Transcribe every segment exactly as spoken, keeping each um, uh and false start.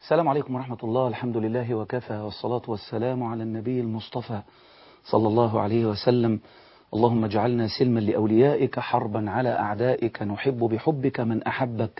السلام عليكم ورحمة الله. الحمد لله وكفى، والصلاة والسلام على النبي المصطفى صلى الله عليه وسلم. اللهم اجعلنا سلما لأوليائك، حربا على أعدائك، نحب بحبك من أحبك،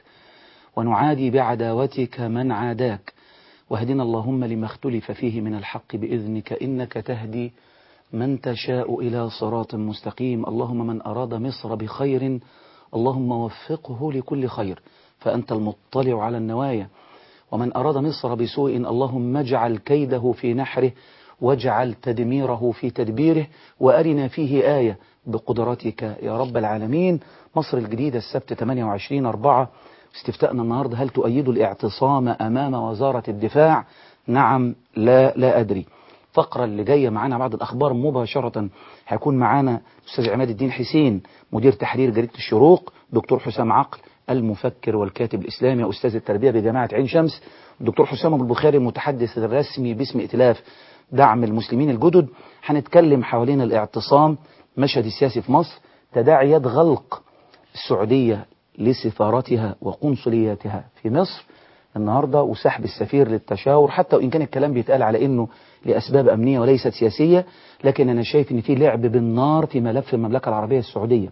ونعادي بعداوتك من عاداك، واهدنا اللهم لما اختلف فيه من الحق بإذنك، إنك تهدي من تشاء إلى صراط مستقيم. اللهم من أراد مصر بخير اللهم وفقه لكل خير، فأنت المطلع على النوايا. ومن أراد مصر بسوء اللهم اجعل كيده في نحره، واجعل تدميره في تدبيره، وأرنا فيه آية بقدرتك يا رب العالمين. مصر الجديدة السبت ثمانية وعشرين أربعة، استفتاءنا النهاردة: هل تؤيد الاعتصام أمام وزارة الدفاع؟ نعم، لا، لا أدري. الفقرة اللي جاية معانا بعد الأخبار مباشرة هيكون معانا أستاذ عماد الدين حسين، مدير تحرير جريدة الشروق، دكتور حسام عقل المفكر والكاتب الإسلامي وأستاذ التربية بجامعة عين شمس، الدكتور حسام أبو البخاري المتحدث الرسمي باسم ائتلاف دعم المسلمين الجدد. هنتكلم حوالين الاعتصام، مشهد السياسي في مصر، تداعيات غلق السعودية لسفارتها وقنصلياتها في مصر النهاردة، وسحب السفير للتشاور، حتى وإن كان الكلام بيتقال على إنه لأسباب أمنية وليست سياسية، لكن أنا شايف إن في لعب بالنار في ملف المملكة العربية السعودية.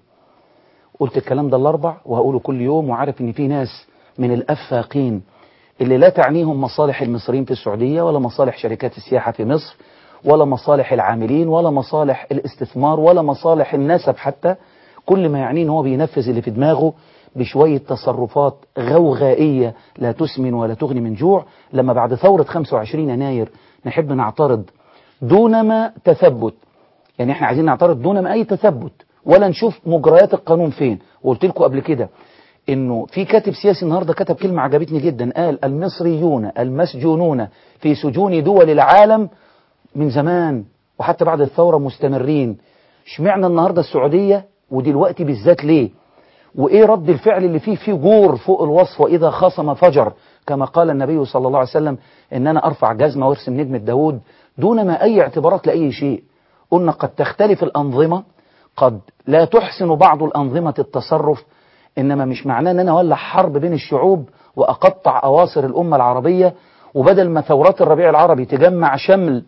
قلت الكلام ده الأربع وهقوله كل يوم، وعارف إن في ناس من الأفاقين اللي لا تعنيهم مصالح المصريين في السعودية، ولا مصالح شركات السياحة في مصر، ولا مصالح العاملين، ولا مصالح الاستثمار، ولا مصالح النسب حتى. كل ما يعنيه هو بينفذ اللي في دماغه بشوية تصرفات غوغائية لا تسمن ولا تغني من جوع. لما بعد ثورة خمسة وعشرين يناير نحب نعترض دون ما تثبت، يعني احنا عايزين نعترض دون ما أي تثبت، ولا نشوف مجريات القانون فين. وقلت لكم قبل كده انه في كاتب سياسي النهارده كتب كلمة عجبتني جدا، قال: المصريون المسجونون في سجون دول العالم من زمان وحتى بعد الثورة مستمرين. اشمعنى النهارده السعودية ودلوقتي بالذات ليه؟ وايه رد الفعل اللي فيه فيه جور فوق الوصف، واذا خصم فجر، كما قال النبي صلى الله عليه وسلم ان انا ارفع جزمة وارسم نجمة داود دون ما اي اعتبارات لاي شيء. قلنا قد تختلف الانظمة، قد لا تحسن بعض الانظمة التصرف، إنما مش معناه أن أنا أولع حرب بين الشعوب وأقطع أواصر الأمة العربية، وبدل ما ثورات الربيع العربي تجمع شمل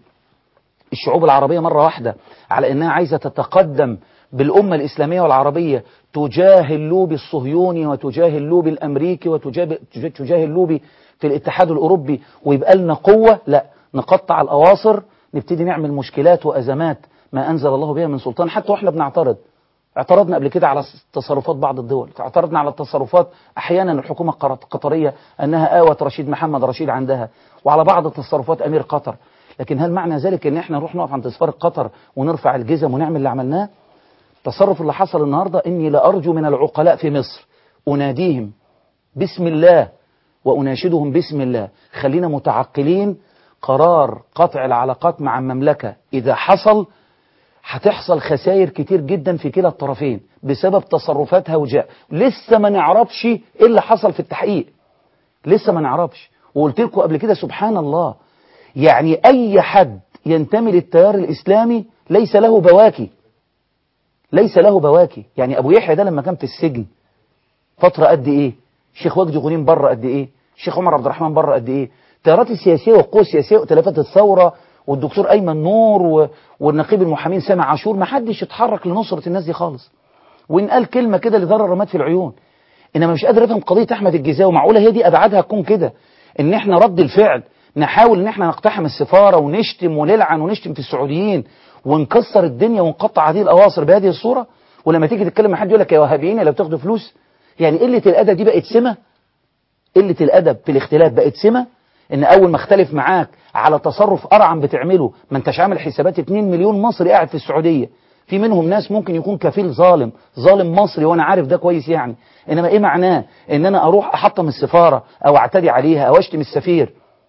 الشعوب العربية مرة واحدة على أنها عايزة تتقدم بالأمة الإسلامية والعربية تجاه اللوبي الصهيوني وتجاه اللوبي الأمريكي وتجاه اللوبي في الاتحاد الأوروبي ويبقى لنا قوة، لا، نقطع الأواصر، نبتدي نعمل مشكلات وأزمات ما أنزل الله بها من سلطان. حتى وإحنا بنعترض، اعترضنا قبل كده على تصرفات بعض الدول، اعترضنا على التصرفات أحيانا الحكومة القطرية أنها آوت رشيد محمد رشيد عندها، وعلى بعض التصرفات أمير قطر. لكن هل معنى ذلك أن احنا نروح نقف عند سفارة قطر ونرفع الجزم ونعمل اللي عملناه؟ التصرف اللي حصل النهاردة، إني لأرجو من العقلاء في مصر، أناديهم بسم الله وأناشدهم بسم الله، خلينا متعقلين. قرار قطع العلاقات مع المملكة إذا حصل هتحصل خسائر كتير جدا في كلا الطرفين بسبب تصرفات هوجاء. لسه ما نعرفش ايه اللي حصل في التحقيق، لسه ما نعرفش. وقلت لكم قبل كده سبحان الله، يعني اي حد ينتمي للتيار الاسلامي ليس له بواكي، ليس له بواكي. يعني ابو يحيى ده لما كان في السجن فترة قد ايه، الشيخ وجدي غنيم بره قد ايه، الشيخ عمر عبد الرحمن بره قد ايه، التيارات السياسية والقوى السياسية وتلفات الثورة والدكتور أيمن نور و... والنقيب المحامين سامع عاشور، ما حدش يتحرك لنصرة الناس دي خالص. وإن قال كلمة كده لذرة رمات في العيون. إنما مش قادر أفهم قضية أحمد الجزاوي، معقولة هي دي أبعادها تكون كده؟ إن إحنا رد الفعل نحاول إن إحنا نقتحم السفارة ونشتم ونلعن ونشتم في السعوديين ونكسر الدنيا ونقطع هذه الأواصر بهذه الصورة، ولما تيجي تتكلم مع حد يقول لك يا وهابيين لو بتاخدوا فلوس. يعني قلة الأدب دي بقت سمة، قلة الأدب في الاختلاف بقت سمة. إن أول ما اختلف معاك على تصرف أرعن بتعمله، ما انتش عامل حسابات اتنين مليون مصري قاعد في السعودية، في منهم ناس ممكن يكون كفيل ظالم، ظالم مصري، وأنا عارف ده كويس يعني. إنما إيه معناه إن أنا أروح أحطم السفارة أو أعتدي عليها أو أشتم السفير؟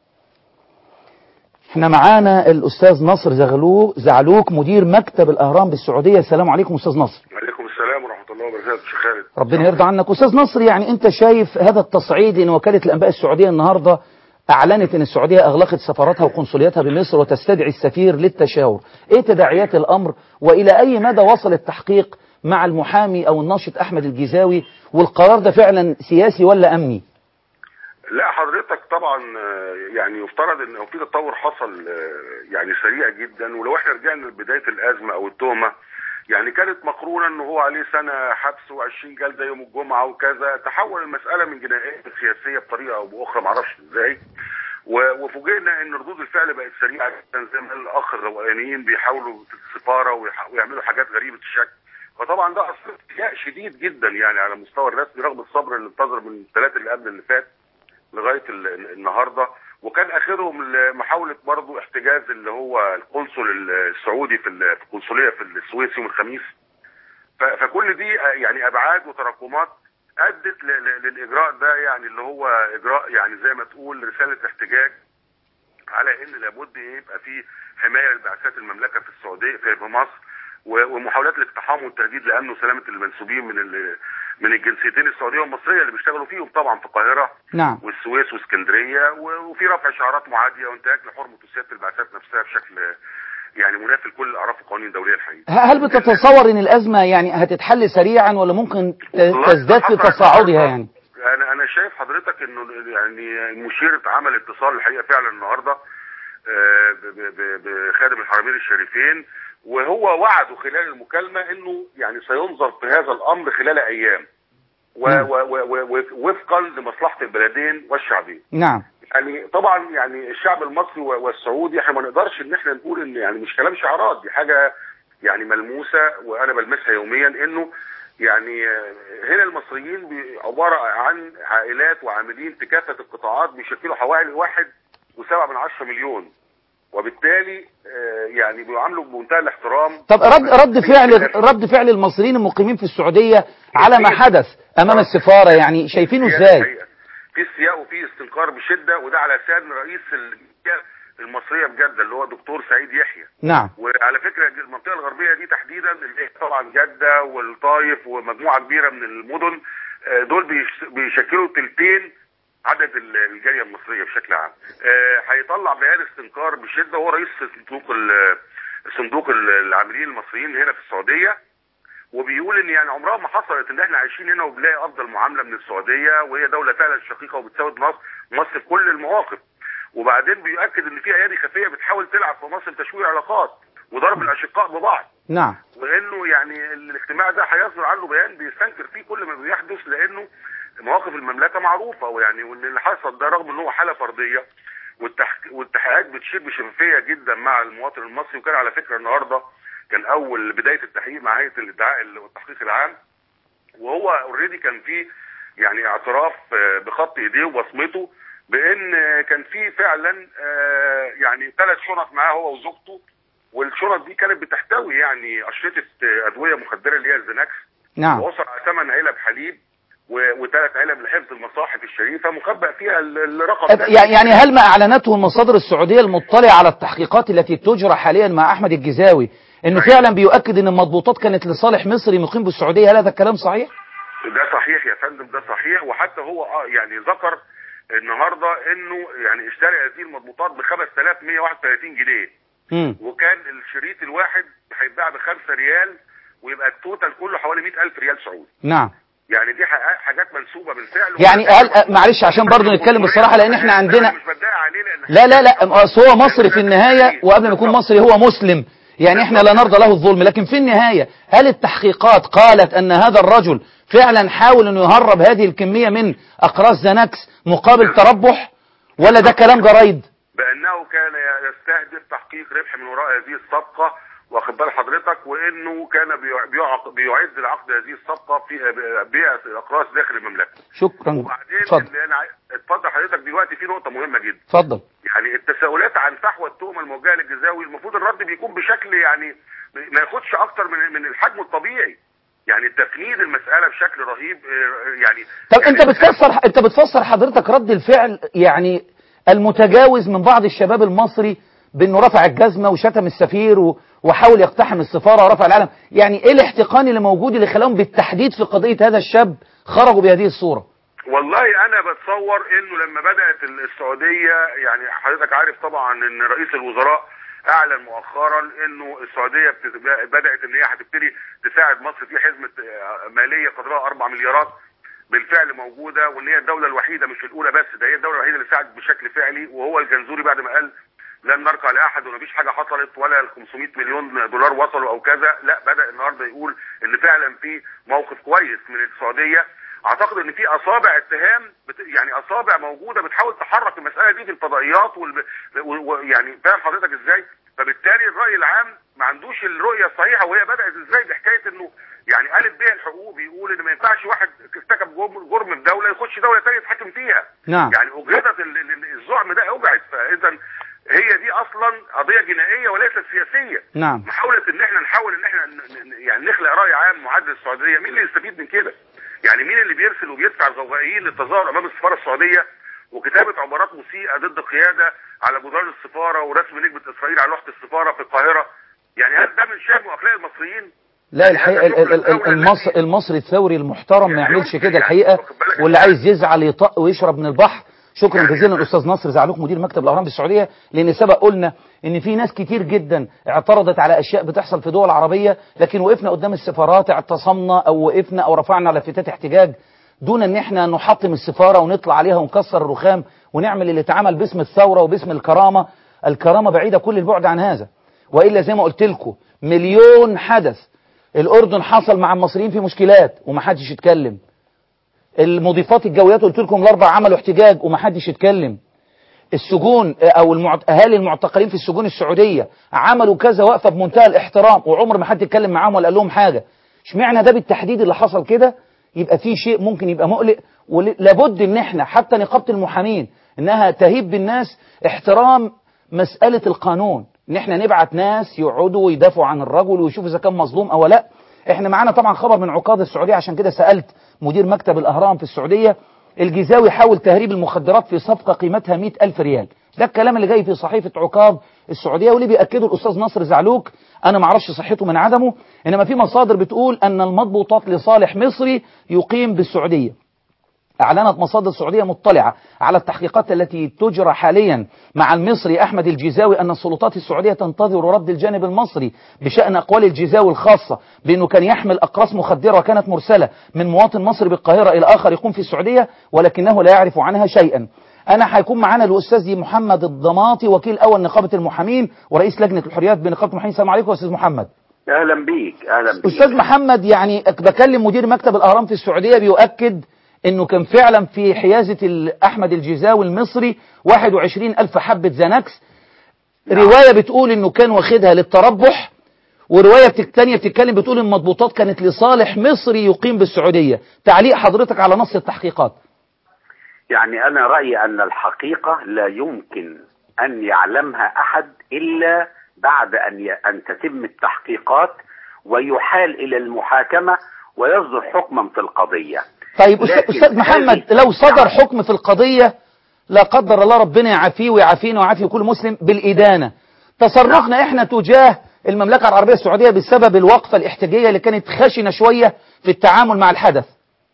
احنا معانا الأستاذ نصر زغلوك زعلوك مدير مكتب الأهرام بالسعودية. السلام عليكم أستاذ نصر. وعليكم السلام ورحمة الله وبركاته. شيخ خالد ربنا يرضى عنك. أستاذ نصر، يعني أنت شايف هذا التصعيد إن وكالة الأنباء السعودية النهاردة أعلنت أن السعودية أغلقت سفارتها وقنصلياتها بمصر وتستدعي السفير للتشاور، إيه تداعيات الأمر وإلى أي مدى وصل التحقيق مع المحامي أو الناشط أحمد الجزاوي، والقرار ده فعلا سياسي ولا أمني؟ لا حضرتك طبعا يعني يفترض ان في تطور حصل يعني سريع جدا، ولو احنا رجعنا لبدايه الازمه او التهمه يعني كانت مقرونه ان هو عليه سنه حبس وعشرين جلده يوم الجمعه وكذا، تحول المساله من جنائيه سياسيه بطريقه او باخرى معرفش ازاي، وفوجئنا ان ردود الفعل بقت سريعه جدا زي ما الاخ الاولانيين بيحاولوا في السفاره ويعملوا حاجات غريبه الشكل. فطبعا ده اثر استياء شديد جدا يعني على المستوى الرسمي رغم الصبر اللي انتظر من الثلاثه اللي قبل اللي فات لغايه النهارده، وكان اخرهم محاوله برضه احتجاز اللي هو القنصل السعودي في القنصليه في السويس يوم الخميس. فكل دي يعني ابعاد وتراكمات ادت للاجراء ده، يعني اللي هو اجراء يعني زي ما تقول رساله احتجاج على ان لابد يبقى في حمايه لبعثات المملكه في السعوديه في مصر، ومحاولات الاقتحام والتهديد لامن وسلامه المنسوبين من من الجنسيتين السعوديه والمصريه اللي بيشتغلوا فيهم طبعا في القاهره نعم والسويس واسكندريه، وفي رفع شعارات معاديه وانتهاك لحرمه وسياده البعثات نفسها بشكل يعني منافي لكل الاعراف القوانين الدوليه الحقيقه. هل بتتصور ان الازمه يعني هتتحل سريعا ولا ممكن تزداد في تصاعدها؟ يعني انا انا شايف حضرتك انه يعني المشير عمل اتصال الحقيقه فعلا النهارده بخادم الحرمين الشريفين، وهو وعده خلال المكالمه انه يعني سينظر في هذا الامر خلال ايام ووفقا لمصلحه البلدين والشعبين. نعم. يعني طبعا يعني الشعب المصري والسعودي احنا ما نقدرش ان احنا نقول ان يعني مش كلام شعارات، دي حاجه يعني ملموسه وانا بلمسها يوميا، انه يعني هنا المصريين عباره عن عائلات وعاملين في كافه القطاعات بيشكلوا حوالي واحد وسبعة من عشرة مليون، وبالتالي يعني بيعاملوا بمنتهى الاحترام. طب رد رد فعل رد فعل المصريين المقيمين في السعوديه على ما حدث امام السفاره يعني شايفينه ازاي؟ في استياء وفي استنكار بشده، وده على لسان رئيس الجمعيه المصريه بجده اللي هو دكتور سعيد يحيى. نعم. وعلى فكره المنطقه الغربيه دي تحديدا اللي هي طبعا جده والطايف ومجموعه كبيره من المدن دول بيشكلوا ثلثين عدد الجاليه المصريه بشكل عام. هيطلع بيان استنكار بشده، وهو رئيس صندوق صندوق العاملين المصريين هنا في السعوديه، وبيقول ان يعني عمرها ما حصلت ان احنا عايشين هنا وبنلاقي افضل معامله من السعوديه، وهي دوله فعلا شقيقه وبتساعد مصر مصر في كل المواقف. وبعدين بيؤكد ان في ايادي خفيه بتحاول تلعب في مصر تشويه علاقات وضرب الاشقاء ببعض. نعم. وانه يعني الاجتماع ده هيصدر عنه بيان بيستنكر فيه كل ما بيحدث، لانه مواقف المملكه معروفه، ويعني وان اللي حصل ده رغم ان هو حاله فرديه والتحقيقات بتشير بشفافيه جدا مع المواطن المصري. وكان على فكره النهارده كان اول بدايه التحقيق مع هيئه الادعاء والتحقيق العام، وهو اوريدي كان في يعني اعتراف بخط ايديه وبصمته بان كان في فعلا يعني ثلاث شنط معاه هو وزوجته، والشنط دي كانت بتحتوي يعني اشرطه ادويه مخدره اللي هي الزناكس. نعم. ووصل على ثمان علب حليب وثلاث علب لحفظ المصاحف الشريفه مخبأ فيها الرقم ده. يعني هل ما اعلنته المصادر السعوديه المطلعه على التحقيقات التي تجرى حاليا مع احمد الجزاوي انه فعلا بيؤكد ان المضبوطات كانت لصالح مصري مقيم بالسعوديه، هل هذا الكلام صحيح؟ ده صحيح يا فندم، ده صحيح. وحتى هو اه يعني ذكر النهارده انه يعني اشترى هذه المضبوطات ب خمسة آلاف ومئة وواحد وثلاثين جنيه. امم وكان الشريط الواحد هيتباع ب خمسة ريال، ويبقى التوتال كله حوالي مئة ألف ريال سعودي. نعم. يعني دي حاجات منسوبه بالفعل. يعني هل معلش عشان برضه نتكلم بصراحه، لان احنا عندنا مش بدعي عليه لان لا لا لا هو مصري في النهايه، وقبل ما يكون مصري هو مسلم، يعني احنا لا نرضى له الظلم، لكن في النهايه هل التحقيقات قالت ان هذا الرجل فعلا حاول انه يهرب هذه الكميه من اقراص زناكس مقابل تربح، ولا ده كلام جرايد؟ بانه كان يستهدف تحقيق ربح من وراء هذه الصفقه، واخد بال حضرتك، وانه كان بيعد لعقد هذه الصفقه في بيع الاقراص داخل المملكه. شكرا. وبعدين اتفضل. انا اتفضل حضرتك دلوقتي في نقطه مهمه جدا. اتفضل. يعني التساؤلات عن فحوى التهمه الموجهه للجزاوي المفروض الرد بيكون بشكل يعني ما ياخدش اكتر من من الحجم الطبيعي، يعني تفنيد المساله بشكل رهيب يعني. طب يعني انت بتفسر انت بتفسر حضرتك رد الفعل يعني المتجاوز من بعض الشباب المصري بانه رفع الجزمه وشتم السفير و... وحاول يقتحم السفاره ورفع العلم، يعني ايه الاحتقان اللي موجود اللي خلاهم بالتحديد في قضيه هذا الشاب خرجوا بهذه الصوره؟ والله انا بتصور انه لما بدات السعوديه، يعني حضرتك عارف طبعا ان رئيس الوزراء اعلن مؤخرا انه السعوديه بدات ان هي هتبتدي تساعد مصر في حزمه ماليه قدرها أربع مليارات بالفعل موجوده، وان هي الدوله الوحيده مش الاولى بس، ده هي الدوله الوحيده اللي ساعدت بشكل فعلي. وهو الجنزوري بعد ما قال لن نركع لاحد ومفيش حاجه حصلت ولا ال خمسمائة مليون دولار وصلوا او كذا، لا بدا النهارده يقول ان فعلا في موقف كويس من السعوديه. اعتقد ان في اصابع اتهام بت... يعني اصابع موجوده بتحاول تحرك المساله دي في الفضائيات وال... و... يعني فاهم حضرتك ازاي؟ فبالتالي الراي العام ما عندوش الرؤيه الصحيحه، وهي بدات ازاي بحكايه انه يعني الف بيه الحقوق بيقول ان ما ينفعش واحد ارتكب جرم في دوله يخش دوله ثانيه يتحكم فيها. نعم. يعني اجهدت الزعم ده اوجعت، فاذا هي دي اصلا قضيه جنائيه وليست سياسيه. نعم. محاوله ان احنا نحاول ان احنا يعني نخلق راي عام معادل السعوديه، مين اللي يستفيد من كده؟ يعني مين اللي بيرسل وبيدفع الغوغائيين للتظاهر امام السفاره السعوديه وكتابه عبارات مسيئه ضد القياده على جدران السفاره ورسم نجمه اسرائيل على لوحه السفاره في القاهره؟ يعني هل ده من شأن واخلاق المصريين؟ لا الحقيقه المصري المصري الثوري المحترم ما يعملش كده الحقيقه، واللي عايز يزعل يطق ويشرب من البحر. شكرا جزيلا الاستاذ نصر زعلوك مدير مكتب الاهرام بالسعوديه، لان سبق قلنا ان في ناس كتير جدا اعترضت على اشياء بتحصل في دول عربيه، لكن وقفنا قدام السفارات اعتصمنا او وقفنا او رفعنا لافتات احتجاج دون ان احنا نحطم السفاره ونطلع عليها ونكسر الرخام ونعمل اللي اتعمل باسم الثوره وباسم الكرامه. الكرامه بعيده كل البعد عن هذا، والا زي ما قلت لكم مليون حدث. الاردن حصل مع المصريين في مشكلات ومحدش يتكلم. المضيفات الجويات قلت لكم الاربع عملوا احتجاج ومحدش يتكلم. السجون او المعت... اهالي المعتقلين في السجون السعوديه عملوا كذا وقفه بمنتهى الاحترام وعمر ما حد اتكلم معاهم ولا قال لهم حاجه. اشمعنى ده بالتحديد اللي حصل كده؟ يبقى في شيء ممكن يبقى مقلق، ولابد ان احنا حتى نقابه المحامين انها تهيب بالناس احترام مساله القانون، ان احنا نبعت ناس يقعدوا ويدافعوا عن الرجل ويشوفوا اذا كان مظلوم او لا. احنا معانا طبعا خبر من عكاظ السعوديه، عشان كده سالت مدير مكتب الاهرام في السعوديه. الجيزاوي حاول تهريب المخدرات في صفقه قيمتها مئة ألف ريال. ده الكلام اللي جاي في صحيفه عكاظ السعوديه، واللي بياكده الاستاذ نصر زعلوك. انا ما اعرفش صحته من عدمه، انما في مصادر بتقول ان المضبوطات لصالح مصري يقيم بالسعوديه. أعلنت مصادر سعودية مطلعة على التحقيقات التي تجرى حاليا مع المصري أحمد الجيزاوي أن السلطات السعودية تنتظر رد الجانب المصري بشأن أقوال الجيزاوي الخاصة بأنه كان يحمل أقراص مخدرة وكانت مرسلة من مواطن مصري بالقاهرة إلى آخر يقوم في السعودية ولكنه لا يعرف عنها شيئا. أنا هيكون معنا الأستاذ محمد الضماطي وكيل أول نقابة المحامين ورئيس لجنة الحريات بنقابة المحامين. السلام عليكم أستاذ محمد. أهلا بيك. أهلا بيك أستاذ محمد. يعني بكلم مدير مكتب الأهرام في السعودية بيؤكد انه كان فعلا في حيازة احمد الجيزاوي المصري واحد وعشرين الف حبة زانكس. رواية بتقول انه كان واخدها للتربح، ورواية الثانية بتتكلم بتقول ان المضبوطات كانت لصالح مصري يقيم بالسعودية. تعليق حضرتك على نص التحقيقات؟ يعني انا رأيي ان الحقيقة لا يمكن ان يعلمها احد الا بعد ان ي... ان تتم التحقيقات ويحال الى المحاكمة ويصدر حكما في القضية. طيب أستاذ محمد، لو صدر حكم في القضية لا قدر الله ربنا يعافيه ويعافينا ويعافي كل مسلم بالإدانة، تصرفنا احنا تجاه المملكة العربية السعودية بسبب الوقفة الاحتجاجية اللي كانت خشنة شوية في التعامل مع الحدث؟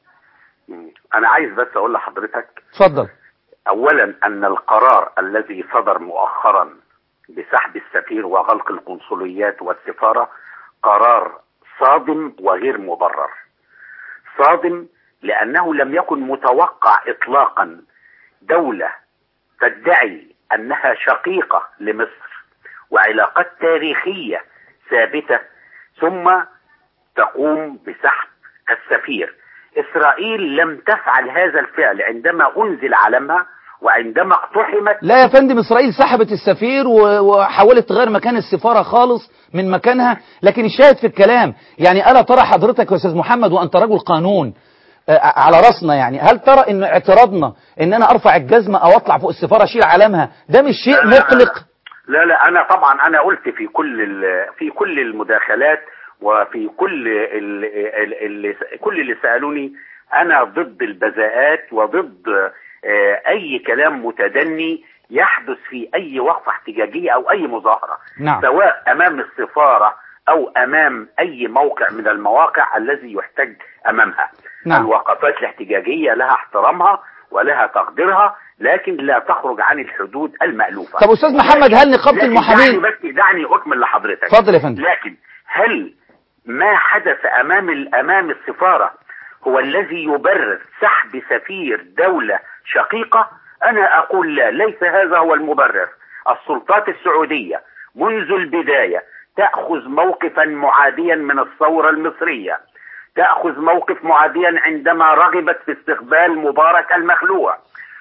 أنا عايز بس أقول لحضرتك اتفضل. أولا أن القرار الذي صدر مؤخرا بسحب السفير وغلق القنصليات والسفارة قرار صادم وغير مبرر. صادم لأنه لم يكن متوقع إطلاقا دولة تدعي أنها شقيقة لمصر وعلاقات تاريخية ثابتة ثم تقوم بسحب السفير. إسرائيل لم تفعل هذا الفعل عندما أنزل علمها وعندما اقتحمت. لا يا فندم، إسرائيل سحبت السفير وحاولت تغير مكان السفارة خالص من مكانها. لكن الشاهد في الكلام يعني ألا ترى حضرتك يا أستاذ محمد وأنت رجل قانون على رأسنا، يعني هل ترى إن اعتراضنا إن أنا أرفع الجزمة أو أطلع فوق السفارة أشيل علامها ده مش شيء مقلق؟ لا لا أنا طبعا أنا قلت في كل في كل المداخلات وفي كل ال ال كل اللي سألوني أنا ضد البذاءات وضد أي كلام متدني يحدث في أي وقفة احتجاجية أو أي مظاهرة. نعم. سواء أمام السفارة أو أمام أي موقع من المواقع الذي يحتج أمامها. نعم. الوقفات الاحتجاجية لها احترامها ولها تقديرها لكن لا تخرج عن الحدود المألوفة. طب أستاذ محمد، هل نقابة المحامين بس دعني أكمل لحضرتك. اتفضل يا فندم. لكن هل ما حدث أمام أمام السفارة هو الذي يبرر سحب سفير دولة شقيقة؟ أنا أقول لا، ليس هذا هو المبرر. السلطات السعودية منذ البداية تأخذ موقفا معاديا من الثورة المصرية، تأخذ موقف معاديا عندما رغبت في استقبال مبارك المخلوع،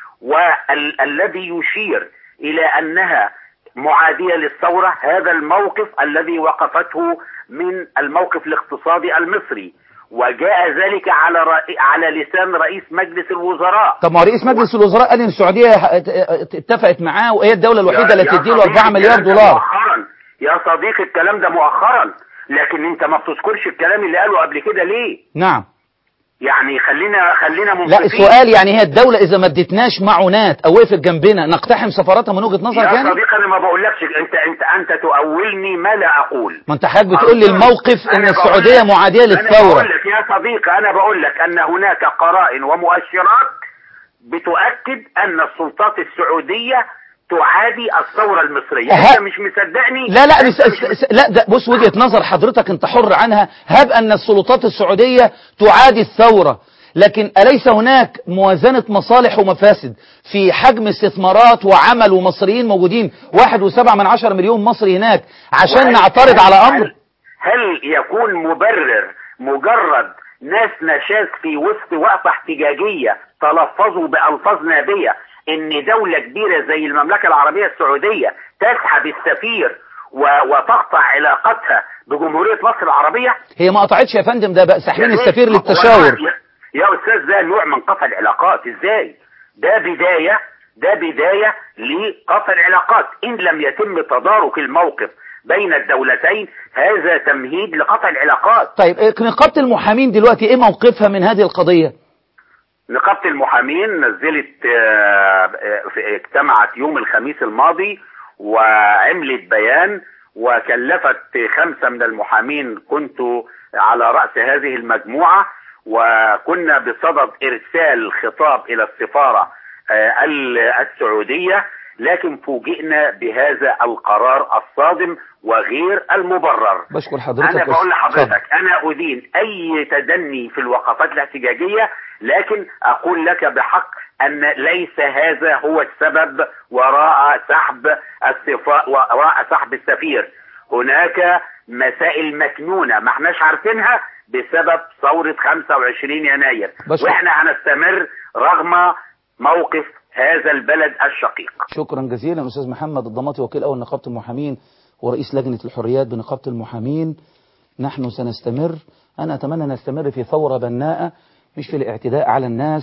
والذي يشير إلى أنها معادية للثورة هذا الموقف الذي وقفته من الموقف الاقتصادي المصري، وجاء ذلك على رأي على لسان رئيس مجلس الوزراء. طب ما رئيس مجلس الوزراء قال ان السعوديه اتفقت معاه وهي الدوله الوحيده اللي تديله أربعة مليار دولار. مؤخرا يا صديقي الكلام ده مؤخرا، لكن انت ما بتذكرش الكلام اللي قاله قبل كده ليه؟ نعم. يعني خلينا خلينا منصفين. لا السؤال يعني هي الدولة إذا ما ادتناش معونات أو وقفت جنبنا نقتحم سفاراتها من وجهة نظرك يعني؟ يا صديقي أنا ما بقولكش، أنت أنت أنت تؤولني ما لا أقول. ما أنت حضرتك بتقول لي الموقف إن السعودية معادية للثورة. أنا بقول لك يا صديقي، أنا بقول لك أن هناك قرائن ومؤشرات بتؤكد أن السلطات السعودية تعادي الثورة المصرية. أه... أنت مش مصدقني؟ لا لا مش... مش... لا ده بص وجهة نظر حضرتك أنت حر عنها. هب أن السلطات السعودية تعادي الثورة، لكن أليس هناك موازنة مصالح ومفاسد في حجم استثمارات وعمل ومصريين موجودين واحد وسبعة من عشر مليون مصري هناك عشان نعترض على أمر؟ هل, هل يكون مبرر مجرد ناس نشاز في وسط وقفة احتجاجية تلفظوا بألفاظ نابية ان دولة كبيرة زي المملكة العربية السعودية تسحب السفير وتقطع علاقتها بجمهورية مصر العربية؟ هي ما قطعتش يا فندم، ده بقى ساحبين السفير للتشاور. يا أستاذ ده نوع من قطع العلاقات ازاي؟ ده بداية ده بداية لقطع العلاقات. إن لم يتم تدارك الموقف بين الدولتين هذا تمهيد لقطع العلاقات. طيب نقابة المحامين دلوقتي ايه موقفها من هذه القضية؟ نقابة المحامين نزلت اجتمعت يوم الخميس الماضي وعملت بيان وكلفت خمسة من المحامين، كنت على رأس هذه المجموعة، وكنا بصدد إرسال خطاب إلى السفارة السعودية، لكن فوجئنا بهذا القرار الصادم وغير المبرر. بشكر حضرتك. أنا بقول لحضرتك أنا أدين أي تدني في الوقفات الاحتجاجية، لكن أقول لك بحق أن ليس هذا هو السبب وراء سحب السفا... وراء سحب السفير. هناك مسائل مكنونة ما احناش عارفينها بسبب ثورة خمسة وعشرين يناير، بشكر. واحنا هنستمر رغم موقف هذا البلد الشقيق. شكرا جزيلا أستاذ محمد الضماطي، وكيل أول نقابة المحامين ورئيس لجنة الحريات بنقابة المحامين. نحن سنستمر، أنا أتمنى نستمر في ثورة بناءة، مش في الاعتداء على الناس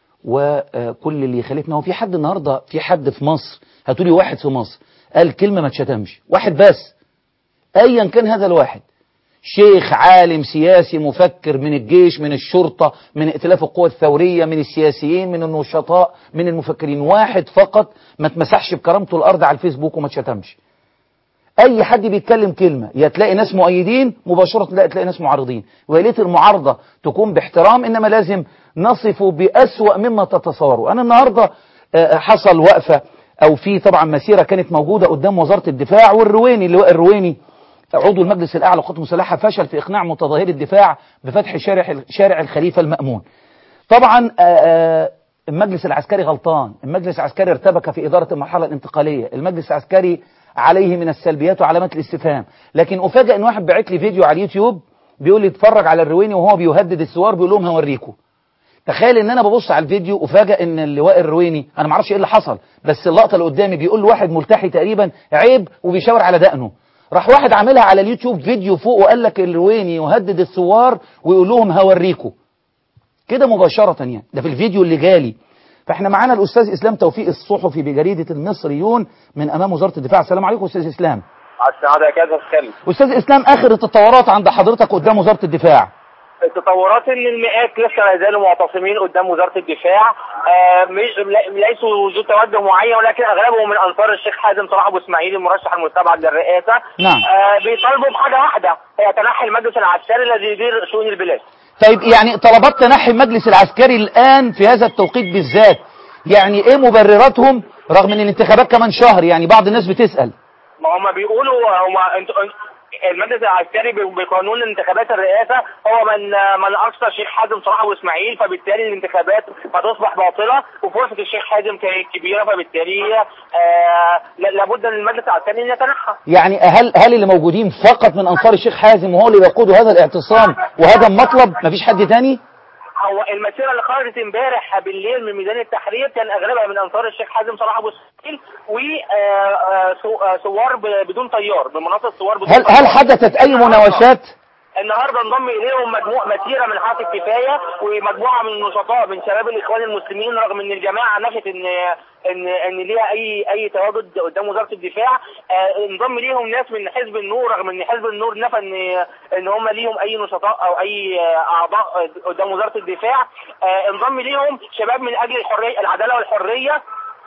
وكل اللي يخالفنا. هو في حد النهاردة في حد في مصر هتقولي واحد في مصر قال كلمة ما تشتمش؟ واحد بس، أيا كان هذا الواحد، شيخ، عالم، سياسي، مفكر، من الجيش، من الشرطة، من ائتلاف القوى الثورية، من السياسيين، من النشطاء، من المفكرين، واحد فقط ما تمسحش بكرامته الأرض على الفيسبوك وما تشتمش. أي حد بيتكلم كلمة يا تلاقي ناس مؤيدين مباشرة، تلاقي, تلاقي ناس معارضين، ويليت المعارضة تكون باحترام، إنما لازم نصفه بأسوأ مما تتصوروا. أنا النهاردة حصل وقفة أو في طبعا مسيرة كانت موجودة قدام وزارة الدفاع، والرويني اللواء الرويني عضو المجلس الأعلى للقوات المسلحة فشل في إقناع متظاهري الدفاع بفتح شارع شارع الخليفة المأمون. طبعا المجلس العسكري غلطان، المجلس العسكري ارتبك في إدارة المرحلة الانتقالية، المجلس العسكري عليه من السلبيات وعلامات الاستفهام. لكن أفاجئ إن واحد بعت لي فيديو على اليوتيوب بيقول لي اتفرج على الرويني وهو بيهدد الثوار بيقول لهم هوريكم. تخيل ان انا ببص على الفيديو افاجئ ان اللواء الرويني، انا ما اعرفش ايه اللي حصل، بس اللقطه اللي قدامي بيقول لواحد ملتحي تقريبا عيب وبيشاور على دقنه، راح واحد عاملها على اليوتيوب فيديو فوق وقال لك الرويني يهدد الثوار ويقول لهم هوريكم كده مباشره، يعني ده في الفيديو اللي جالي. فاحنا معانا الاستاذ اسلام توفيق الصحفي بجريده المصريون من امام وزاره الدفاع. السلام عليكم استاذ اسلام. السعاده يا كابتن خالد. استاذ اسلام، اخر التطورات عند حضرتك قدام وزاره الدفاع؟ التطورات ان المئات لسه ما زالوا معتصمين قدام وزاره الدفاع، آه ليسوا وجود توجه معين، ولكن اغلبهم من انصار الشيخ حازم صلاح ابو اسماعيل المرشح المستبعد للرئاسه. نعم. آه بيطالبوا بحاجه واحده، هي تنحي المجلس العسكري الذي يدير شؤون البلاد. طيب يعني طلبات تنحي المجلس العسكري الان في هذا التوقيت بالذات، يعني ايه مبرراتهم رغم ان الانتخابات كمان شهر؟ يعني بعض الناس بتسال. ما هم بيقولوا هم انتوا المجلس العسكري بقانون انتخابات الرئاسه هو من من ارسل الشيخ حازم صلاح ابو اسماعيل، فبالتالي الانتخابات هتصبح باطله وفرصه الشيخ حازم كانت كبيره، فبالتالي آه لابد ان المجلس العسكري ان يتنحى. يعني هل هل اللي موجودين فقط من انصار الشيخ حازم وهو اللي بيقودوا هذا الاعتصام وهذا المطلب، مفيش حد تاني؟ هو المسيره اللي خرجت امبارح بالليل من ميدان التحرير كان اغلبها من انصار الشيخ حازم صلاح ابو اسماعيل وثوار بدون طيار بمناطق ثوار بدون هل طيار. هل حدثت اي مناوشات؟ النهارده انضم اليهم مجموعه مسيره من حركه كفايه ومجموعه من النشطاء من شباب الاخوان المسلمين، رغم ان الجماعه نفت ان ان ان ليها اي اي تواجد قدام وزاره الدفاع. آه انضم ليهم ناس من حزب النور، رغم ان حزب النور نفى ان ان هم ليهم اي نشطاء او اي اعضاء قدام وزاره الدفاع. آه انضم ليهم شباب من اجل الحريه العداله والحريه،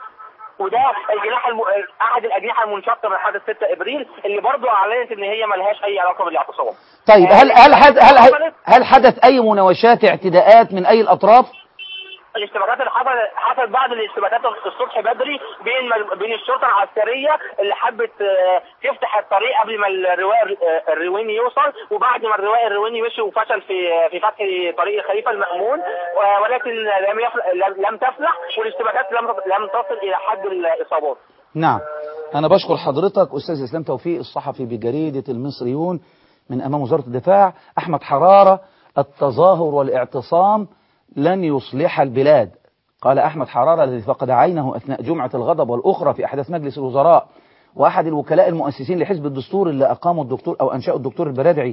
وده الجناح الم... احد الاجنحه المنشقه من حادث ستة ابريل اللي برضه اعلنت ان هي ملهاش اي علاقه بالاعتصام. طيب هل هل هل هل, هل حدث اي مناوشات اعتداءات من اي الاطراف؟ الاشتباكات اللي حصلت حصل بعض الاشتباكات الصبح بدري بين بين الشرطه العسكريه اللي حبت تفتح الطريق قبل ما الرواء الرويني يوصل، وبعد ما الرواء الرويني مشي وفشل في في فتح طريق الخليفه المأمون، ولكن لم لم تفلح، والاشتباكات لم لم تصل الى حد الاصابات. نعم، انا بشكر حضرتك استاذ اسلام توفيق الصحفي بجريده المصريون من امام وزاره الدفاع. احمد حراره: التظاهر والاعتصام لن يصلح البلاد. قال أحمد حرارة الذي فقد عينه أثناء جمعة الغضب والأخرى في أحداث مجلس الوزراء، وأحد الوكلاء المؤسسين لحزب الدستور اللي أقاموا الدكتور أو أنشأوا الدكتور البرادعي،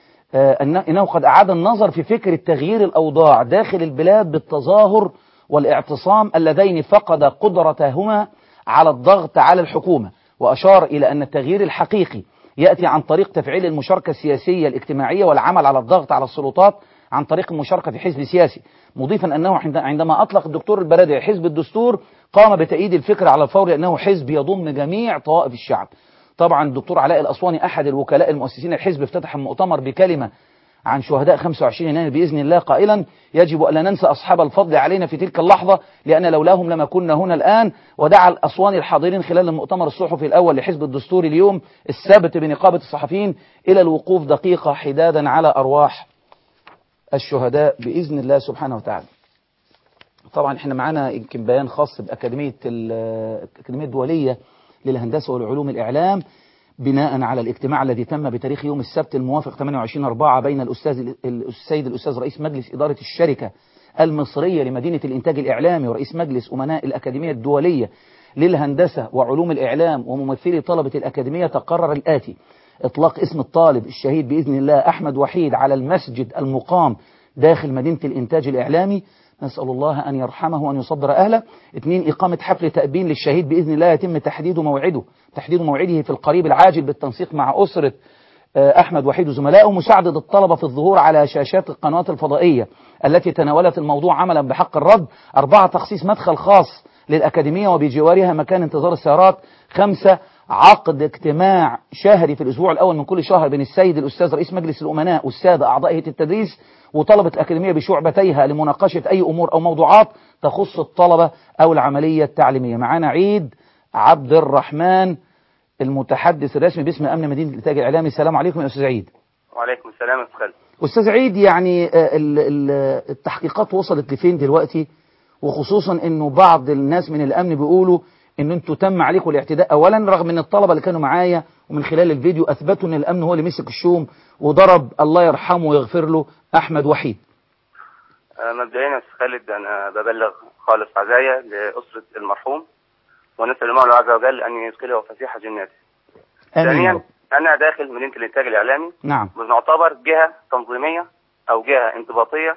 آه أنه قد أعاد النظر في فكرة تغيير الأوضاع داخل البلاد بالتظاهر والاعتصام اللذين فقد قدرتهما على الضغط على الحكومة، وأشار إلى أن التغيير الحقيقي يأتي عن طريق تفعيل المشاركة السياسية الاجتماعية والعمل على الضغط على السلطات عن طريق المشاركة في حزب سياسي، مضيفا أنه عندما أطلق الدكتور البرادعي حزب الدستور قام بتأييد الفكرة على الفور لأنه حزب يضم جميع طوائف الشعب. طبعا الدكتور علاء الأسواني أحد الوكلاء المؤسسين الحزب افتتح المؤتمر بكلمة عن شهداء خمسة وعشرين يناير بإذن الله قائلا: يجب أن لا ننسى أصحاب الفضل علينا في تلك اللحظة لأن لولاهم لما كنا هنا الآن. ودعا الأسواني الحاضرين خلال المؤتمر الصحفي الأول لحزب الدستور اليوم السابت بنقابة الصحفيين إلى الوقوف دقيقة حدادا على أرواح الشهداء بإذن الله سبحانه وتعالى. طبعا احنا معانا يمكن بيان خاص بأكاديمية الأكاديمية الدولية للهندسة والعلوم الإعلام بناء على الاجتماع الذي تم بتاريخ يوم السبت الموافق ثمانية وعشرين أربعة بين الأستاذ السيد الأستاذ رئيس مجلس إدارة الشركة المصرية لمدينة الإنتاج الإعلامي ورئيس مجلس أمناء الأكاديمية الدولية للهندسة وعلوم الإعلام وممثلي طلبة الأكاديمية. تقرر الآتي: إطلاق اسم الطالب الشهيد بإذن الله أحمد وحيد على المسجد المقام داخل مدينة الإنتاج الإعلامي، نسأل الله أن يرحمه وأن يصبر أهله. اثنين: إقامة حفل تأبين للشهيد بإذن الله يتم تحديد موعده تحديد موعده في القريب العاجل بالتنسيق مع أسرة أحمد وحيد وزملائه، مساعدة الطلبة في الظهور على شاشات القنوات الفضائية التي تناولت الموضوع عملا بحق الرد. أربعة: تخصيص مدخل خاص للأكاديمية وبجوارها مكان انتظار السيارات. خمسة: عقد اجتماع شهري في الأسبوع الأول من كل شهر بين السيد الأستاذ رئيس مجلس الأمناء والسادة أعضاء هيئة التدريس وطلبة الأكاديمية بشعبتيها لمناقشة أي أمور أو موضوعات تخص الطلبة أو العملية التعليمية. معانا عيد عبد الرحمن المتحدث الرسمي باسم أمن مدينة الإنتاج الإعلامي. السلام عليكم يا أستاذ عيد. وعليكم السلام يا أستاذ خالد. أستاذ عيد، يعني التحقيقات وصلت لفين دلوقتي، وخصوصا أنه بعض الناس من الأمن بيقولوا ان انتوا تم عليكم الاعتداء اولا، رغم ان الطلبه اللي كانوا معايا ومن خلال الفيديو اثبتوا ان الامن هو اللي مسك الشوم وضرب الله يرحمه ويغفر له احمد وحيد. مبدئيا يا استاذ خالد انا ببلغ خالص عزايا لاسره المرحوم ونسال المولى عز وجل ان يدخله فسيح جناته. ثانيا انا داخل مدينه الانتاج الاعلامي، نعم، بنعتبر جهه تنظيميه او جهه انضباطيه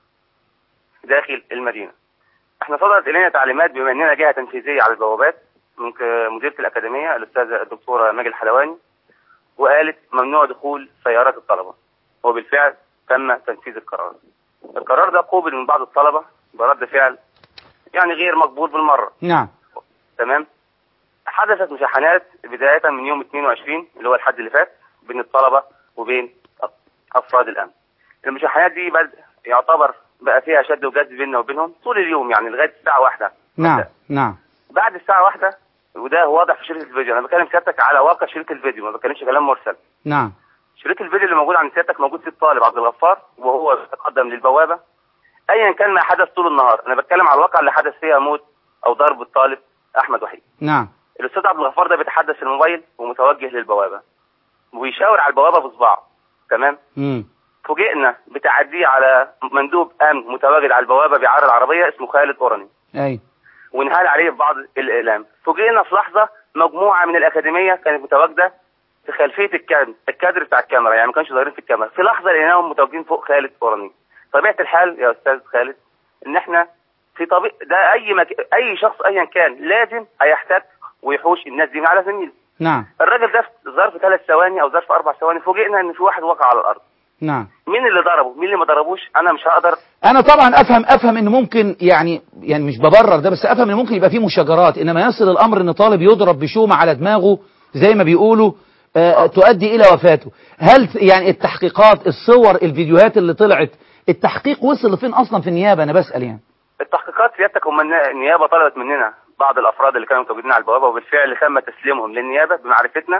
داخل المدينه. احنا صدرت الينا تعليمات بما اننا جهه تنفيذيه على البوابات من مديره الاكاديميه الاستاذه الدكتوره ماجد الحلواني، وقالت ممنوع دخول سيارات الطلبه، وبالفعل تم تنفيذ القرار. القرار ده قوبل من بعض الطلبه برد فعل يعني غير مقبول بالمره. نعم تمام. حدثت مشاحنات بدايه من يوم اثنين وعشرين اللي هو الحد اللي فات بين الطلبه وبين افراد الامن. المشاحنات دي بد يعتبر بقى فيها شد وجذب بيننا وبينهم طول اليوم، يعني لغايه الساعه واحدة. نعم مثلا. نعم. بعد الساعه واحدة، وده واضح في شركه الفيديو، انا بكلم سيادتك على واقع شركه الفيديو، ما بتكلمش كلام مرسل. نعم. شريط الفيديو اللي موجود عند سيادتك موجود في الطالب عبد الغفار وهو يتقدم للبوابه ايا كان ما حدث طول النهار. انا بتكلم على الواقع اللي حدث فيها موت او ضرب الطالب احمد وحيد. نعم. الاستاذ عبد الغفار ده بيتحدث في الموبايل ومتوجه للبوابه ويشاور على البوابه بصباعه. تمام. امم فوجئنا بتعديه على مندوب امن متواجد على البوابه بيعرض العربيه اسمه خالد اوراني. ايوه. وانهال عليه بعض الاعلام. فوجئنا في لحظه مجموعه من الاكاديميه كانت متواجده في خلفيه الكادر الكادر بتاع الكاميرا، يعني ما كانش ظاهرين في الكاميرا. في لحظه لقيناهم متواجدين فوق خالد اوراني. طبيعه الحال يا استاذ خالد ان احنا في طبيعه ده اي مك... اي شخص ايا كان لازم هيحتك ويحوش الناس دي من على زميله. نعم. الراجل ده في ظرف ثلاث ثواني او ظرف اربع ثواني فوجئنا ان في واحد وقع على الارض. نعم. مين اللي ضربه؟ مين اللي ما ضربوش؟ انا مش هقدر. انا طبعا افهم افهم ان ممكن يعني يعني مش ببرر ده، بس افهم ان ممكن يبقى فيه مشاجرات، انما يصل الامر ان طالب يضرب بشومه على دماغه زي ما بيقولوا آه تؤدي الى وفاته. هل يعني التحقيقات، الصور، الفيديوهات اللي طلعت، التحقيق وصل لفين اصلا في النيابه؟ انا بسال يعني. التحقيقات سيادتك هم النيابه طلبت مننا بعض الافراد اللي كانوا متواجدين على البوابه وبالفعل تم تسليمهم للنيابه بمعرفتنا.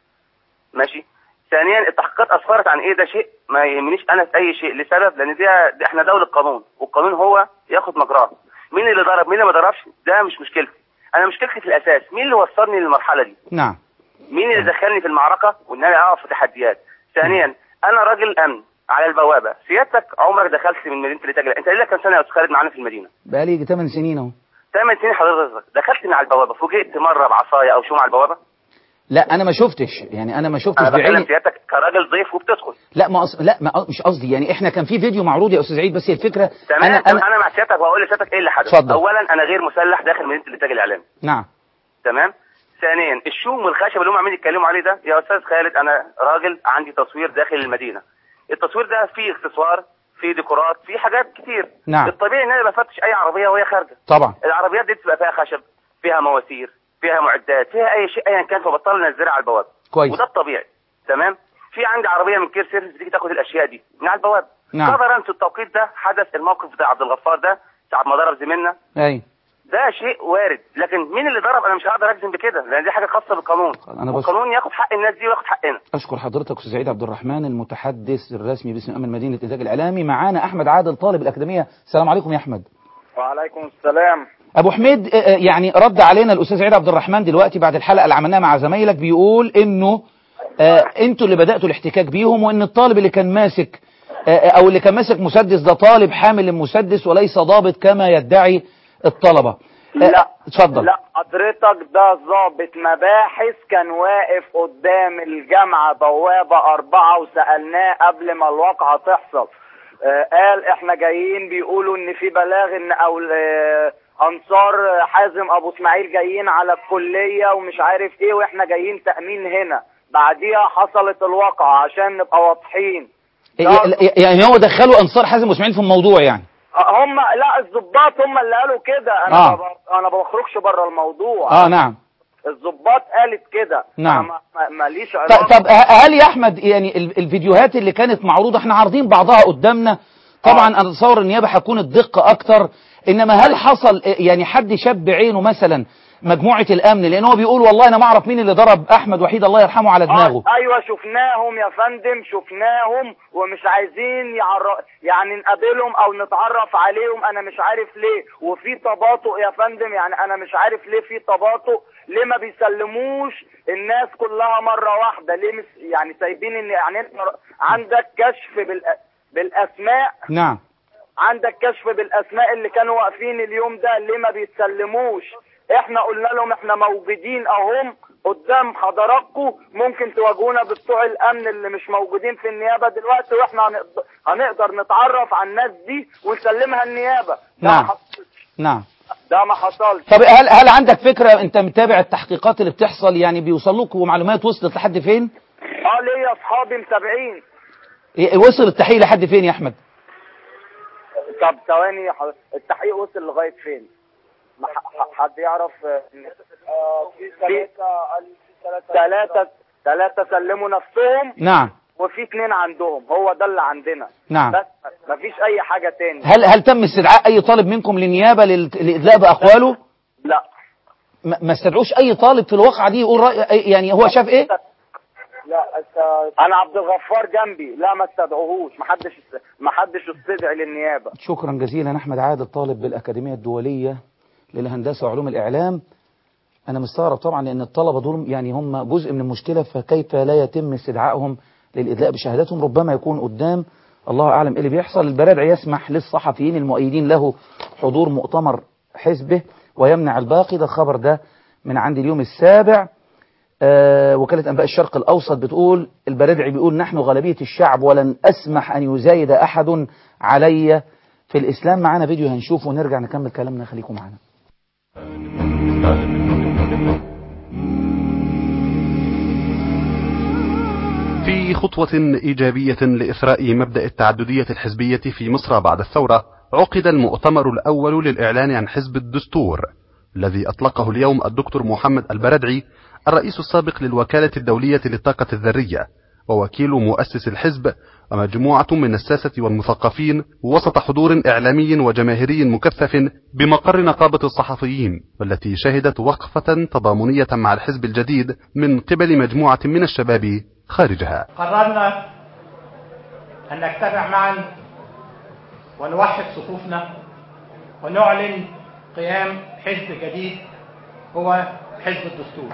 ماشي. ثانيا التحقيقات اسفرت عن ايه؟ ده شيء ما يهمنيش انا في اي شيء لسبب لان دي, دي احنا دوله قانون والقانون هو ياخد مجراه. مين اللي ضرب مين اللي ما ضربش ده مش مشكلتي. انا مشكلتي في الاساس مين اللي وصلني للمرحله دي. نعم. مين اللي دخلني في المعركه وان انا اقف في تحديات. ثانيا انا راجل امن على البوابه. سيادتك عمرك دخلت من مدينه الانتاج؟ انت لك كام سنه يا استاذ خالد معانا في المدينه؟ بقالي ثمان سنين اهو. ثمان سنين حضرتك دخلت من على البوابه فوجئت مره بعصايه او شوم على البوابه؟ لا انا ما شفتش، يعني انا ما شفتش انا بعيني. بكلم سيادتك كراجل ضيف وبتدخل. لا ما أص... لا ما مش قصدي، يعني احنا كان في فيديو معروض يا استاذ عيد، بس هي الفكره تمام. انا انا انا مع سيادتك وهقول لسيادتك ايه اللي حدث. اتفضل. اولا انا غير مسلح داخل مدينه الانتاج الاعلامي. نعم. تمام. ثانيا الشوم والخشب اللي هم عاملين يتكلموا عليه ده يا استاذ خالد انا راجل عندي تصوير داخل المدينه. التصوير ده فيه اكسسوار، فيه ديكورات، فيه حاجات كتير. نعم. الطبيعي ان انا بفتش اي عربيه وهي خارجه. طبعا. العربيات دي بتبقى فيها خشب، فيها مواسير، فيها معدات، فيها اي شيء ايا كان فبطل ننزلها على البوابه. كويس. وده الطبيعي. تمام. في عندي عربيه من كير سيرفيس بتيجي تاخد الاشياء دي من على البوابه. نعم. قدرا في التوقيت ده حدث الموقف بتاع عبد الغفار ده ساعه ما ضرب زميلنا. ايوه. ده شيء وارد، لكن مين اللي ضرب انا مش هقدر اجزم بكده لان دي حاجه خاصه بالقانون. أنا بس والقانون ياخد حق الناس دي وياخد حقنا. اشكر حضرتك استاذ عيد عبد الرحمن المتحدث الرسمي باسم امن مدينه الانتاج الاعلامي. معانا احمد عادل طالب الاكاديميه. السلام عليكم يا احمد. وعليكم السلام. ابو حميد يعني رد علينا الاستاذ عيد عبد الرحمن دلوقتي بعد الحلقه اللي عملناها مع زمايلك، بيقول انه آه انتوا اللي بداتوا الاحتكاك بيهم، وان الطالب اللي كان ماسك آه او اللي كان ماسك مسدس ده طالب حامل المسدس وليس ضابط كما يدعي الطلبه. آه لا اتفضل. لا حضرتك ده ضابط مباحث كان واقف قدام الجامعه بوابه أربعة وسالناه قبل ما الواقعه تحصل. آه قال احنا جايين بيقولوا ان في بلاغ ان او آه انصار حازم ابو اسماعيل جايين على الكليه ومش عارف ايه واحنا جايين تامين هنا. بعديها حصلت الواقعه عشان نبقى واضحين. يعني هو دخلوا انصار حازم واسماعيل في الموضوع يعني؟ هم لا الضباط هم اللي قالوا كده. انا آه. ما انا ما بخرجش بره الموضوع. اه نعم. الضباط قالت كده. نعم. ماليش طب, طب هل يا احمد يعني الفيديوهات اللي كانت معروضه احنا عارضين بعضها قدامنا طبعا. آه. انا اتصور النيابه هتكون الدقه اكتر، انما هل حصل يعني حد شاب بعينه مثلا مجموعه الامن؟ لان هو بيقول والله انا ما اعرف مين اللي ضرب احمد وحيد الله يرحمه على دماغه. آه ايوه شفناهم يا فندم شفناهم ومش عايزين يعرف يعني نقابلهم او نتعرف عليهم. انا مش عارف ليه وفي تباطؤ يا فندم. يعني انا مش عارف ليه في تباطؤ. ليه ما بيسلموش الناس كلها مره واحده؟ ليه مش يعني سايبين ان يعني انت عندك كشف بال بالاسماء؟ نعم. عندك كشف بالاسماء اللي كانوا واقفين اليوم ده. ليه ما بيتسلموش؟ احنا قلنا لهم احنا موجودين اهم قدام حضراتكم، ممكن تواجهونا بتوع الامن اللي مش موجودين في النيابه دلوقتي واحنا هنقدر, هنقدر نتعرف على الناس دي ونسلمها النيابه. نعم. نعم. ده ما حصلش. طب هل هل عندك فكره، انت متابع التحقيقات اللي بتحصل، يعني بيوصل لكم معلومات وصلت لحد فين؟ اه ليا اصحابي متابعين. وصل التحقيق لحد فين يا احمد؟ طب ثواني التحقيق وصل لغايه فين؟ حد يعرف؟ اه في ثلاثة ثلاثة ثلاثة سلموا نفسهم. نعم. وفي اثنين عندهم. هو ده اللي عندنا. نعم. بس مفيش اي حاجة تاني. هل هل تم استدعاء اي طالب منكم للنيابة للإدلاء بأقواله؟ لا. ما استدعوش اي طالب في الواقعة دي يقول رأي، يعني هو شاف ايه؟ لا أست... انا عبد الغفار جنبي، لا ما استدعوهوش، ما حدش ما حدش استدعي للنيابه. شكرا جزيلا. احمد عادل طالب بالاكاديميه الدوليه للهندسه وعلوم الاعلام. انا مستغرب طبعا لان الطلبه دول يعني هم جزء من المشكله، فكيف لا يتم استدعائهم للادلاء بشهاداتهم؟ ربما يكون قدام الله اعلم ايه اللي بيحصل. البرادعي يسمح للصحفيين المؤيدين له حضور مؤتمر حزبه ويمنع الباقي. ده الخبر ده من عند اليوم السابع. آه وكالة أنباء الشرق الأوسط بتقول البرادعي بيقول نحن غالبية الشعب ولن أسمح أن يزايد أحد علي في الإسلام. معانا فيديو هنشوفه ونرجع نكمل كلامنا، خليكم معنا. في خطوة إيجابية لإثراء مبدأ التعددية الحزبية في مصر بعد الثورة، عقد المؤتمر الأول للإعلان عن حزب الدستور الذي أطلقه اليوم الدكتور محمد البرادعي الرئيس السابق للوكالة الدولية للطاقة الذرية ووكيل مؤسس الحزب ومجموعة من الساسة والمثقفين وسط حضور إعلامي وجماهيري مكثف بمقر نقابة الصحفيين، والتي شهدت وقفة تضامنية مع الحزب الجديد من قبل مجموعة من الشباب خارجها. قررنا أن نجتمع معا ونوحد صفوفنا ونعلن قيام حزب جديد هو حزب الدستور.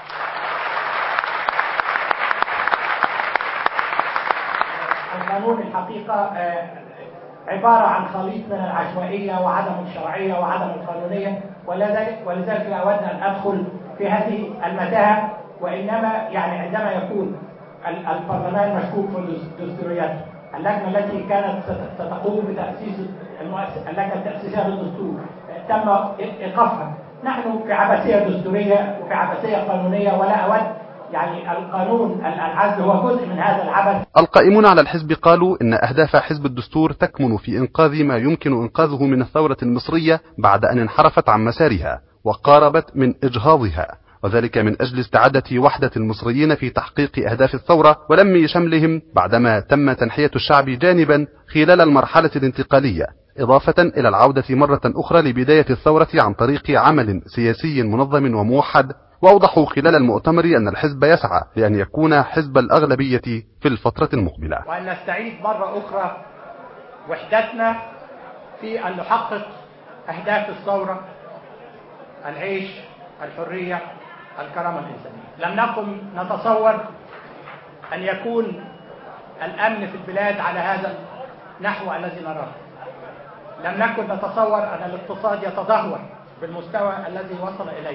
القانون الحقيقة عبارة عن خليط من العشوائية وعدم الشرعية وعدم القانونية، ولذلك لا أود أن أدخل في هذه المتاهة، وإنما يعني عندما يكون البرلمان مشكوك في دستوريته، اللجنة التي كانت ستقوم بتأسيس اللجنة التأسيسية للدستور تم إيقافها. نحن في عبثية دستورية وفي عبثية قانونية، ولا أود يعني القانون العزل هو جزء من هذا العبث. القائمون على الحزب قالوا إن أهداف حزب الدستور تكمن في إنقاذ ما يمكن إنقاذه من الثورة المصرية بعد أن انحرفت عن مسارها وقاربت من إجهاضها، وذلك من أجل استعادة وحدة المصريين في تحقيق أهداف الثورة ولم شملهم بعدما تم تنحية الشعب جانبا خلال المرحلة الانتقالية، إضافة إلى العودة مرة أخرى لبداية الثورة عن طريق عمل سياسي منظم وموحد. وأوضحوا خلال المؤتمر أن الحزب يسعى لأن يكون حزب الأغلبية في الفترة المقبلة، وأن نستعيد مرة أخرى وحدتنا في أن نحقق أهداف الثورة: العيش، الحرية، الكرامة الإنسانية. لم نكن نتصور أن يكون الأمن في البلاد على هذا النحو الذي نراه. لم نكن نتصور أن الاقتصاد يتدهور بالمستوى الذي وصل إليه.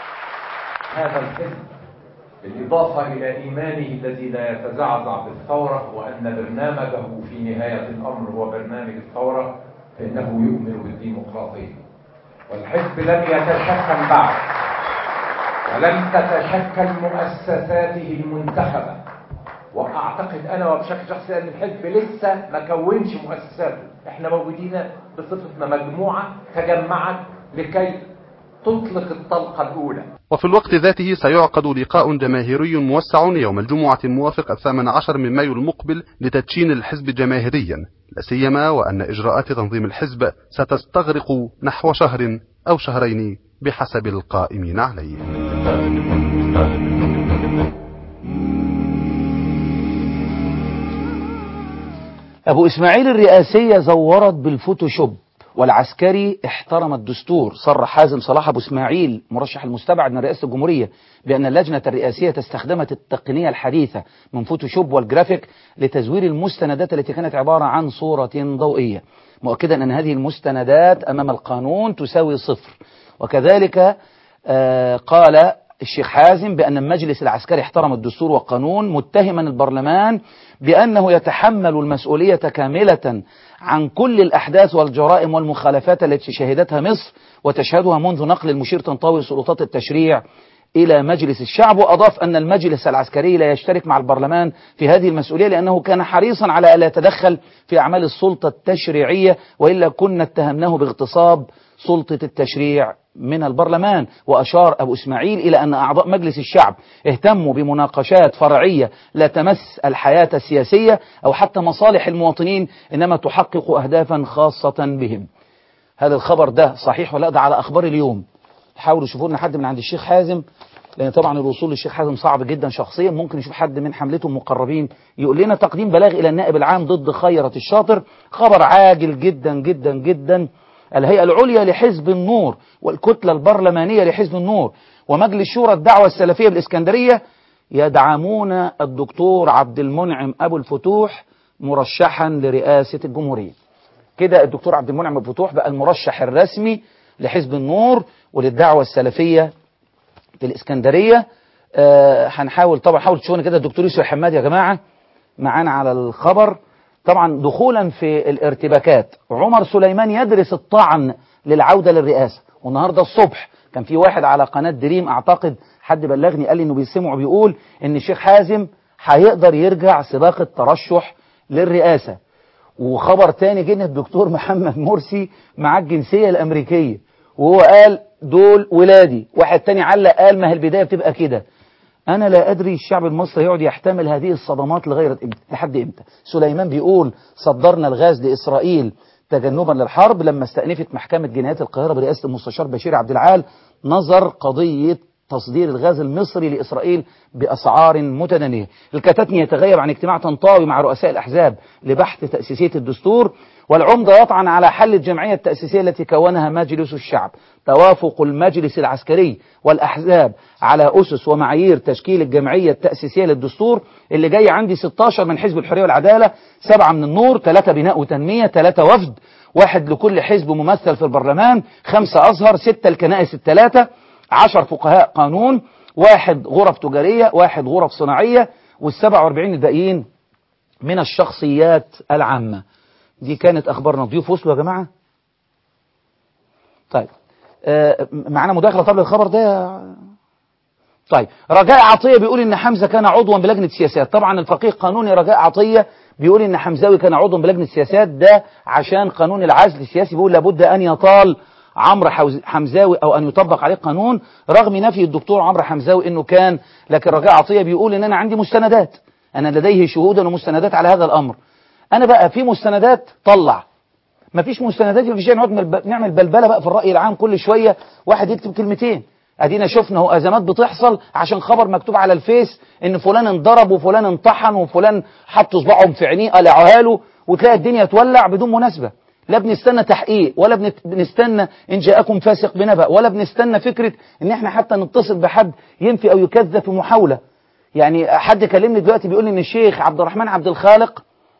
هذا الحزب بالإضافة إلى إيمانه الذي لا يتزعزع بالثورة وأن برنامجه في نهاية الأمر هو برنامج الثورة، فإنه يؤمن بالديمقراطية. والحزب لم يتشكل بعد ولم تتشكل مؤسساته المنتخبة، وأعتقد أنا وبشكل شخصي أن الحزب لسه ما كونش مؤسساته. احنا موجودين بصفتنا مجموعة تجمعت لكي تطلق الطلقة الأولى. وفي الوقت ذاته سيعقد لقاء جماهيري موسع يوم الجمعة الموافق الثامن عشر من مايو المقبل لتدشين الحزب جماهيريا، لا سيما وأن إجراءات تنظيم الحزب ستستغرق نحو شهر أو شهرين بحسب القائمين عليه. أبو إسماعيل الرئاسية زورت بالفوتوشوب والعسكري احترم الدستور. صرح حازم صلاح أبو إسماعيل مرشح المستبعد من رئاسة الجمهورية بأن اللجنة الرئاسية استخدمت التقنية الحديثة من فوتوشوب والجرافيك لتزوير المستندات التي كانت عبارة عن صورة ضوئية، مؤكدا أن هذه المستندات أمام القانون تساوي صفر. وكذلك آه قال الشيخ حازم بأن المجلس العسكري احترم الدستور والقانون، متهما البرلمان بأنه يتحمل المسؤولية كاملة عن كل الأحداث والجرائم والمخالفات التي شهدتها مصر وتشهدها منذ نقل المشير طنطاوي سلطات التشريع إلى مجلس الشعب. وأضاف أن المجلس العسكري لا يشترك مع البرلمان في هذه المسؤولية لأنه كان حريصا على ألا يتدخل في أعمال السلطة التشريعية، وإلا كنا اتهمناه باغتصاب سلطة التشريع من البرلمان. وأشار أبو إسماعيل إلى أن أعضاء مجلس الشعب اهتموا بمناقشات فرعية لا تمس الحياة السياسية أو حتى مصالح المواطنين، إنما تحقق أهدافا خاصة بهم. هذا الخبر ده صحيح ولا ده على أخبار اليوم؟ حاولوا شوفوا لنا حد من عند الشيخ حازم لأن طبعا الوصول للشيخ حازم صعب جدا شخصيا، ممكن يشوف حد من حملته المقربين يقول لنا تقديم بلاغ إلى النائب العام ضد خيرت الشاطر. خبر عاجل جدا جدا جدا. الهيئة العليا لحزب النور والكتلة البرلمانية لحزب النور ومجلس شورى الدعوة السلفية بالإسكندرية يدعمون الدكتور عبد المنعم أبو الفتوح مرشحا لرئاسة الجمهورية. كده الدكتور عبد المنعم أبو الفتوح بقى المرشح الرسمي لحزب النور وللدعوة السلفية في الإسكندرية. آه هنحاول طبعا حاول تشوفنا كده الدكتور يوسف حماد يا جماعة معانا على الخبر. طبعا دخولا في الارتباكات، عمر سليمان يدرس الطعن للعودة للرئاسة. والنهاردة الصبح كان في واحد على قناة دريم اعتقد حد بلغني قال لي انه بيسمع بيقول ان الشيخ حازم هيقدر يرجع سباق الترشح للرئاسة. وخبر تاني جه الدكتور محمد مرسي مع الجنسية الامريكية وهو قال دول ولادي. واحد تاني علق قال ما هي البداية بتبقى كده. أنا لا أدري الشعب المصري يقعد يحتمل هذه الصدمات لغاية لحد إمتى. سليمان بيقول صدرنا الغاز لإسرائيل تجنبا للحرب لما استأنفت محكمة جنايات القاهرة برئاسة المستشار بشير عبد العال نظر قضية تصدير الغاز المصري لإسرائيل بأسعار متدنية. الكتاتني يتغيب عن اجتماع طنطاوي مع رؤساء الأحزاب لبحث تأسيسية الدستور. والعمدة يطعن على حل الجمعية التأسيسية التي كونها مجلس الشعب. توافق المجلس العسكري والأحزاب على أسس ومعايير تشكيل الجمعية التأسيسية للدستور اللي جاي عندي ستاشر من حزب الحرية والعدالة، سبعة من النور، ثلاثة بناء وتنمية، ثلاثة وفد، واحد لكل حزب ممثل في البرلمان، خمسة أزهر، ستة الكنائس الثلاثة، عشر فقهاء قانون، واحد غرف تجارية، واحد غرف صناعية، والسبعة واربعين الباقيين من الشخصيات العامة. دي كانت أخبارنا. ضيوف وصلوا يا جماعة؟ طيب آه معنا مداخلة طب للخبر ده. طيب رجاء عطية بيقول إن حمزة كان عضوا بلجنة السياسات. طبعا الفقيه القانوني رجاء عطية بيقول إن حمزاوي كان عضوا بلجنة السياسات، ده عشان قانون العزل السياسي بيقول لابد أن يطال عمرو حمزاوي أو أن يطبق عليه قانون، رغم نفي الدكتور عمرو حمزاوي إنه كان. لكن رجاء عطية بيقول إن أنا عندي مستندات، أنا لديه شهودا ومستندات على هذا الأمر. أنا بقى في مستندات طلع، ما فيش مستندات ما فيش نقعد نعمل بلبلة بقى في الرأي العام كل شوية واحد يكتب كلمتين. أدينا شفنا هو أزمات بتحصل عشان خبر مكتوب على الفيس إن فلان انضرب وفلان انطحن وفلان حط صباعهم في عينيه قلعوها له، وتلاقي الدنيا تولع بدون مناسبة. لا بنستنى تحقيق ولا بنستنى إن جاءكم فاسق بنبأ ولا بنستنى فكرة إن إحنا حتى نتصل بحد ينفي أو يكذب في محاولة. يعني حد كلمني دلوقتي بيقول لي إن الشيخ عبد الرحمن عبد الخالق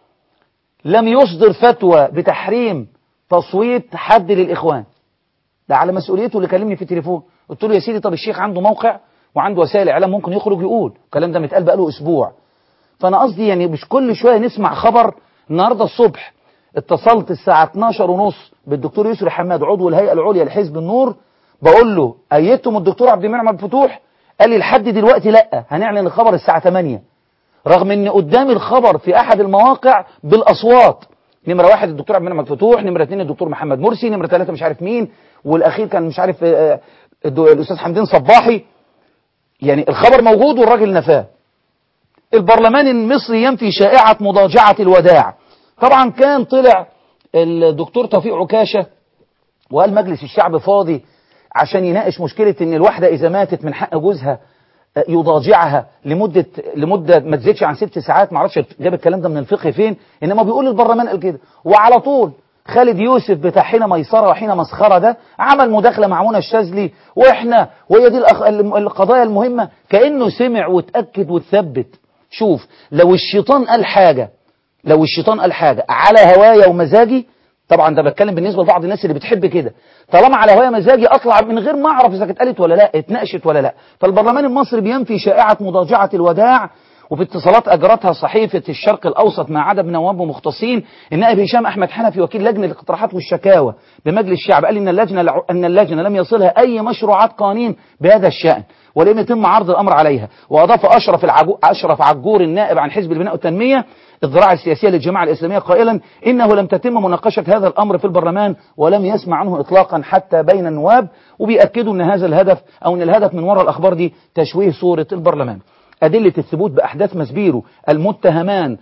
لم يصدر فتوى بتحريم تصويت حد للإخوان. ده على مسؤوليته اللي كلمني في التليفون. قلت له يا سيدي طب الشيخ عنده موقع وعنده وسائل إعلام ممكن يخرج يقول الكلام ده متقال بقاله أسبوع. فأنا قصدي يعني مش كل شوية نسمع خبر. النهاردة الصبح اتصلت الساعة اتناشر ونص بالدكتور يسري حماد عضو الهيئة العليا لحزب النور، بقول له أيدتم الدكتور عبد المنعم أبو الفتوح؟ قال لي لحد دلوقتي لأ، هنعلن الخبر الساعة تمانية، رغم ان قدامي الخبر في احد المواقع بالاصوات. نمرة واحد الدكتور عبد المنعم أبو الفتوح، نمرة اثنين الدكتور محمد مرسي، نمرة ثلاثة مش عارف مين، والاخير كان مش عارف الاستاذ حمدين صباحي. يعني الخبر موجود والراجل نفاه. البرلمان المصري ينفي شائعة مضاجعة الوداع. طبعا كان طلع الدكتور توفيق عكاشة وقال مجلس الشعب فاضي عشان يناقش مشكلة ان الواحدة اذا ماتت من حق جوزها يضاجعها لمدة لمدة ما تزيدش عن ست ساعات. ما اعرفش جاب الكلام ده من الفقه فين، انما بيقول البرلمان قال كده. وعلى طول خالد يوسف بتاع حين ميسرة وحين مسخرة ده عمل مداخلة مع منى الشاذلي، واحنا وهي دي القضايا المهمة، كأنه سمع وتأكد وتثبت. شوف لو الشيطان قال حاجة لو الشيطان قال حاجة على هوايا ومزاجي، طبعا ده بتكلم بالنسبة لبعض الناس اللي بتحب كده، طالما على هوايا مزاجي اطلع من غير ما اعرف اذا كانت قالت ولا لا، اتناقشت ولا لا. فالبرلمان المصري بينفي شائعة مضاجعة الوداع. وفي اتصالات اجرتها صحيفة الشرق الاوسط مع عدد من نواب ومختصين، النائب هشام احمد حنفي وكيل لجنة الاقتراحات والشكاوى بمجلس الشعب قال ان اللجنة ان اللجنة لم يصلها اي مشروعات قانون بهذا الشأن ولم يتم عرض الامر عليها. واضاف اشرف العجو اشرف عجور النائب عن حزب البناء والتنمية الذراع السياسية للجماعة الإسلامية قائلا إنه لم تتم مناقشة هذا الأمر في البرلمان ولم يسمع عنه إطلاقا حتى بين النواب. وبيأكدوا أن هذا الهدف أو أن الهدف من وراء الأخبار دي تشويه صورة البرلمان. أدلة الثبوت بأحداث مسبيرو، المتهمان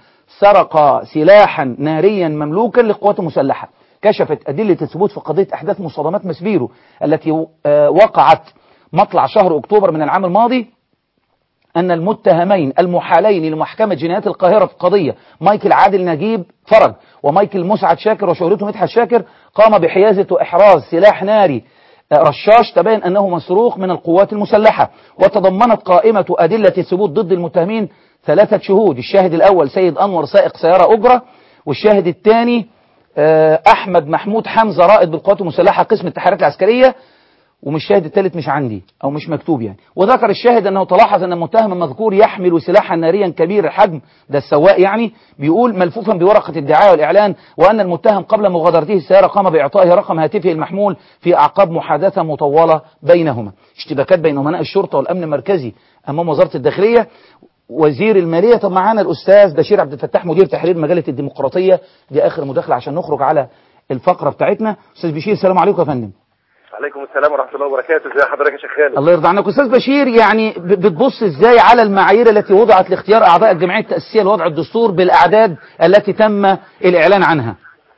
سرق سلاحا ناريا مملوكا للقوات المسلحة. كشفت أدلة الثبوت في قضية أحداث مصادمات مسبيرو التي وقعت مطلع شهر أكتوبر من العام الماضي أن المتهمين المحالين لمحكمة جنايات القاهرة في قضية مايكل عادل نجيب فرج ومايكل مسعد شاكر وشهرته مدحت شاكر قام بحيازة وإحراز سلاح ناري رشاش تبين أنه مسروق من القوات المسلحة. وتضمنت قائمة أدلة ثبوت ضد المتهمين ثلاثة شهود. الشاهد الأول سيد أنور سائق سيارة أجرة، والشاهد الثاني أحمد محمود حمزة رائد بالقوات المسلحة قسم التحريات العسكرية، ومش الشاهد الثالث مش عندي أو مش مكتوب يعني. وذكر الشاهد أنه تلاحظ أن المتهم المذكور يحمل سلاحا ناريا كبير الحجم، ده السواق يعني، بيقول ملفوفا بورقة الدعاية والإعلان، وأن المتهم قبل مغادرته السيارة قام بإعطائه رقم هاتفه المحمول في أعقاب محادثة مطولة بينهما. اشتباكات بين أمناء الشرطة والأمن المركزي أمام وزارة الداخلية وزير المالية. طب معانا الأستاذ بشير عبد الفتاح مدير تحرير مجلة الديمقراطية، دي آخر مداخلة عشان نخرج على الفقرة بتاعتنا. أستاذ بشير السلام عليكم يا فندم. عليكم السلام ورحمة الله وبركاته. ازي حضرتك يا شيخ خالد؟ الله يرضى عنك. أستاذ بشير، يعني بتبص ازاي على المعايير التي وضعت لاختيار أعضاء الجمعية التأسيسية لوضع الدستور بالأعداد التي تم الإعلان عنها؟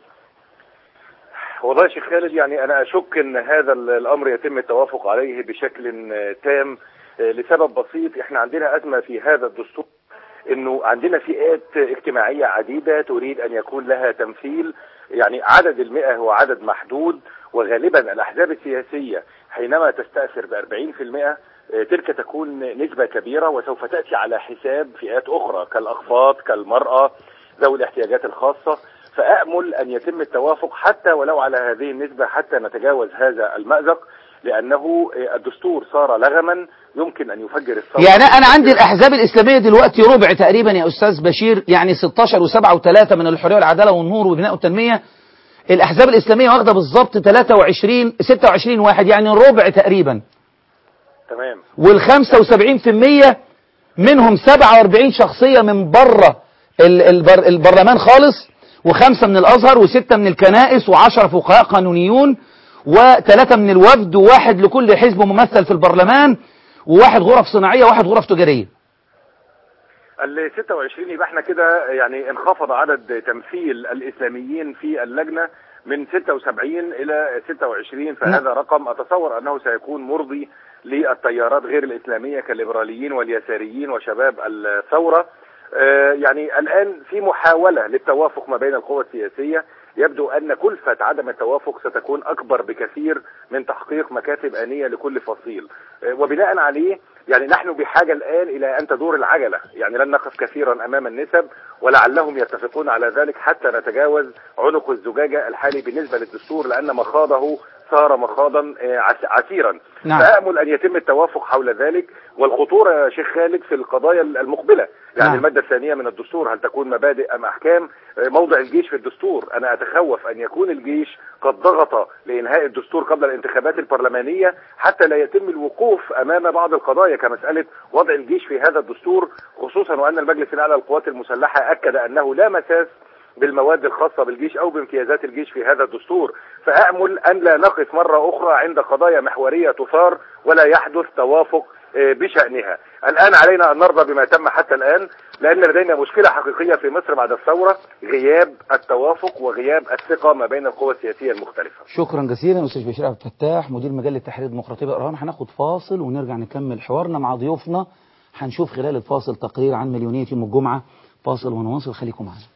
والله يا شيخ خالد، يعني أنا أشك أن هذا الأمر يتم التوافق عليه بشكل تام لسبب بسيط. احنا عندنا أزمة في هذا الدستور، انه عندنا فئات اجتماعية عديدة تريد ان يكون لها تمثيل. يعني عدد المئة هو عدد محدود، وغالبا الأحزاب السياسية حينما تستأثر بأربعين في المئة تلك تكون نسبة كبيرة، وسوف تأتي على حساب فئات أخرى كالأخفاض كالمرأة ذوي الاحتياجات الخاصة. فأأمل أن يتم التوافق حتى ولو على هذه النسبة حتى نتجاوز هذا المأزق، لأنه الدستور صار لغما يمكن أن يفجر الثورة. يعني أنا عندي الأحزاب الإسلامية دلوقتي ربع تقريبا يا أستاذ بشير، يعني ستاشر وسبعة وثلاثة من الحرية والعدالة والنور وبناء والتنمية. الأحزاب الإسلامية واخدة بالظبط ثلاثة وعشرين ستة وعشرين واحد، يعني الربع تقريبا. تمام. والخمسة وسبعين في المية منهم سبعة وأربعين شخصية من بره البر البرلمان خالص، وخمسة من الأزهر وستة من الكنائس وعشرة فقهاء قانونيون وثلاثة من الوفد وواحد لكل حزب ممثل في البرلمان وواحد غرف صناعية وواحد غرف تجارية. ال ستة وعشرين يبقى احنا كده يعني انخفض عدد تمثيل الإسلاميين في اللجنة من ستة وسبعين إلى ستة وعشرين، فهذا رقم أتصور أنه سيكون مرضي للتيارات غير الإسلامية كالليبراليين واليساريين وشباب الثورة. اه يعني الآن في محاولة للتوافق ما بين القوى السياسية. يبدو أن كلفة عدم التوافق ستكون أكبر بكثير من تحقيق مكاتب آنية لكل فصيل، اه وبناء عليه يعني نحن بحاجة الآن إلى أن تدور العجلة. يعني لن نقف كثيرا أمام النسب، ولعلهم يتفقون على ذلك حتى نتجاوز عنق الزجاجة الحالي بالنسبة للدستور، لأن مخاضه صار مخاضا عسيرا. نعم. فأأمل أن يتم التوافق حول ذلك. والخطورة يا شيخ خالد في القضايا المقبلة، يعني نعم. المادة الثانية من الدستور، هل تكون مبادئ أم أحكام؟ موضع الجيش في الدستور، أنا أتخوف أن يكون الجيش قد ضغط لإنهاء الدستور قبل الانتخابات البرلمانية حتى لا يتم الوقوف أمام بعض القضايا كمسألة وضع الجيش في هذا الدستور، خصوصا وأن المجلس الأعلى للقوات المسلحة أكد أنه لا مساس بالمواد الخاصة بالجيش أو بامتيازات الجيش في هذا الدستور. فأأمل أن لا نقف مرة أخرى عند قضايا محورية تثار ولا يحدث توافق بشأنها. الآن علينا أن نرضى بما تم حتى الآن، لأن لدينا مشكلة حقيقية في مصر بعد الثورة، غياب التوافق وغياب الثقة ما بين القوى السياسية المختلفة. شكرا جزيلا أستاذ بشير عبد الفتاح مدير مجلة تحرير الديمقراطية بإيران. هناخد فاصل ونرجع نكمل حوارنا مع ضيوفنا. هنشوف خلال الفاصل تقرير عن مليونية يوم الجمعة. فاصل ونواصل، خليكم معنا.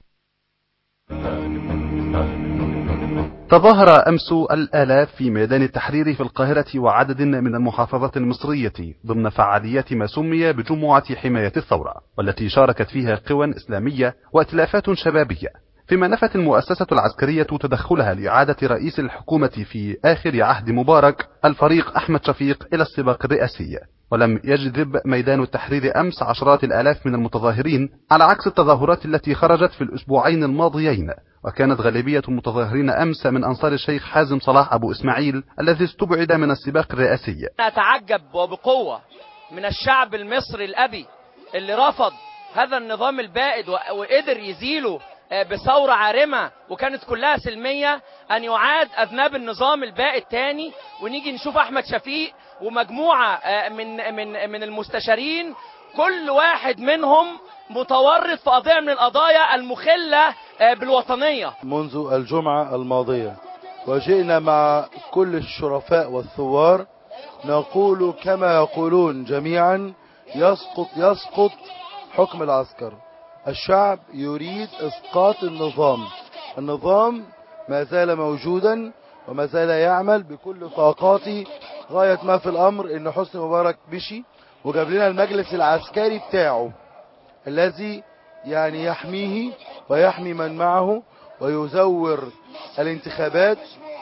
تظاهر أمس الآلاف في ميدان التحرير في القاهرة وعدد من المحافظات المصرية ضمن فعاليات ما سمي بجمعة حماية الثورة، والتي شاركت فيها قوى إسلامية وائتلافات شبابية، فيما نفت المؤسسة العسكرية تدخلها لإعادة رئيس الحكومة في آخر عهد مبارك الفريق أحمد شفيق إلى السباق الرئاسي. ولم يجذب ميدان التحرير أمس عشرات الآلاف من المتظاهرين على عكس التظاهرات التي خرجت في الأسبوعين الماضيين، وكانت غالبية المتظاهرين أمس من أنصار الشيخ حازم صلاح أبو إسماعيل الذي استبعد من السباق الرئاسي. نتعجب وبقوة من الشعب المصري الأبي اللي رفض هذا النظام البائد وقدر يزيله بثورة عارمة وكانت كلها سلمية، أن يعاد أذناب النظام البائد تاني، ونيجي نشوف أحمد شفيق ومجموعة من من من المستشارين كل واحد منهم متورط في قضية من القضايا المخلة بالوطنية. منذ الجمعة الماضية وجئنا مع كل الشرفاء والثوار نقول كما يقولون جميعا: يسقط يسقط حكم العسكر. الشعب يريد إسقاط النظام. النظام ما زال موجودا وما زال يعمل بكل طاقاته، غاية ما في الأمر إن حسني مبارك مشي وجاب لنا المجلس العسكري بتاعه الذي يعني يحميه ويحمي من معه ويزور الانتخابات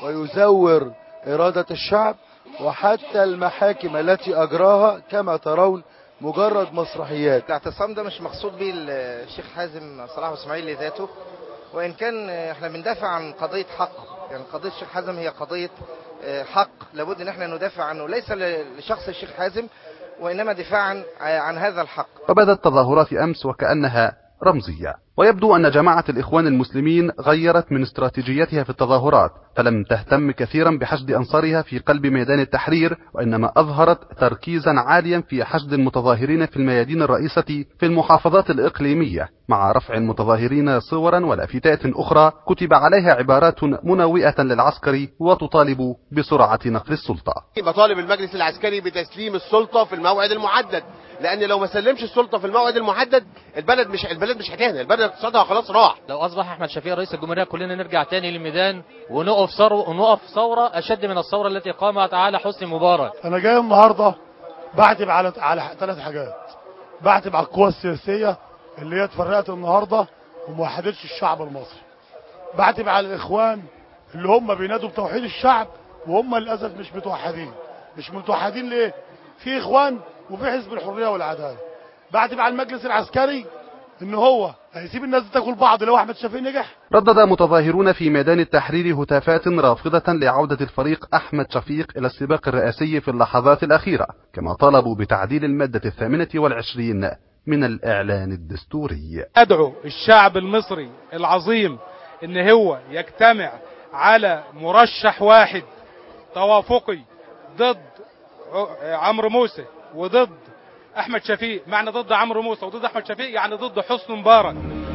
ويزور إرادة الشعب، وحتى المحاكم التي أجراها كما ترون مجرد مسرحيات. الاعتصام ده مش مقصود به الشيخ حازم صلاح واسماعيل لذاته، وإن كان احنا بندافع عن قضية حق، يعني قضية الشيخ حازم هي قضية حق لابد ان احنا ندافع عنه، ليس لشخص الشيخ حازم وإنما دفاعا عن هذا الحق. وبدت تظاهرات أمس وكأنها رمزية، ويبدو أن جماعة الإخوان المسلمين غيرت من استراتيجيتها في التظاهرات، فلم تهتم كثيرا بحشد أنصارها في قلب ميدان التحرير، وإنما أظهرت تركيزا عاليا في حشد المتظاهرين في الميادين الرئيسة في المحافظات الإقليمية، مع رفع المتظاهرين صورا ولافتات أخرى كتب عليها عبارات منوئة للعسكر وتطالب بسرعة نقل السلطة. بطالب المجلس العسكري بتسليم السلطة في الموعد المحدد، لأن لو ما سلمش السلطة في الموعد المحدد البلد مش البلد مش هتهدى، البلد اقتصادها خلاص راح. لو أصبح أحمد شفيق رئيس الجمهورية كلنا نرجع تاني للميدان ونقف ثورة ونقف ثورة أشد من الثورة التي قامت على حسني مبارك. أنا جاي النهارده بعتب على على ثلاث حاجات. بعتب على القوى السياسية اللي هي اتفرقت النهارده وما وحدتش الشعب المصري. بعتب على الإخوان اللي هم بينادوا بتوحيد الشعب وهم للأسف مش متوحدين. مش متوحدين ليه؟ في إخوان وفي حزب الحرية والعدالة. بعتب على المجلس العسكري ان هو هيسيب الناس تاكل بعض لو احمد شفيق نجح. ردد متظاهرون في ميدان التحرير هتافات رافضة لعودة الفريق أحمد شفيق إلى السباق الرئاسي في اللحظات الأخيرة، كما طالبوا بتعديل المادة الثامنة والعشرين من الإعلان الدستوري. أدعو الشعب المصري العظيم ان هو يجتمع على مرشح واحد توافقي ضد عمرو موسى وضد احمد شفيق. معنى ضد عمرو موسى وضد احمد شفيق يعني ضد حسني مبارك.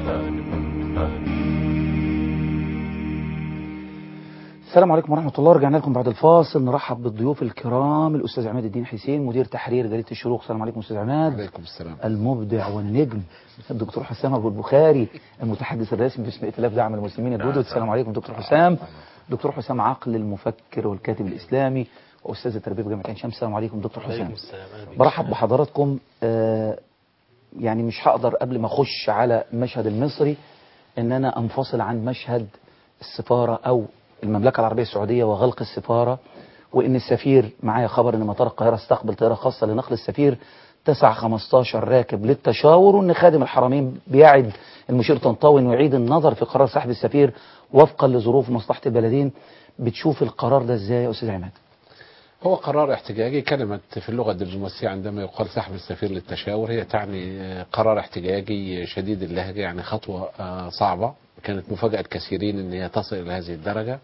السلام عليكم ورحمة الله. رجعنا لكم بعد الفاصل، نرحب بالضيوف الكرام الأستاذ عماد الدين حسين مدير تحرير جريدة الشروق. السلام عليكم أستاذ عماد. عليكم السلام. المبدع والنجم الدكتور حسام أبو البخاري المتحدث الرسمي باسم ائتلاف دعم المسلمين الجدد. السلام عليكم دكتور حسام. دكتور حسام عقل المفكر والكاتب الإسلامي وأستاذ التربية بجامعة عين شمس. السلام عليكم دكتور حسام. برحب بحضراتكم. آه يعني مش هقدر قبل ما أخش على المشهد المصري إن أنا أنفصل عن مشهد السفارة أو المملكة العربية السعودية وغلق السفارة، وإن السفير معايا خبر إن مطار القاهرة استقبل طائرة خاصة لنقل السفير تسعة خمستاشر راكب للتشاور، وإن خادم الحرمين بيعد المشير طنطاوي إنه يعيد النظر في قرار سحب السفير وفقا لظروف مصلحة البلدين. بتشوف القرار ده إزاي يا أستاذ عماد؟ هو قرار احتجاجي. كلمة في اللغة الدبلوماسية عندما يقال سحب السفير للتشاور هي تعني قرار احتجاجي شديد اللهجة، يعني خطوة صعبة كانت مفاجأة كثيرين ان هي تصل الى هذه الدرجة.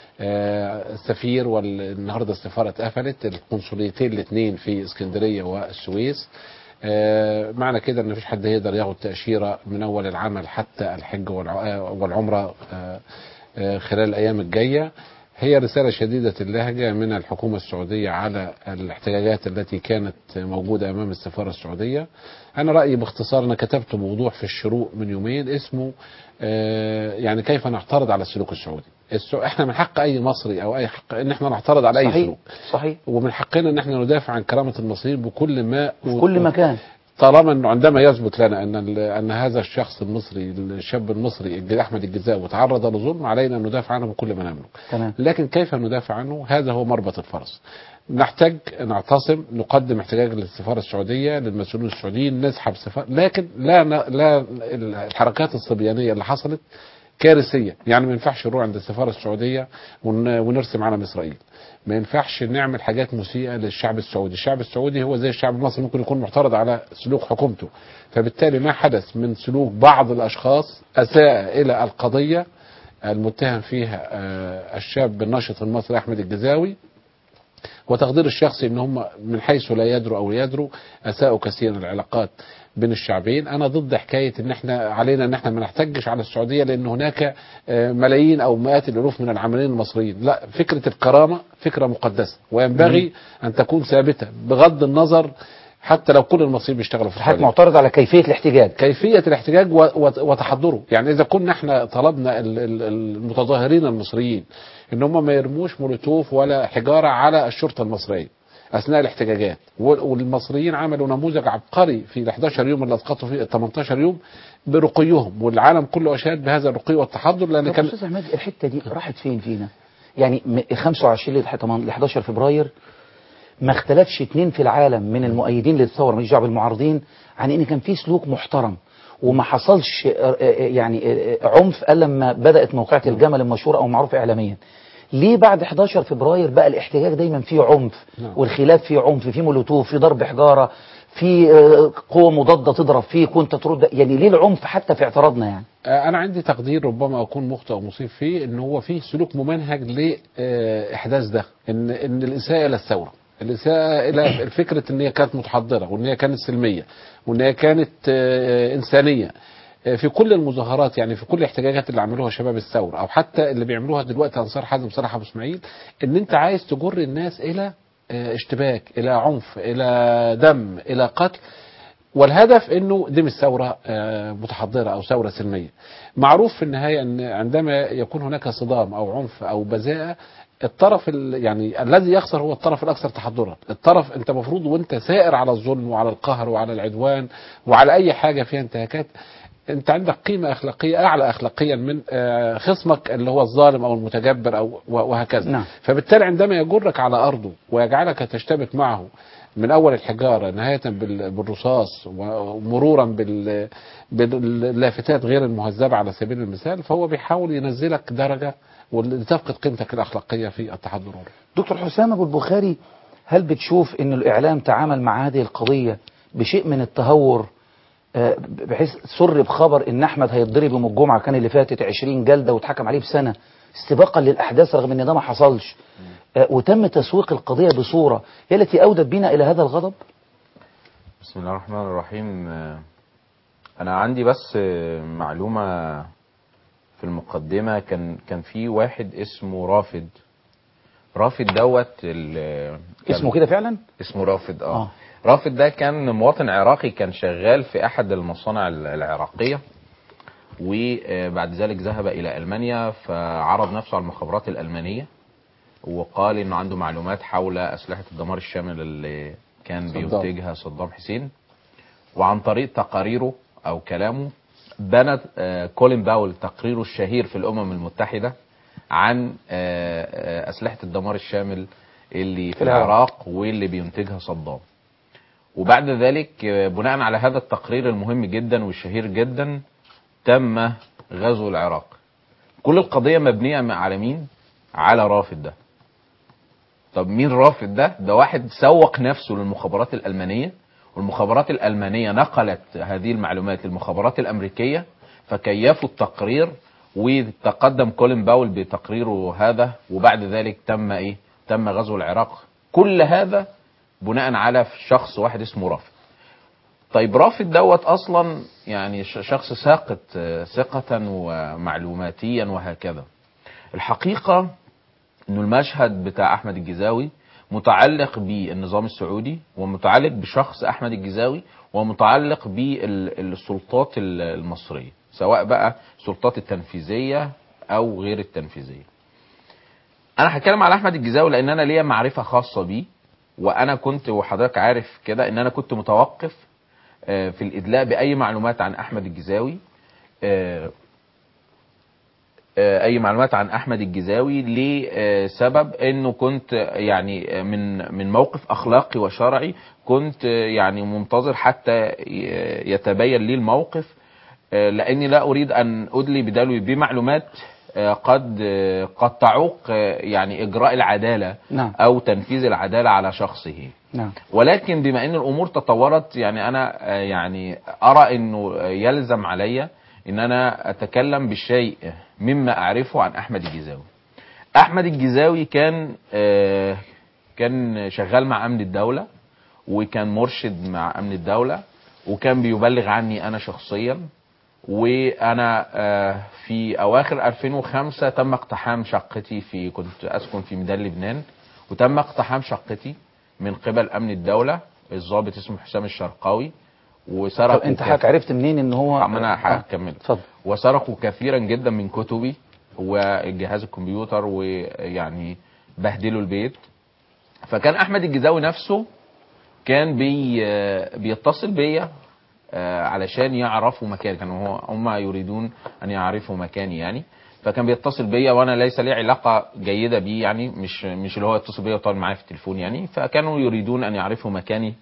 السفير والنهاردة السفارة اتقفلت، القنصليتين الاثنين في اسكندرية والسويس. معنى كده ان مفيش حد يقدر ياخد تأشيرة من اول العمل حتى الحج والعمرة خلال الايام الجاية. هي رسالة شديدة اللهجة من الحكومة السعودية على الاحتجاجات التي كانت موجودة أمام السفارة السعودية. أنا رأيي باختصار أنا كتبت بوضوح في الشروق من يومين اسمه آه يعني كيف نعترض على السلوك السعودي. السعودي احنا من حق أي مصري أو أي حق إن احنا نعترض على أي صحيح. سلوك. صحيح. ومن حقنا إن احنا ندافع عن كرامة المصريين بكل ما في كل مكان، طالما انه عندما يثبت لنا ان ان هذا الشخص المصري الشاب المصري احمد الجزاوي تعرض لظلم علينا ان ندافع عنه بكل ما نملك. تمام. لكن كيف ندافع عنه؟ هذا هو مربط الفرس. نحتاج نعتصم، نقدم احتجاج للسفاره السعوديه للمسؤولين السعوديين، نسحب سفاره، لكن لا لا الحركات الصبيانيه اللي حصلت كارثيه. يعني ما ينفعش نروح عند السفاره السعوديه ونرسم علم اسرائيل. ما ينفعش نعمل حاجات مسيئة للشعب السعودي. الشعب السعودي هو زي الشعب المصري ممكن يكون معترض على سلوك حكومته، فبالتالي ما حدث من سلوك بعض الأشخاص أساء إلى القضية المتهم فيها الشاب الناشط المصري أحمد الجزاوي وتقدير الشخصي ان هم من حيث لا يدروا او يدروا اساءوا كثيرا العلاقات بين الشعبين. انا ضد حكايه ان احنا علينا ان احنا ما نحتجش على السعوديه لان هناك ملايين او مئات الالوف من العاملين المصريين. لا، فكره الكرامه فكره مقدسه وينبغي ان تكون ثابته بغض النظر حتى لو كل المصريين بيشتغلوا في حضرتك معترض على كيفيه الاحتجاج؟ كيفيه الاحتجاج وتحضره. يعني اذا كنا احنا طلبنا المتظاهرين المصريين ان هم ما يرموش مولوتوف ولا حجاره على الشرطه المصريه اثناء الاحتجاجات، والمصريين عملوا نموذج عبقري في ال حداشر يوم اللي اسقطوا فيه تمنتاشر يوم برقيهم، والعالم كله اشاد بهذا الرقي والتحضر. لان كان استاذ عماد الحته دي راحت فين فينا؟ يعني خمسة وعشرين ل حداشر فبراير ما اختلفش اتنين في العالم من المؤيدين للثوره مش دعوه بالمعارضين عن ان كان في سلوك محترم وما حصلش يعني عنف الا لما بدات موقعه الجمل المشهوره او معروفه اعلاميا. ليه بعد حداشر فبراير بقى الاحتجاج دايما فيه عنف والخلاف فيه عنف، فيه مولوتوف، فيه ضرب حجاره، في قوة مضادة تضرب فيك وانت ترد؟ يعني ليه العنف حتى في اعتراضنا؟ يعني انا عندي تقدير ربما اكون مخطئ او مصيب فيه ان هو فيه سلوك ممنهج لاحداث ده، ان ان الاساءة الى الثورة، الاساءة الى الفكرة ان هي كانت متحضرة وان هي كانت سلمية وان هي كانت انسانية في كل المظاهرات. يعني في كل الاحتجاجات اللي عملوها شباب الثورة او حتى اللي بيعملوها دلوقتي انصار حازم صالح ابو اسماعيل، ان انت عايز تجر الناس الى اشتباك، الى عنف، الى دم، الى قتل، والهدف انه دي مش ثوره متحضره او ثوره سلميه. معروف في النهايه ان عندما يكون هناك صدام او عنف او بذاءه، الطرف يعني الذي يخسر هو الطرف الاكثر تحضرا. الطرف انت مفروض وانت سائر على الظلم وعلى القهر وعلى العدوان وعلى اي حاجه فيها انتهاكات، انت عندك قيمه اخلاقيه اعلى اخلاقيا من خصمك اللي هو الظالم او المتجبر او وهكذا. نعم. فبالتالي عندما يجرك على ارضه ويجعلك تشتبك معه من اول الحجاره نهايه بالرصاص ومرورا باللافتات غير المهذبه على سبيل المثال، فهو بيحاول ينزلك درجه ولتفقد قيمتك الاخلاقيه في التحضر. دكتور حسام ابو البخاري، هل بتشوف ان الاعلام تعامل مع هذه القضيه بشيء من التهور بحيث سر بخبر ان احمد هيتضرب يوم الجمعه كان اللي فاتت عشرين جلده واتحكم عليه بسنه استباقا للاحداث رغم ان ده ما حصلش، وتم تسويق القضيه بصوره هي التي اودت بنا الى هذا الغضب؟ بسم الله الرحمن الرحيم. انا عندي بس معلومه في المقدمه. كان كان في واحد اسمه رافد. رافد دوت اسمه كده فعلا؟ اسمه رافد اه, آه. رافد ده كان مواطن عراقي، كان شغال في احد المصانع العراقيه، وبعد ذلك ذهب الى المانيا فعرض نفسه على المخابرات الالمانيه وقال انه عنده معلومات حول اسلحه الدمار الشامل اللي كان بينتجها صدام حسين. وعن طريق تقاريره او كلامه بنى كولين باول تقريره الشهير في الامم المتحده عن اسلحه الدمار الشامل اللي في العراق واللي بينتجها صدام. وبعد ذلك بناء على هذا التقرير المهم جدا والشهير جدا تم غزو العراق. كل القضية مبنية على مين؟ على رافد ده. طب مين رافد ده؟ ده واحد سوق نفسه للمخابرات الألمانية، والمخابرات الألمانية نقلت هذه المعلومات للمخابرات الأمريكية فكيفوا التقرير، وتقدم كولين باول بتقريره هذا، وبعد ذلك تم ايه؟ تم غزو العراق. كل هذا بناء على شخص واحد اسمه رافد. طيب رافد دوت اصلا يعني شخص ساقط ثقة ومعلوماتيا وهكذا. الحقيقة انه المشهد بتاع احمد الجزاوي متعلق بالنظام السعودي ومتعلق بشخص احمد الجزاوي ومتعلق بالسلطات المصرية، سواء بقى السلطات التنفيذية او غير التنفيذية. انا هتكلم على احمد الجزاوي لان انا ليا معرفة خاصة بيه، وانا كنت وحضرتك عارف كده ان انا كنت متوقف في الادلاء باي معلومات عن احمد الجزاوي، اي معلومات عن احمد الجزاوي لسبب انه كنت يعني من من موقف اخلاقي وشرعي كنت يعني منتظر حتى يتبين لي الموقف، لاني لا اريد ان ادلي بدلوي بمعلومات قد قد تعوق يعني اجراء العداله نعم. او تنفيذ العداله على شخصه. نعم. ولكن بما ان الامور تطورت يعني انا يعني ارى انه يلزم علي ان انا اتكلم بالشيء مما اعرفه عن احمد الجزاوي. احمد الجزاوي كان كان شغال مع امن الدوله وكان مرشد مع امن الدوله وكان بيبلغ عني انا شخصيا. وانا في اواخر ألفين وخمسة تم اقتحام شقتي في كنت اسكن في ميدان لبنان، وتم اقتحام شقتي من قبل امن الدوله. الضابط اسمه حسام الشرقاوي وسرقوا. طب انت حضرتك عرفت منين ان هو؟ ما انا هكمل. اتفضل. وسرقوا كثيرا جدا من كتبي وجهاز الكمبيوتر، ويعني بهدلوا البيت. فكان احمد الجزاوي نفسه كان بي بيتصل بيا علشان يعرفوا مكاني، كانوا هم يريدون ان يعرفوا مكاني يعني. فكان بيتصل بيا وانا ليس لي علاقه جيده بيه يعني، مش مش اللي هو يتصل بيا وطال معايا في التليفون يعني. فكانوا يريدون ان يعرفوا مكاني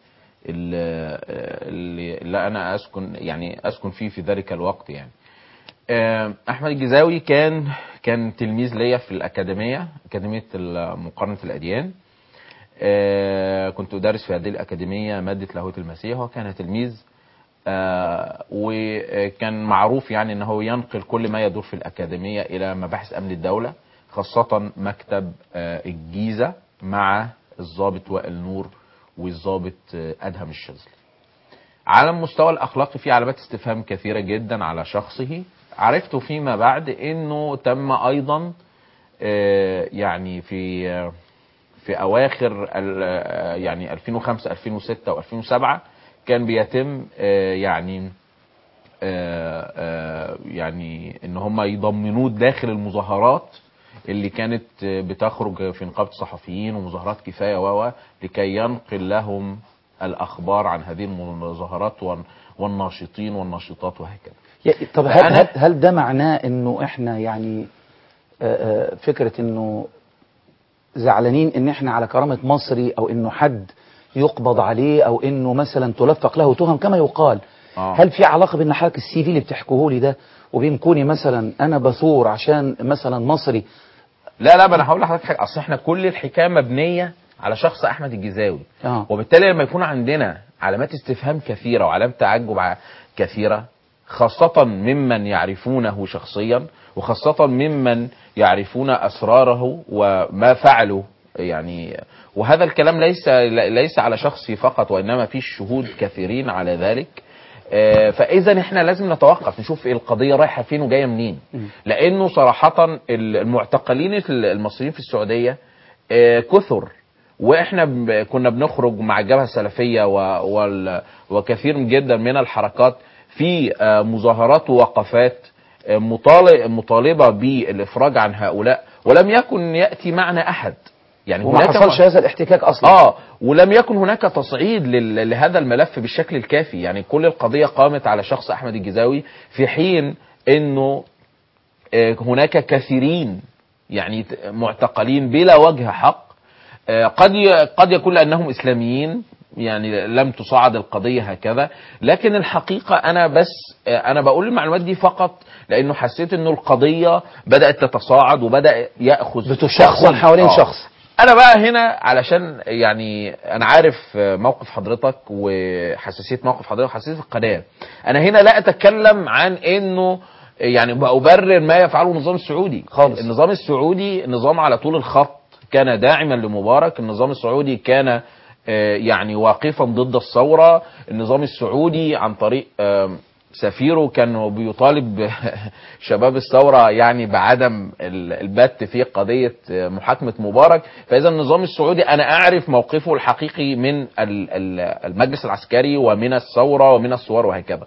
اللي, اللي انا اسكن يعني اسكن فيه في ذلك الوقت يعني. احمد الجزاوي كان كان تلميذ ليا في الاكاديميه، اكاديميه مقارنه الاديان. كنت ادرس في هذه الاكاديميه ماده لاهوت المسيح، وكان تلميذ آه وكان معروف يعني ان هو ينقل كل ما يدور في الاكاديميه الى مباحث امن الدوله، خاصه مكتب آه الجيزه مع الضابط وائل نور والضابط آه ادهم الشاذلي. على المستوى الاخلاقي في علامات استفهام كثيره جدا على شخصه. عرفت فيما بعد انه تم ايضا آه يعني في آه في اواخر يعني ألفين وخمسة ألفين وستة وألفين وسبعة كان بيتم يعني يعني ان هم يضمنوه داخل المظاهرات اللي كانت بتخرج في نقابه الصحفيين ومظاهرات كفايه و لكي ينقل لهم الاخبار عن هذه المظاهرات والناشطين والناشطات وهكذا. طب هل, هل ده معناه انه احنا يعني فكره انه زعلانين ان احنا على كرامه مصري، او انه حد يقبض عليه، او انه مثلا تلفق له تهم كما يقال؟ آه. هل في علاقه بين حضرتك السي في اللي بتحكوه لي ده وبين كوني مثلا انا بثور عشان مثلا مصري؟ لا لا، انا هقول لحضرتك حاجه. اصل احنا كل الحكايه مبنيه على شخص احمد الجزاوي. آه. وبالتالي لما يكون عندنا علامات استفهام كثيره وعلامات تعجب كثيره، خاصه ممن يعرفونه شخصيا، وخاصه ممن يعرفون اسراره وما فعلوا يعني. وهذا الكلام ليس ليس على شخصي فقط، وانما في شهود كثيرين على ذلك. فاذا احنا لازم نتوقف نشوف ايه القضيه رايحه فين وجايه منين. لانه صراحه المعتقلين المصريين في السعوديه كثر، واحنا كنا بنخرج مع الجبهه السلفيه وكثير جدا من الحركات في مظاهرات ووقفات مطالبه بالافراج عن هؤلاء، ولم يكن ياتي معنا احد يعني. وما حصلش هذا الاحتكاك اصلا. اه ولم يكن هناك تصعيد لهذا الملف بالشكل الكافي يعني. كل القضيه قامت على شخص احمد الجزاوي، في حين انه هناك كثيرين يعني معتقلين بلا وجه حق. قد قد يكون لانهم اسلاميين يعني لم تصعد القضيه هكذا، لكن الحقيقه انا بس انا بقول المعلومات دي فقط لانه حسيت انه القضيه بدات تتصاعد وبدا ياخذ بتشخصن حوالين آه. شخص. انا بقى هنا علشان يعني انا عارف موقف حضرتك وحساسيه موقف حضرتك وحساسيه القناه. انا هنا لا اتكلم عن انه يعني بأبرر ما يفعله النظام السعودي خالص. النظام السعودي نظام على طول الخط، كان داعما لمبارك. النظام السعودي كان يعني واقفا ضد الثورة. النظام السعودي عن طريق سفيره كان بيطالب شباب الثورة يعني بعدم البت في قضية محاكمة مبارك. فإذا النظام السعودي أنا أعرف موقفه الحقيقي من المجلس العسكري ومن الثورة ومن الثوار وهكذا.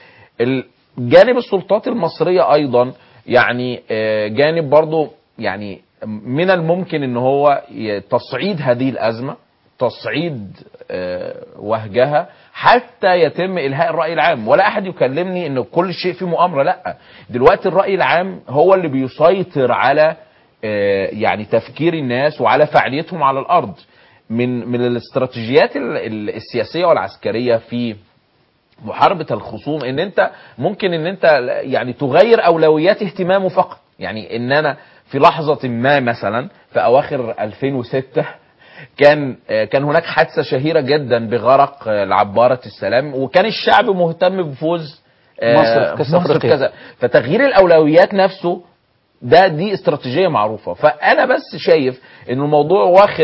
جانب السلطات المصرية أيضا يعني جانب برضو يعني من الممكن ان هو تصعيد هذه الازمه، تصعيد وهجها حتى يتم الهاء الراي العام. ولا احد يكلمني ان كل شيء فيه مؤامره، لا. دلوقتي الراي العام هو اللي بيسيطر على يعني تفكير الناس وعلى فعاليتهم على الارض. من من الاستراتيجيات السياسيه والعسكريه في محاربه الخصوم ان انت ممكن ان انت يعني تغير اولويات اهتمامه فقط. يعني ان انا في لحظة ما مثلا في أواخر ألفين وستة كان كان هناك حادثة شهيرة جدا بغرق العبارة السلام، وكان الشعب مهتم بفوز مصر في مصر كذا. فتغيير الأولويات نفسه ده دي استراتيجية معروفة. فأنا بس شايف إن الموضوع واخد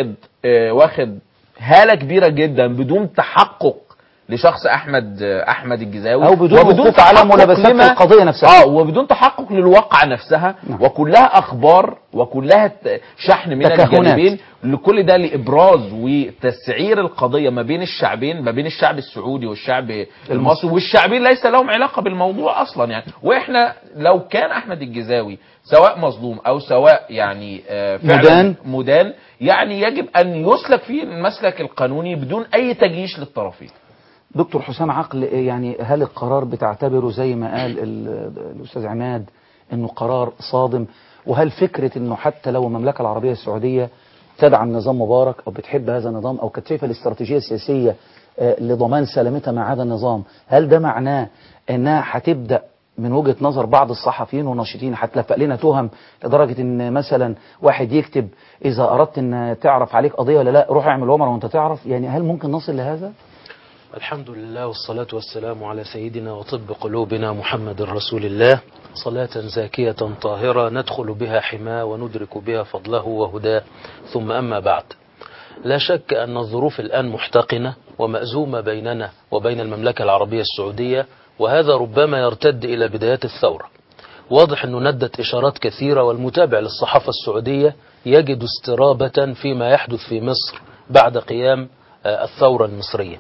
آه، واخد هالة كبيرة جدا بدون تحقق لشخص احمد احمد الجزاوي، او بدون وقوف على تحقق ملابسات لما- القضيه نفسها. اه وبدون تحقق للواقع نفسها. نعم. وكلها اخبار وكلها ت- شحن من تكهنات. الجانبين، لكل ده لابراز وتسعير القضيه ما بين الشعبين، ما بين الشعب السعودي والشعب المصري، والشعبين ليس لهم علاقه بالموضوع اصلا يعني. واحنا لو كان احمد الجزاوي سواء مظلوم او سواء يعني آه، فعلا مدان. مدان يعني يجب ان يسلك فيه المسلك القانوني بدون اي تجيش للطرفين. دكتور حسام عقل، يعني هل القرار بتعتبره زي ما قال ال- الأستاذ عماد أنه قرار صادم؟ وهل فكرة أنه حتى لو المملكة العربية السعودية تدعم نظام مبارك أو بتحب هذا النظام أو كانت شايفة الاستراتيجية السياسية آه، لضمان سلامتها مع هذا النظام، هل ده معناه أنها هتبدأ من وجهة نظر بعض الصحفيين والناشطين هتلفق لنا تهم لدرجة ان مثلا واحد يكتب اذا اردت ان تعرف عليك قضية ولا لا روح اعمل عمره وانت تعرف؟ يعني هل ممكن نصل لهذا؟ الحمد لله والصلاة والسلام على سيدنا وطب قلوبنا محمد رسول الله، صلاة زاكية طاهرة ندخل بها حماه وندرك بها فضله وهداه، ثم أما بعد. لا شك أن الظروف الآن محتقنة ومأزومة بيننا وبين المملكة العربية السعودية، وهذا ربما يرتد إلى بدايات الثورة. واضح أنه ندت إشارات كثيرة، والمتابع للصحافة السعودية يجد استرابة فيما يحدث في مصر بعد قيام الثورة المصرية.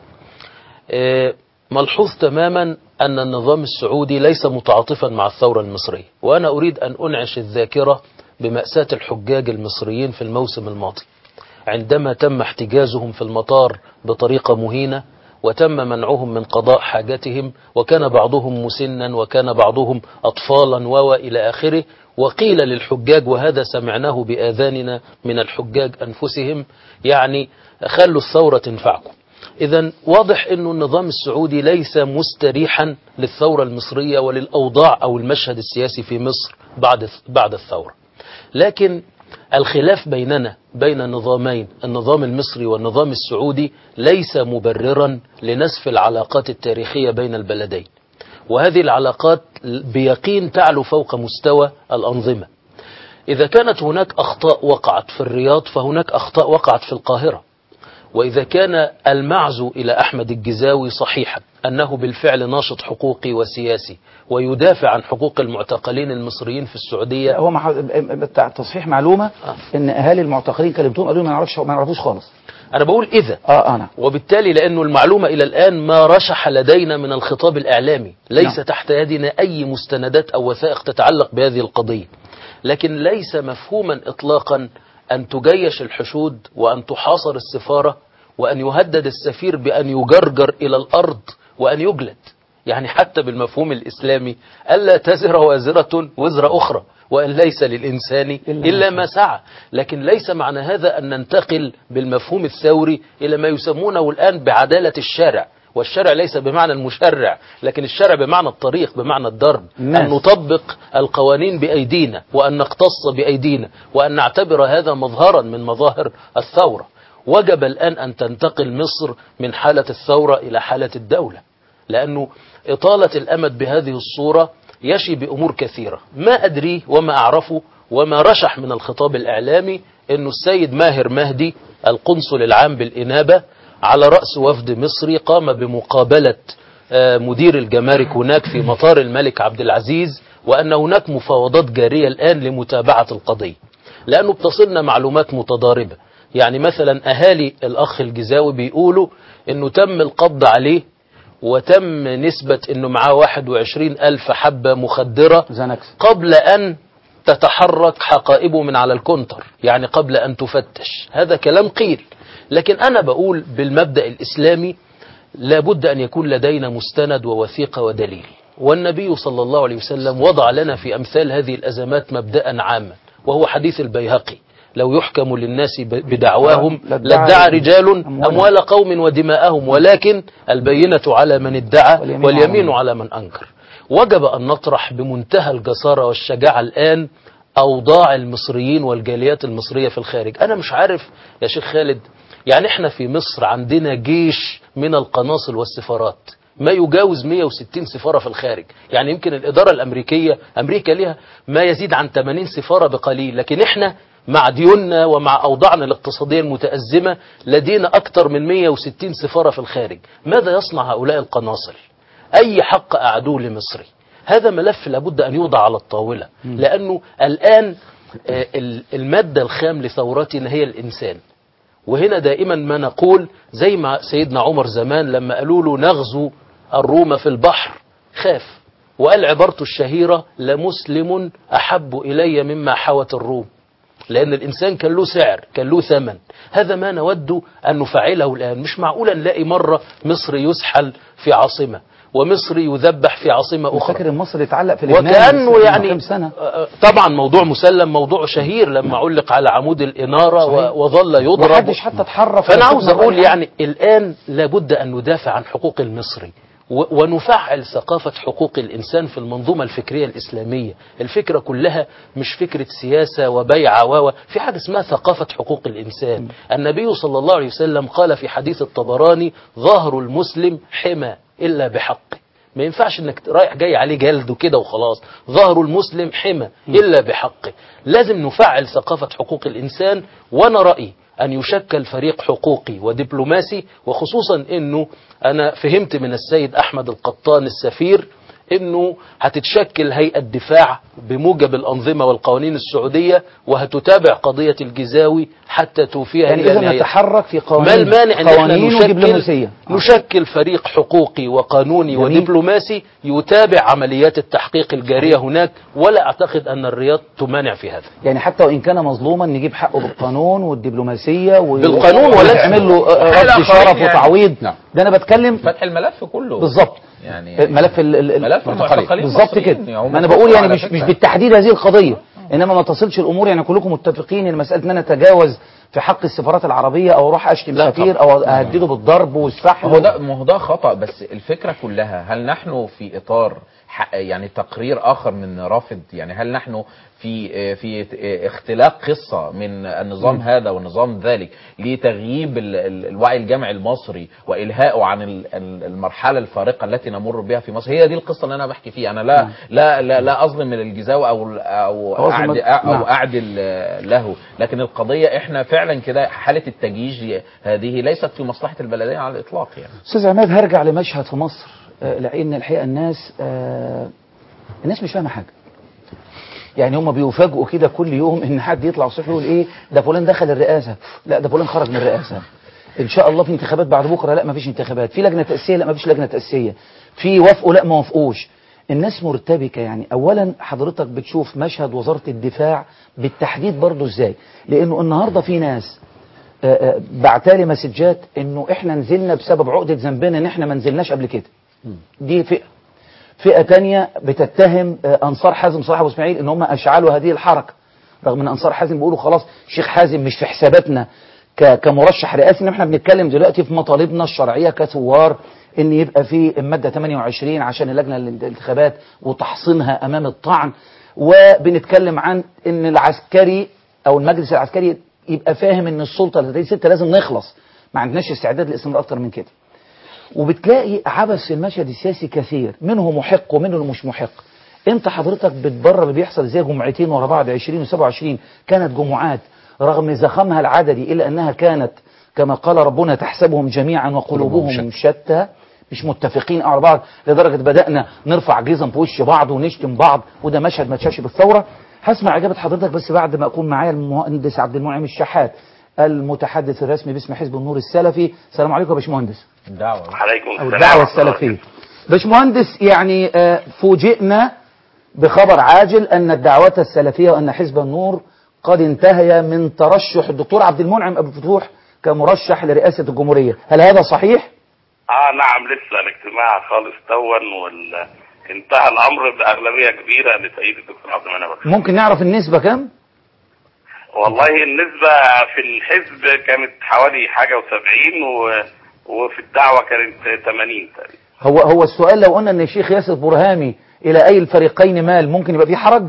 ملحوظ تماما أن النظام السعودي ليس متعاطفا مع الثورة المصرية، وأنا أريد أن أنعش الذاكرة بمأساة الحجاج المصريين في الموسم الماضي عندما تم احتجازهم في المطار بطريقة مهينة، وتم منعهم من قضاء حاجتهم، وكان بعضهم مسنا وكان بعضهم أطفالا وإلى آخره. وقيل للحجاج، وهذا سمعناه بآذاننا من الحجاج أنفسهم، يعني خلوا الثورة تنفعكم. إذن واضح أن النظام السعودي ليس مستريحا للثورة المصرية وللأوضاع أو المشهد السياسي في مصر بعد بعد الثورة. لكن الخلاف بيننا بين النظامين، النظام المصري والنظام السعودي، ليس مبررا لنسف العلاقات التاريخية بين البلدين، وهذه العلاقات بيقين تعلو فوق مستوى الأنظمة. إذا كانت هناك أخطاء وقعت في الرياض فهناك أخطاء وقعت في القاهرة، وإذا كان المعزو إلى أحمد الجزاوي صحيحا أنه بالفعل ناشط حقوقي وسياسي ويدافع عن حقوق المعتقلين المصريين في السعودية، هو مع تصحيح معلومة ان اهالي المعتقلين كلمتهم قالوا ما نعرفش ما نعرفوش خالص. أنا بقول إذا اه انا وبالتالي لأنه المعلومة إلى الآن ما رشح لدينا من الخطاب الإعلامي، ليس نعم. تحت يدنا أي مستندات أو وثائق تتعلق بهذه القضية، لكن ليس مفهوما إطلاقا أن تجيش الحشود وأن تحاصر السفارة وأن يهدد السفير بأن يجرجر إلى الأرض وأن يجلد. يعني حتى بالمفهوم الإسلامي ألا تزر وازرة وزر أخرى، وأن ليس للإنسان إلا ما سعى. لكن ليس معنى هذا أن ننتقل بالمفهوم الثوري إلى ما يسمونه الآن بعدالة الشارع، والشارع ليس بمعنى المشرع، لكن الشارع بمعنى الطريق، بمعنى الضرب، أن نطبق القوانين بأيدينا وأن نقتص بأيدينا وأن نعتبر هذا مظهرا من مظاهر الثورة. وجب الآن أن تنتقل مصر من حالة الثورة إلى حالة الدولة، لأنه إطالة الأمد بهذه الصورة يشي بأمور كثيرة ما أدريه وما أعرفه وما رشح من الخطاب الإعلامي، أنه السيد ماهر مهدي القنصل العام بالإنابة على رأس وفد مصري قام بمقابلة مدير الجمارك هناك في مطار الملك عبد العزيز، وأن هناك مفاوضات جارية الآن لمتابعة القضية، لأنه بتصلنا معلومات متضاربة. يعني مثلا أهالي الأخ الجزاوي بيقولوا أنه تم القبض عليه وتم نسبة أنه معاه واحد وعشرين ألف حبة مخدرة قبل أن تتحرك حقائبه من على الكونتر، يعني قبل أن تفتش. هذا كلام قيل، لكن أنا بقول بالمبدأ الإسلامي لابد أن يكون لدينا مستند ووثيقة ودليل، والنبي صلى الله عليه وسلم وضع لنا في أمثال هذه الأزمات مبدأ عاما، وهو حديث البيهقي: لو يحكم للناس بدعواهم لادعى رجال أموال قوم ودماءهم، ولكن البينة على من ادعى واليمين على من أنكر. وجب أن نطرح بمنتهى الجسارة والشجاعة الآن أوضاع المصريين والجاليات المصرية في الخارج. أنا مش عارف يا شيخ خالد، يعني احنا في مصر عندنا جيش من القناصل والسفارات ما يجاوز مئة وستين سفارة في الخارج، يعني يمكن الإدارة الأمريكية أمريكا لها ما يزيد عن ثمانين سفارة بقليل، لكن احنا مع ديوننا ومع أوضاعنا الاقتصادية المتأزمة لدينا أكثر من مئة وستين سفارة في الخارج. ماذا يصنع هؤلاء القناصل؟ أي حق أعدوه لمصري؟ هذا ملف لابد أن يوضع على الطاولة، لأنه الآن المادة الخام لثورتنا هي الإنسان. وهنا دائما ما نقول زي ما سيدنا عمر زمان لما قالوا له نغزو الروم في البحر خاف، وقال عبارته الشهيرة لمسلم أحب إلي مما حوت الروم، لأن الإنسان كان له سعر، كان له ثمن. هذا ما نود أن نفعله الآن. مش معقول نلاقي مرة مصر يسحل في عاصمة ومصري يذبح في عاصمة أخرى. فاكر مصر يتعلق في لبنان وكأنه يعني سنة. طبعا موضوع مسلم، موضوع شهير لما علق على عمود الإنارة وظل يضرب ومحدش حتى اتحرف. فأنا عاوز أقول يعني الآن لابد أن ندافع عن حقوق المصري ونفعل ثقافة حقوق الإنسان في المنظومة الفكرية الإسلامية. الفكرة كلها مش فكرة سياسة وبيعة و في حاجة اسمها ثقافة حقوق الإنسان. النبي صلى الله عليه وسلم قال في حديث الطبراني ظاهر المسلم حمى إلا بحقه. ما ينفعش انك رايح جاي عليه جلد وكده وخلاص. ظاهر المسلم حمى إلا بحقه. لازم نفعل ثقافة حقوق الإنسان. وانا رأيي أن يشكل فريق حقوقي ودبلوماسي، وخصوصا أنه أنا فهمت من السيد أحمد القطان السفير أنه هتتشكل هيئة دفاع بموجب الأنظمة والقوانين السعودية، وهتتابع قضية الجزاوي حتى توفيها يعني إذا نتحرك في قوانين, ما المانع أن احنا نشكل, نشكل فريق حقوقي وقانوني جميل. ودبلوماسي يتابع عمليات التحقيق الجارية هناك، ولا أعتقد أن الرياض تمانع في هذا. يعني حتى وإن كان مظلوما نجيب حقه بالقانون والدبلوماسية و... بالقانون ولا تعمل له رد شرف وتعويض. نعم. ده أنا بتكلم فتح الملف كله بالظبط، يعني ملف ال ملف المعتقلين بالظبط كده. ما انا بقول يعني مش مش بالتحديد هذه القضيه، انما ما تصلش الامور يعني كلكم متفقين ان مساله ان انا اتجاوز في حق السفارات العربيه او اروح اشتم سفير او اهدده بالضرب والسحل. هو ده ما هو ده خطا، بس الفكره كلها هل نحن في اطار يعني تقرير اخر من رافد؟ يعني هل نحن في في اختلاق قصه من النظام م. هذا والنظام ذلك لتغييب الوعي الجمعي المصري والهائه عن المرحله الفارقه التي نمر بها في مصر؟ هي دي القصه اللي انا بحكي فيها. انا لا م. لا لا, لا اظلم من الجزاوي او او اعدل او اعدل له، لكن القضيه احنا فعلا كده حاله التجييج هذه ليست في مصلحه البلديه على الاطلاق. يعني استاذ عماد هرجع لمشهد في مصر، لان الحقيقه الناس آه الناس مش فاهمه حاجه. يعني هم بيفاجئوا كده كل يوم ان حد يطلع الصبح يقول ايه ده فلان دخل الرئاسه، لا ده فلان خرج من الرئاسه، ان شاء الله في انتخابات بعد بكره، لا ما فيش انتخابات، في لجنه تاسيسيه، لا ما فيش لجنه تاسيسيه، في وافقوا لا ما وافقوش. الناس مرتبكه. يعني اولا حضرتك بتشوف مشهد وزاره الدفاع بالتحديد برضه ازاي، لانه النهارده في ناس بعتالي مسجات انه احنا نزلنا بسبب عقده ذنبنا ان احنا ما نزلناش قبل كده. دي فئه. فئة تانية بتتهم أنصار حازم صلاح أبو إسماعيل إن هم أشعلوا هذه الحركة، رغم أن أنصار حازم بيقولوا خلاص الشيخ حازم مش في حساباتنا كمرشح رئاسي، إن إحنا بنتكلم دلوقتي في مطالبنا الشرعية كثوار إن يبقى في المادة ثمانية وعشرين عشان اللجنة الانتخابات وتحصينها أمام الطعن، وبنتكلم عن إن العسكري أو المجلس العسكري يبقى فاهم إن السلطة لديه ستة لازم نخلص، ما عندناش استعداد للاستمرار أكتر من كده. وبتلاقي عبث في المشهد السياسي كثير، منه محق ومنه مش محق. انت حضرتك بتبرر اللي بيحصل زي جمعتين ورا بعض عشرين وسبعة وعشرين كانت جمعات رغم زخمها العددي الا انها كانت كما قال ربنا تحسبهم جميعا وقلوبهم شتى، مش متفقين على بعض لدرجه بدانا نرفع جزم في وش بعض ونشتم بعض، وده مشهد ما تشافش بالثوره. هسمع اجابه حضرتك بس بعد ما اكون معايا المهندس عبد المنعم الشحات المتحدث الرسمي باسم حزب النور السلفي. السلام عليكم يا باشمهندس. الدعوة عليكم السلام. الدعوة السلفية. باشمهندس يعني فوجئنا بخبر عاجل أن الدعوة السلفية وأن حزب النور قد انتهي من ترشح الدكتور عبد المنعم أبو فتوح كمرشح لرئاسة الجمهورية، هل هذا صحيح؟ اه نعم، لسه الاجتماع خالص تون وال انتهى الأمر بأغلبية كبيرة لسيد الدكتور عبد المنعم. ممكن نعرف النسبة كم؟ والله النسبة في الحزب كانت حوالي حاجة وسبعين و... وفي الدعوة كانت ثمانين تقريبا. هو هو السؤال لو قلنا ان الشيخ ياسر برهامي الى اي الفريقين مال ممكن يبقى فيه حرج؟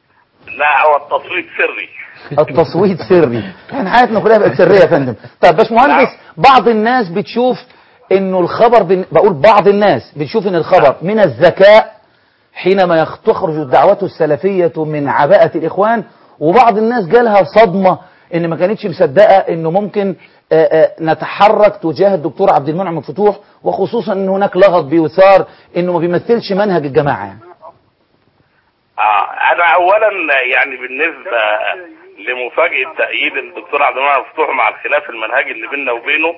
لا، هو التصويت سري. التصويت سري، احنا حياتنا كلها بقت سرية يا فندم. طيب باشمهندس، بعض الناس بتشوف انه الخبر بن... بقول بعض الناس بتشوف ان الخبر من الذكاء حينما تخرج الدعوة السلفية من عباءة الاخوان وبعض الناس جالها صدمة ان ما كانتش مصدقة انه ممكن آآ آآ نتحرك تجاه الدكتور عبد المنعم الفتوح، وخصوصا ان هناك لغط بيثار انه ما بيمثلش منهج الجماعة يعني. آه انا اولا يعني بالنسبة لمفاجأة تأييد الدكتور عبد المنعم الفتوح مع الخلاف المنهجي اللي بيننا وبينه،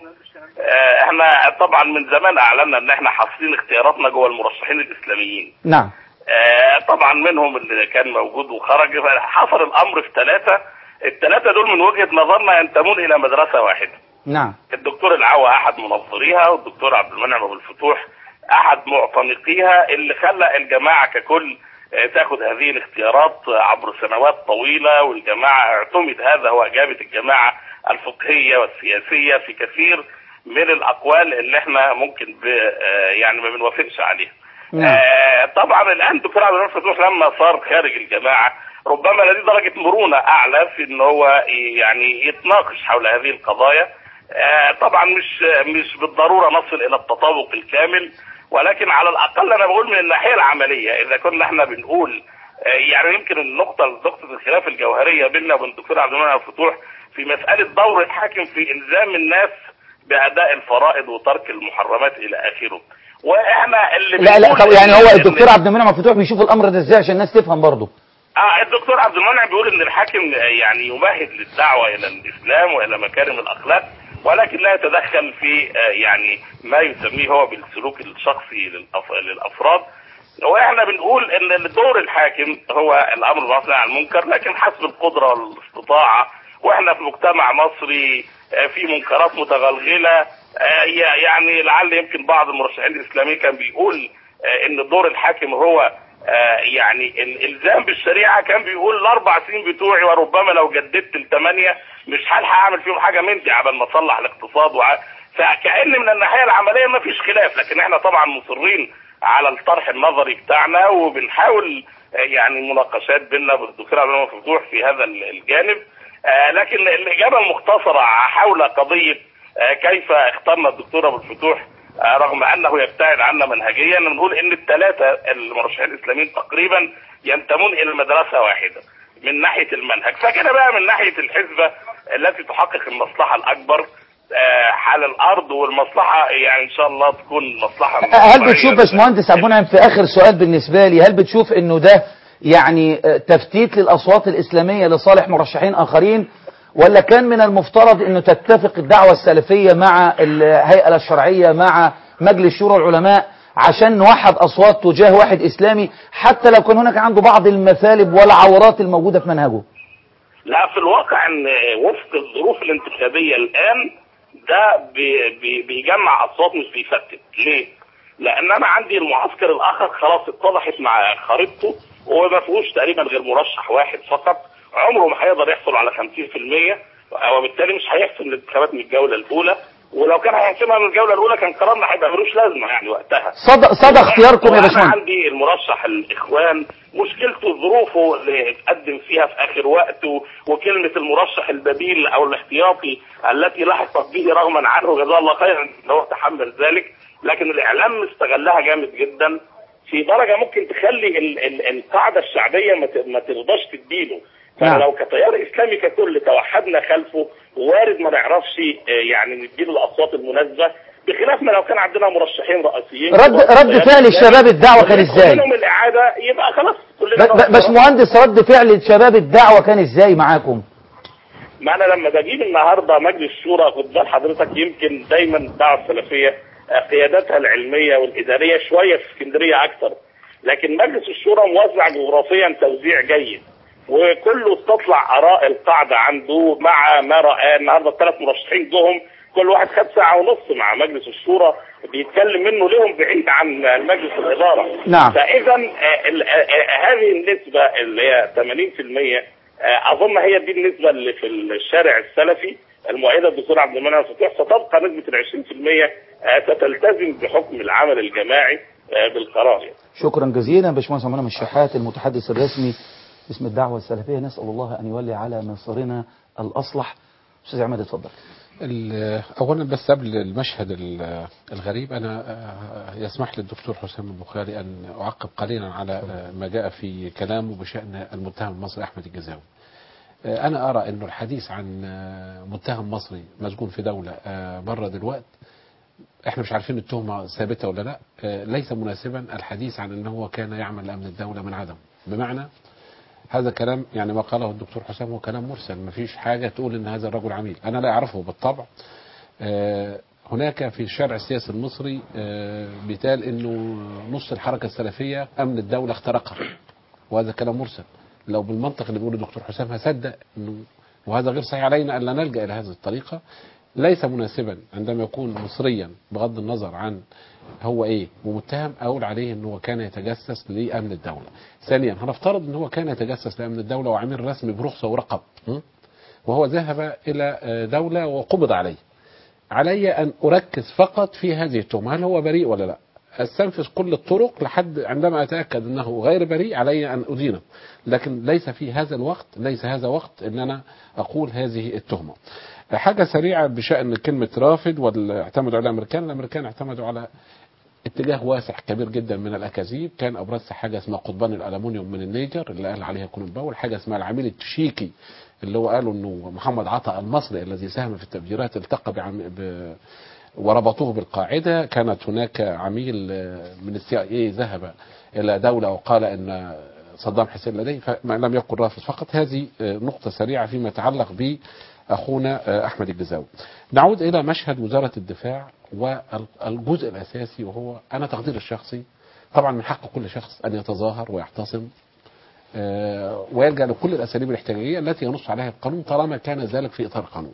آه احنا طبعا من زمان اعلنا ان احنا حاصلين اختياراتنا جوه المرشحين الاسلاميين. نعم. آه طبعا منهم اللي كان موجود وخرج، حصل الامر في ثلاثة، الثلاثة دول من وجهة نظرنا ينتمون الى مدرسة واحدة. نعم. الدكتور العوا احد منظريها، والدكتور عبد المنعم ابو الفتوح احد معتنقيها، اللي خلى الجماعة ككل تاخد هذه الاختيارات عبر سنوات طويلة، والجماعة اعتمد هذا هو اجابة الجماعة الفقهية والسياسية في كثير من الاقوال اللي احنا ممكن ب يعني ما بنوافقش عليها. آه طبعا الان الدكتور عبد المنعم الفتوح لما صار خارج الجماعة ربما لديه درجة مرونة اعلى في ان هو يعني يتناقش حول هذه القضايا. آه طبعا مش مش بالضرورة نصل الى التطابق الكامل، ولكن على الاقل انا بقول من الناحية العملية اذا كنا احنا بنقول آه يعني يمكن النقطة نقطة الخلاف الجوهرية بيننا وبين الدكتور عبد المنعم الفتوح في مسألة دور الحاكم في الزام الناس باداء الفرائض وترك المحرمات الى اخره. واحنا اللي لا لا طب يعني هو الدكتور عبد المنعم الفتوح بيشوف الامر ده ازاي عشان الناس تفهم برضه؟ اه الدكتور عبد المنعم بيقول ان الحاكم يعني يمهد للدعوة الى الاسلام والى مكارم الاخلاق، ولكن لا يتدخل في آه يعني ما يسميه هو بالسلوك الشخصي للأف... للافراد. واحنا بنقول ان دور الحاكم هو الامر بالمعروف والنهي عن المنكر، لكن حسب القدرة والاستطاعة، واحنا في مجتمع مصري آه في منكرات متغلغلة. آه يعني لعل يمكن بعض المرشحين الاسلاميين كان بيقول آه ان دور الحاكم هو آه يعني الالزام بالشريعه، كان بيقول الاربع سنين بتوعي وربما لو جددت الثمانيه مش هلحق اعمل فيهم حاجه من دي عبال ما اصلح الاقتصاد وع... فكأن من الناحيه العمليه ما فيش خلاف، لكن احنا طبعا مصرين على الطرح النظري بتاعنا، وبنحاول آه يعني مناقشات بيننا بالدكتور عبد المنعم الفتوح في هذا الجانب. آه لكن الاجابه المختصره حول قضيه آه كيف اخترنا الدكتور ابو الفتوح رغم انه يبتعد عنا منهجيا، بنقول ان الثلاثه المرشحين الاسلاميين تقريبا ينتمون الى مدرسه واحده من ناحيه المنهج. فكده بقى من ناحيه الحزبه التي تحقق المصلحه الاكبر حال الارض والمصلحه يعني ان شاء الله تكون مصلحه. هل بتشوف باشمهندس عبد المنعم في اخر سؤال بالنسبه لي، هل بتشوف انه ده يعني تفتيت للاصوات الاسلاميه لصالح مرشحين اخرين، ولا كان من المفترض انه تتفق الدعوة السلفية مع الهيئة الشرعية مع مجلس شورى العلماء عشان نوحد اصوات تجاه واحد اسلامي حتى لو كان هناك عنده بعض المثالب والعورات الموجودة في منهجه؟ لا في الواقع ان وفق الظروف الانتخابية الان ده بي بي بيجمع اصوات مش بيفتت. ليه؟ لان انا عندي المعسكر الاخر خلاص اتضحت مع خريطته وما فيهوش تقريبا غير مرشح واحد فقط، عمره ما هيقدر يحصل على خمسين في المية، وبالتالي مش هيحسم الانتخابات من الجوله الاولى، ولو كان هيحسمها من الجوله الاولى كان قرارنا هيبقى ملوش لازمه يعني وقتها. صدق صدق اختياركم يا باشمهندس. انا عندي المرشح الاخوان مشكلته ظروفه اللي اتقدم فيها في اخر وقت، وكلمه المرشح البديل او الاحتياطي التي لحقت به رغما عنه جزاه الله خيرا ان هو تحمل ذلك، لكن الاعلام استغلها جامد جدا في درجه ممكن تخلي ال ال القاعده الشعبيه ما ترضاش تديله. فلو كتيار اسلامي ككل توحدنا خلفه وارد ما نعرفش يعني نديله الاصوات المناسبه، بخلاف ما لو كان عندنا مرشحين رئيسيين. رد رد فعل الشباب الدعوه كان ازاي؟ منهم الاعاده يبقى خلاص كلنا. باشمهندس رد فعل شباب الدعوه كان ازاي معاكم؟ ما انا لما بجيب النهارده مجلس شورى، خد بال حضرتك يمكن دايما الدعوه السلفيه قياداتها العلميه والاداريه شويه في اسكندريه اكثر، لكن مجلس الشورى موزع جغرافيا توزيع جيد، وكله استطلع اراء القاعده عنده مع ما رأى. النهارده الثلاث مرشحين جهم كل واحد خد ساعه ونص مع مجلس الشورى بيتكلم منه لهم بعيد عن مجلس الاداره. نعم. فاذا هذه النسبه اللي هي ثمانين في المية اظن هي دي النسبه اللي في الشارع السلفي المؤيده بالدكتور عبد المنعم الفتوح، ستبقى نسبه ال عشرين في المية ستلتزم بحكم العمل الجماعي بالقرار. شكرا جزيلا باشمهندس عبد المنعم الشحات المتحدث الرسمي باسم الدعوة السلفية. نسأل الله أن يولي على مصيرنا الأصلح. أستاذ عماد اتفضل. أولا بس قبل المشهد الغريب أنا يسمح للدكتور حسام البخاري أن أعقب قليلا على ما جاء في كلامه بشأن المتهم المصري أحمد الجزاوي. أنا أرى أنه الحديث عن متهم مصري مسجون في دولة بره دلوقتي، احنا مش عارفين التهمة ثابتة ولا لا، ليس مناسبا الحديث عن أنه هو كان يعمل لأمن الدولة من عدم. بمعنى هذا كلام يعني ما قاله الدكتور حسام هو كلام مرسل، ما فيش حاجة تقول أن هذا الرجل عميل، أنا لا أعرفه بالطبع. هناك في الشارع السياسي المصري بيتقال أنه نص الحركة السلفية أمن الدولة اخترقها، وهذا كلام مرسل. لو بالمنطق اللي بيقوله الدكتور حسام هصدق انه، وهذا غير صحيح، علينا ان لا نلجا الى هذه الطريقه. ليس مناسبا عندما يكون مصريا بغض النظر عن هو ايه ومتهم اقول عليه انه كان يتجسس لامن الدوله. ثانيا هنفترض ان هو كان يتجسس لامن الدوله وعميل رسمي برخصه ورقب، وهو ذهب الى دوله وقبض عليه. علي ان اركز فقط في هذه التهمه، هل هو بريء ولا لا؟ استنفذ كل الطرق لحد عندما اتاكد انه غير بريء علي ان ادينه، لكن ليس في هذا الوقت، ليس هذا وقت ان انا اقول هذه التهمه. حاجه سريعه بشان كلمه رافض واعتمدوا على الامريكان، الامريكان اعتمدوا على اتجاه واسع كبير جدا من الاكاذيب، كان ابرزها حاجه اسمها قضبان الالومنيوم من النيجر اللي قال عليها كونن باول، حاجه اسمها العميل التشيكي اللي هو قالوا انه محمد عطا المصري الذي ساهم في التفجيرات التقى بعم... ب... وربطوه بالقاعدة. كانت هناك عميل من السي اي اي ذهب إلى دولة وقال أن صدام حسين لديه، فما لم يكن رافض فقط. هذه نقطة سريعة فيما يتعلق بأخونا أحمد الجزاوي. نعود إلى مشهد وزارة الدفاع والجزء الأساسي، وهو أنا تقدير الشخصي طبعا من حق كل شخص أن يتظاهر ويعتصم ويلجأ لكل الأساليب الاحتجاجية التي ينص عليها القانون طالما كان ذلك في إطار القانون.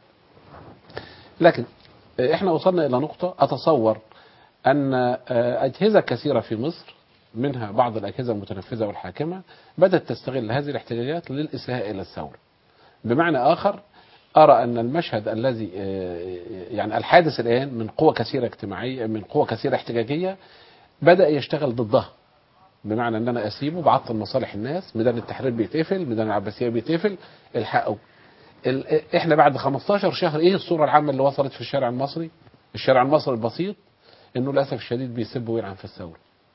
لكن احنا وصلنا الى نقطة اتصور ان اجهزة كثيرة في مصر منها بعض الاجهزة المتنفذة والحاكمة بدأت تستغل هذه الاحتجاجات للاساءة الى الثورة. بمعنى اخر ارى ان المشهد الذي يعني الحادث الان من قوى كثيرة اجتماعية، من قوى كثيرة احتجاجية بدأ يشتغل ضدها. بمعنى ان انا اسيبه بعطل مصالح الناس، ميدان التحرير بيتقفل، ميدان العباسية بيتقفل، الحقوا. احنا بعد خمستاشر شهر ايه الصورة العامة اللي وصلت في الشارع المصري؟ الشارع المصري البسيط انه للاسف الشديد بيسب ويلعن في الثورة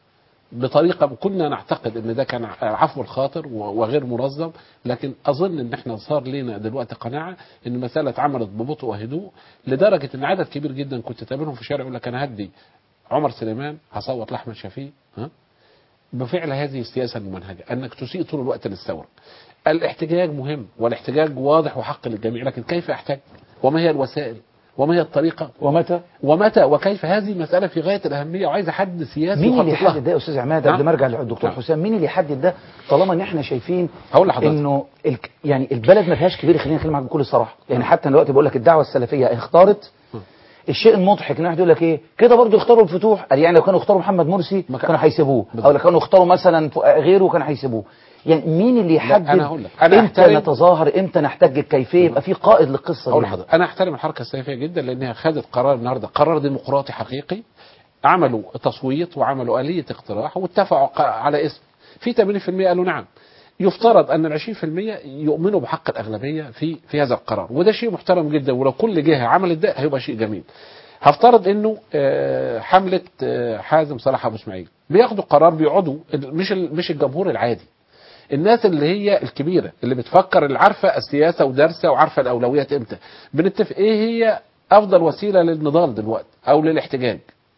بطريقة كنا نعتقد ان ده كان عفو الخاطر وغير منظم، لكن اظن ان احنا صار لنا دلوقتي قناعة ان المسألة اتعملت ببطء وهدوء، لدرجة ان عدد كبير جدا كنت تقابلهم في الشارع يقول لك انا هدي عمر سليمان هصوت لاحمد شفيق. ها بفعل هذه السياسة الممنهجة انك تسيء طول الوقت للثورة. الاحتجاج مهم والاحتجاج واضح وحق للجميع، لكن كيف احتج؟ وما هي الوسائل؟ وما هي الطريقة؟ ومتى؟ ومتى وكيف؟ هذه مسألة في غاية الأهمية وعايزة حد سياسي. مين اللي يحدد ده يا أستاذ عماد قبل ما أرجع للدكتور حسام؟ مين اللي يحدد ده طالما إن إحنا شايفين هقول لحضرتك إنه ال... يعني البلد ما فيهاش كبير. خلينا نتكلم معاك بكل صراحة، يعني حتى دلوقتي بقول لك الدعوة السلفية اختارت الشيء المضحك ان واحد يقول لك ايه كده برضه يختاروا الفتوح، قال يعني لو كانوا اختاروا محمد مرسي كانوا هيسيبوه، او لو كانوا اختاروا مثلا غيره كانوا هيسيبوه. يعني مين اللي يحدد امتى نتظاهر، امتى نحتج، الكيفيه؟ يبقى في قائد للقصه دي. انا احترم الحركه السلفيه جدا لانها خدت قرار النهارده، قرار ديمقراطي حقيقي، عملوا تصويت وعملوا آلية اقتراح واتفقوا على اسم. في ثمانين بالمئة قالوا نعم. يفترض ان ال عشرين بالمئة يؤمنوا بحق الاغلبيه في في هذا القرار، وده شيء محترم جدا، ولو كل جهه عملت ده هيبقى شيء جميل. هفترض انه حمله حازم صلاح ابو اسماعيل بياخدوا قرار، بيقعدوا مش مش الجمهور العادي، الناس اللي هي الكبيره اللي بتفكر، اللي عارفه السياسه ودارسه وعارفه الاولويات امتى، بنتفق ايه هي افضل وسيله للنضال دلوقتي او للاحتجاج.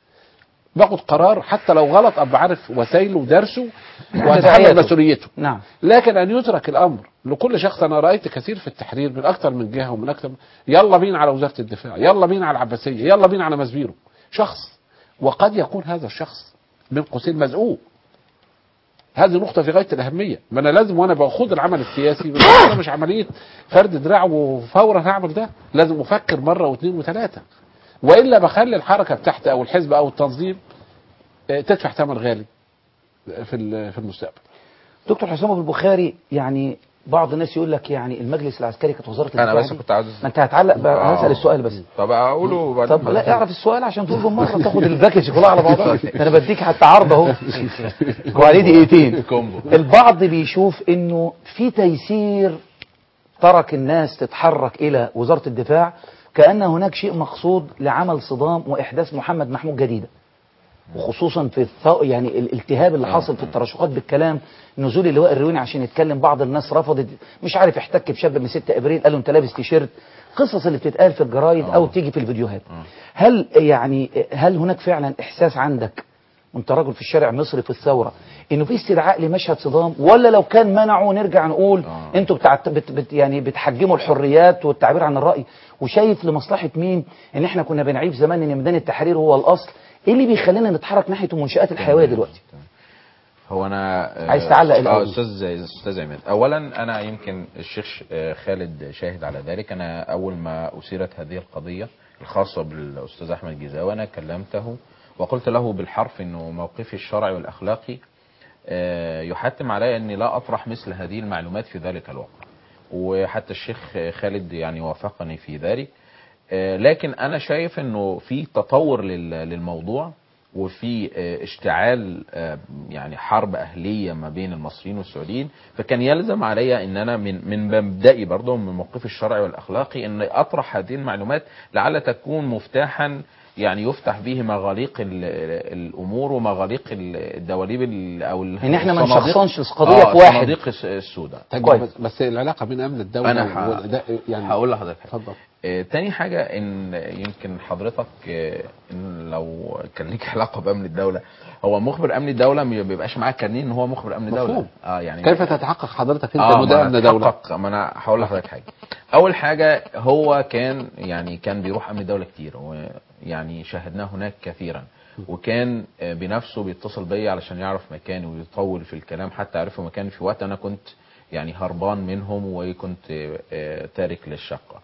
باخد قرار حتى لو غلط ابقى عارف وسائله ودرسه واتحمل مسؤوليته. نعم. لكن ان يترك الامر لكل شخص، انا رايت كثير في التحرير من اكثر من جهه ومن اكثر من... يلا بينا على وزاره الدفاع، يلا بينا على العباسيه، يلا بينا على مسبيرو، شخص وقد يكون هذا الشخص بين قوسين مزقوق. هذه نقطه في غايه الاهميه، ما انا لازم وانا باخد العمل السياسي مش عمليه فرد دراع وفورا هعمل ده، لازم افكر مره واثنين وثلاثه، والا بخلي الحركه بتاعتي او الحزب او التنظيم تدفع ثمن غالي في في المستقبل. دكتور حسام ابو البخاري، يعني بعض الناس يقول لك يعني المجلس العسكري كانت وزاره الدفاع، انا بس كنت عاوز ما انت هتعلق بقى. هسال السؤال بس. طب اقوله بعد. طب لا اعرف السؤال عشان تقول بالمره تاخد الباكج كلها على بعضها. انا بديك حتى عرض اهو وعليه دقيقتين. البعض بيشوف انه في تيسير ترك الناس تتحرك الى وزاره الدفاع، كأن هناك شيء مقصود لعمل صدام وإحداث محمد محمود جديدة. وخصوصا في الثو... يعني الالتهاب اللي حاصل في التراشقات بالكلام، نزول اللواء الرويني عشان يتكلم، بعض الناس رفضت، مش عارف احتك بشاب من ستة ابريل قالوا انت لابس تيشيرت، قصص اللي بتتقال في الجرايد او تيجي في الفيديوهات. هل يعني هل هناك فعلا احساس عندك وانت راجل في الشارع المصري في الثوره انه في استدعاء لمشهد صدام، ولا لو كان منعه نرجع نقول آه. انتوا بتعت... بت... بت... يعني بتحجموا الحريات والتعبير عن الراي، وشايف لمصلحه مين ان احنا كنا بنعيب زمان ان ميدان التحرير هو الاصل؟ ايه اللي بيخلينا نتحرك ناحيه المنشآت الحيويه دلوقتي؟ هو انا عايز تعلق اه استاذ استاذ عماد، اولا انا يمكن الشيخ خالد شاهد على ذلك. انا اول ما اثيرت هذه القضيه الخاصه بالاستاذ احمد جزاوي انا كلمته وقلت له بالحرف انه موقفي الشرعي والاخلاقي يحتم علي اني لا اطرح مثل هذه المعلومات في ذلك الوقت، وحتى الشيخ خالد يعني وافقني في ذلك. لكن انا شايف انه في تطور للموضوع وفي اشتعال يعني حرب اهليه ما بين المصريين والسعوديين، فكان يلزم علي ان انا من من مبدئي برضه من موقفي الشرعي والاخلاقي ان اطرح هذه المعلومات لعل تكون مفتاحا يعني يفتح به مغاليق الامور ومغاليق الدواليب او ان احنا ما نشخصنش القضيه آه في واحد الصناديق السوداء. طيب بس العلاقه بين امن الدوله انا وده يعني هقول لحضرتك اتفضل. آه تاني حاجه ان يمكن حضرتك آه ان لو كان ليك علاقه بامن الدوله، هو مخبر امن الدوله ما بيبقاش معاه كارنيه ان هو مخبر امن مفهوم. دوله. اه يعني كيف تتحقق حضرتك انت آه مدير امن دوله؟ ما انا هقول لحضرتك حاجه. اول حاجه هو كان يعني كان بيروح امن الدوله كتير، يعني شاهدناه هناك كثيرا، وكان بنفسه بيتصل بيا علشان يعرف مكاني ويطول في الكلام حتى عرفوا مكاني في وقت انا كنت يعني هربان منهم وكنت تارك للشقه.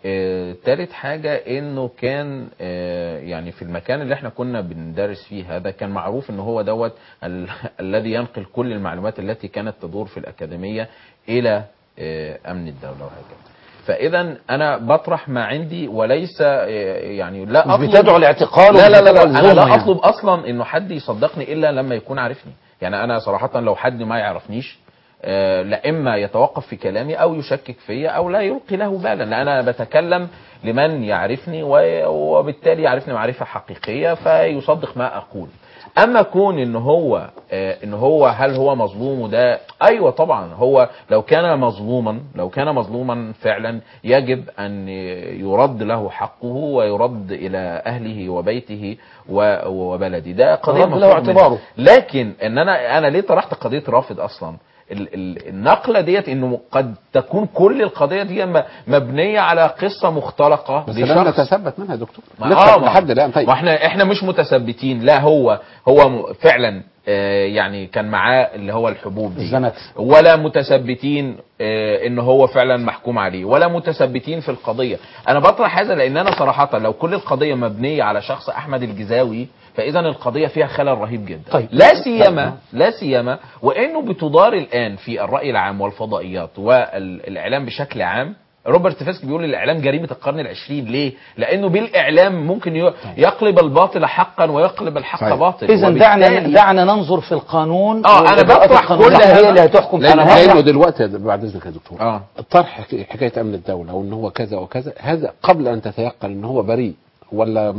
ثالث حاجه انه كان يعني في المكان اللي احنا كنا بندرس فيه هذا كان معروف ان هو دوت ال الذي ينقل كل المعلومات التي كانت تدور في الاكاديميه الى امن الدوله وهكذا. فاذا انا بطرح ما عندي وليس يعني لا مش اطلب بتدعو الاعتقال. لا لا لا, لا انا لا اطلب اصلا انه حد يصدقني الا لما يكون عارفني. يعني انا صراحه لو حد ما يعرفنيش لا اما يتوقف في كلامي او يشكك فيا او لا يلقي له بالا، لان انا بتكلم لمن يعرفني وبالتالي يعرفني معرفه حقيقيه فيصدق ما اقول. اما كون ان هو آه ان هو هل هو مظلوم، وده ايوه طبعا هو لو كان مظلوما لو كان مظلوما فعلا يجب ان يرد له حقه ويرد الى اهله وبيته وبلده، ده قضيه له اعتباره. لكن ان انا انا ليه طرحت قضيه رافض اصلا؟ النقله ديت انه قد تكون كل القضيه دي مبنيه على قصه مختلقه بس لم نتثبت منها يا دكتور لسه لحد الان. طيب واحنا احنا مش متثبتين، لا هو هو فعلا آه يعني كان معاه اللي هو الحبوب دي الزنكس، ولا متثبتين آه ان هو فعلا محكوم عليه، ولا متثبتين في القضيه. انا بطرح هذا لان انا صراحه لو كل القضيه مبنيه على شخص احمد الجزاوي فاذا القضيه فيها خلل رهيب جدا. طيب. لا سيما لا سيما وانه بتدار الان في الراي العام والفضائيات والاعلام بشكل عام. روبرت فيسك بيقول الاعلام جريمه القرن العشرين. ليه؟ لانه بالاعلام ممكن يقلب الباطل حقا ويقلب الحق طيب. باطل. اذا دعنا دعنا ننظر في القانون. اه انا بطرح كل هي اللي هتحكم. انا هقول دلوقتي بعد اذنك يا دكتور اه الطرح حكايه امن الدوله وان هو كذا وكذا، هذا قبل ان تتيقن ان هو بريء ولا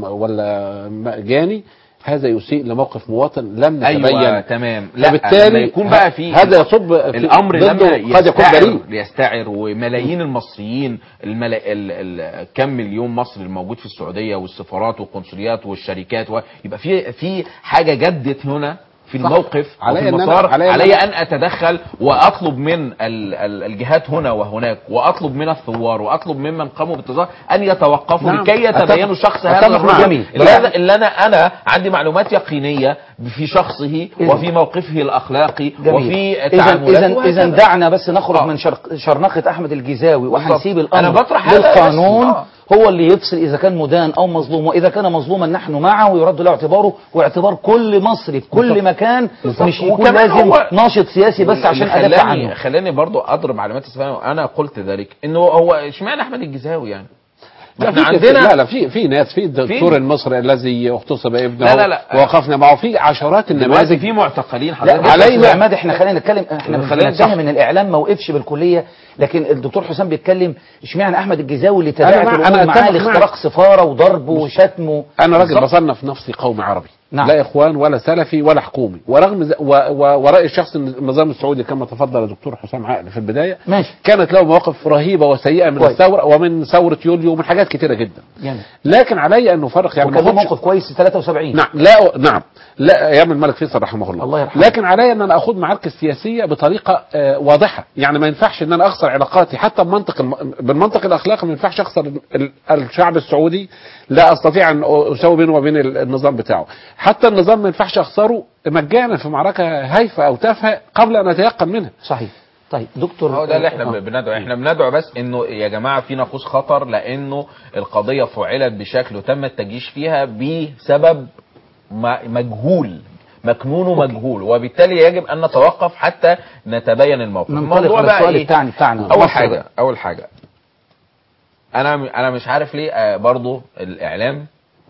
ولا جاني، هذا يسيء لموقف مواطن لم نتبين. أيوة تمام. لا فبالتالي يكون بقى في هذا يصب الامر لما قد يكون بريء يستعر وملايين المصريين الملا... ال... ال... كم مليون مصري الموجود في السعوديه والسفارات والقنصليات والشركات و... يبقى في في حاجه جدت هنا في الموقف وفي المسار. علي, علي ان اتدخل واطلب من الجهات هنا وهناك واطلب من الثوار واطلب ممن قاموا بالتظاهر ان يتوقفوا نعم. لكي يتبينوا شخص هذا الرجل اللي انا انا عندي معلومات يقينيه في شخصه وفي موقفه الاخلاقي جميل. وفي تعاملاته. اذا اذا دعنا بس نخرج آه. من شرنقه احمد الجزاوي وهنسيب الامر للقانون آه. هو اللي يفصل إذا كان مدان أو مظلوم، وإذا كان مظلوما نحن معه ويرد له اعتباره واعتبار كل مصري في كل مكان، مش يكون لازم ناشط سياسي بس عشان أدافع عنه. خلاني برضو أضرب علامات استفهام. أنا قلت ذلك إنه هو اشمعنى أحمد الجزاوي يعني؟ لا في عندنا لا لا في في ناس في الدكتور المصري الذي اغتصب ابنه لا لا لا ووقفنا معه في عشرات النماذج في معتقلين حضرتك. علينا عماد احنا خلينا نتكلم احنا بنتهم ان الاعلام ما وقفش بالكليه، لكن الدكتور حسام بيتكلم اشمعنى احمد الجزاوي اللي تابعت الامور معاه لاختراق سفاره وضرب وشتم. انا راجل بصنف نفسي قومي عربي نعم. لا اخوان ولا سلفي ولا حكومي، ورغم ز... و... و... ورأي الشخص النظام السعودي كما تفضل الدكتور حسام عقل في البدايه ماشي. كانت له مواقف رهيبه وسيئه من كويس. الثوره ومن ثوره يوليو ومن حاجات كثيره جدا، جميل. لكن علي ان نفرق يعني وكان موقف كويس في ثلاثة وسبعين. نعم لا نعم لا ايام الملك فيصل رحمه الله, الله يرحمه. لكن علي ان انا اخوض معارك السياسيه بطريقه آه واضحه، يعني ما ينفعش ان انا اخسر علاقاتي حتى بمنطق الم... بالمنطق الاخلاقي، ما ينفعش اخسر ال... الشعب السعودي، لا استطيع ان اساوي بينه وبين النظام بتاعه، حتى النظام ما ينفعش اخسره مجانا في معركه هايفه او تافهه قبل ان اتيقن منها. صحيح. طيب دكتور، هو ده اللي احنا بندعو، احنا بندعو بس انه يا جماعه في ناقوس خطر، لانه القضيه فعلت بشكل وتم التجيش فيها بسبب مجهول، مكنون ومجهول، وبالتالي يجب ان نتوقف حتى نتبين الموقف. ننطلق على السؤال الثاني بتاعنا. اول حاجه اول حاجه انا انا مش عارف ليه برضو الاعلام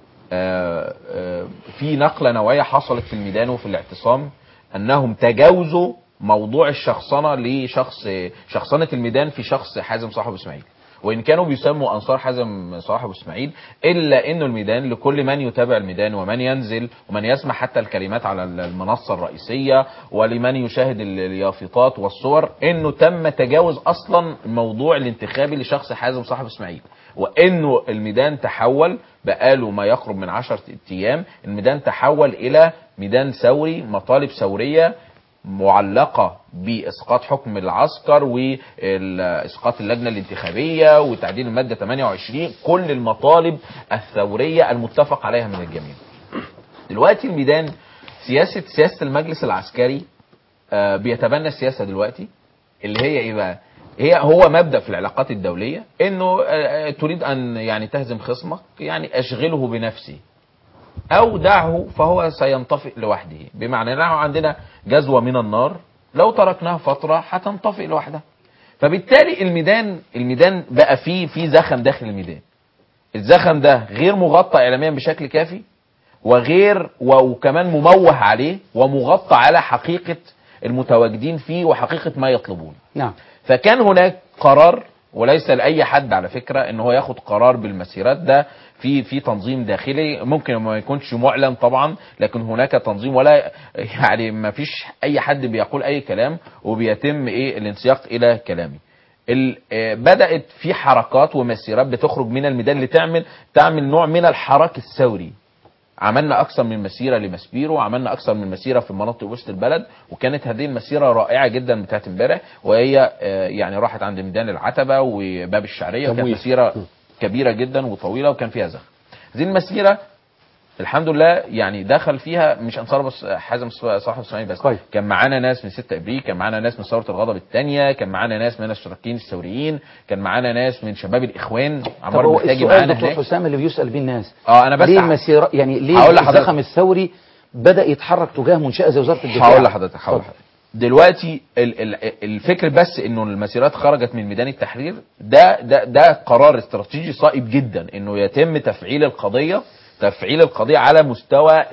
في نقله نوعيه حصلت في الميدان وفي الاعتصام، انهم تجاوزوا موضوع الشخصنه لشخص شخصنه الميدان في شخص حازم صلاح ابو اسماعيل، وان كانوا بيسموا انصار حازم صلاح ابو اسماعيل، الا انه الميدان لكل من يتابع الميدان ومن ينزل ومن يسمع حتى الكلمات على المنصه الرئيسيه ولمن يشاهد اليافطات والصور، انه تم تجاوز اصلا الموضوع الانتخابي لشخص حازم صلاح ابو اسماعيل، وانه الميدان تحول بقاله ما يقرب من عشرة ايام، الميدان تحول الى ميدان ثوري، مطالب ثوريه معلقة بإسقاط حكم العسكر وإسقاط اللجنة الانتخابية وتعديل المادة ثمانية وعشرين، كل المطالب الثورية المتفق عليها من الجميع. دلوقتي الميدان سياسة سياسة المجلس العسكري بيتبنى السياسة دلوقتي اللي هي إيه بقى؟ هي هو مبدأ في العلاقات الدولية، إنه تريد أن يعني تهزم خصمك، يعني أشغله بنفسي او دعه فهو سينطفئ لوحده، بمعنى نحن عندنا جزوة من النار لو تركناها فترة هتنطفئ لوحدها. فبالتالي الميدان الميدان بقى فيه في زخم داخل الميدان، الزخم ده غير مغطى اعلاميا بشكل كافي، وغير وكمان مموه عليه ومغطى على حقيقة المتواجدين فيه وحقيقة ما يطلبون. نعم. فكان هناك قرار، وليس لأي حد على فكرة ان هو ياخد قرار بالمسيرات ده، في في تنظيم داخلي ممكن ما يكونش معلن طبعا، لكن هناك تنظيم، ولا يعني ما فيش اي حد بيقول اي كلام وبيتم ايه الانسياق الى كلامي. بدأت في حركات ومسيرات بتخرج من الميدان لتعمل تعمل نوع من الحراك الثوري. عملنا اكثر من مسيره لمسبيرو، وعملنا اكثر من مسيره في مناطق وسط البلد، وكانت هذه المسيره رائعه جدا بتاعت امبارح، وهي يعني راحت عند ميدان العتبه وباب الشعريه، وكانت مسيره كبيره جدا وطويله وكان فيها زخم. هذه المسيره الحمد لله يعني دخل فيها مش انصار بس حازم صلاح ابو اسماعيل بس، كوي. كان معانا ناس من ستة ابريل، كان معانا ناس من ثوره الغضب الثانيه، كان معانا ناس من الاشتراكيين الثوريين، كان معانا ناس من شباب الاخوان. عمار محتاج معانا دكتور حسام اللي بيسال بيه الناس اه انا بس ليه المسيره يعني ليه الزخم الثوري بدا يتحرك تجاه منشاه زي وزاره الدفاع؟ هقول لحضرتك هقول لحضرتك دلوقتي الفكر بس انه المسيرات خرجت من ميدان التحرير، ده ده ده قرار استراتيجي صائب جدا، انه يتم تفعيل القضيه تفعيل القضية على مستوى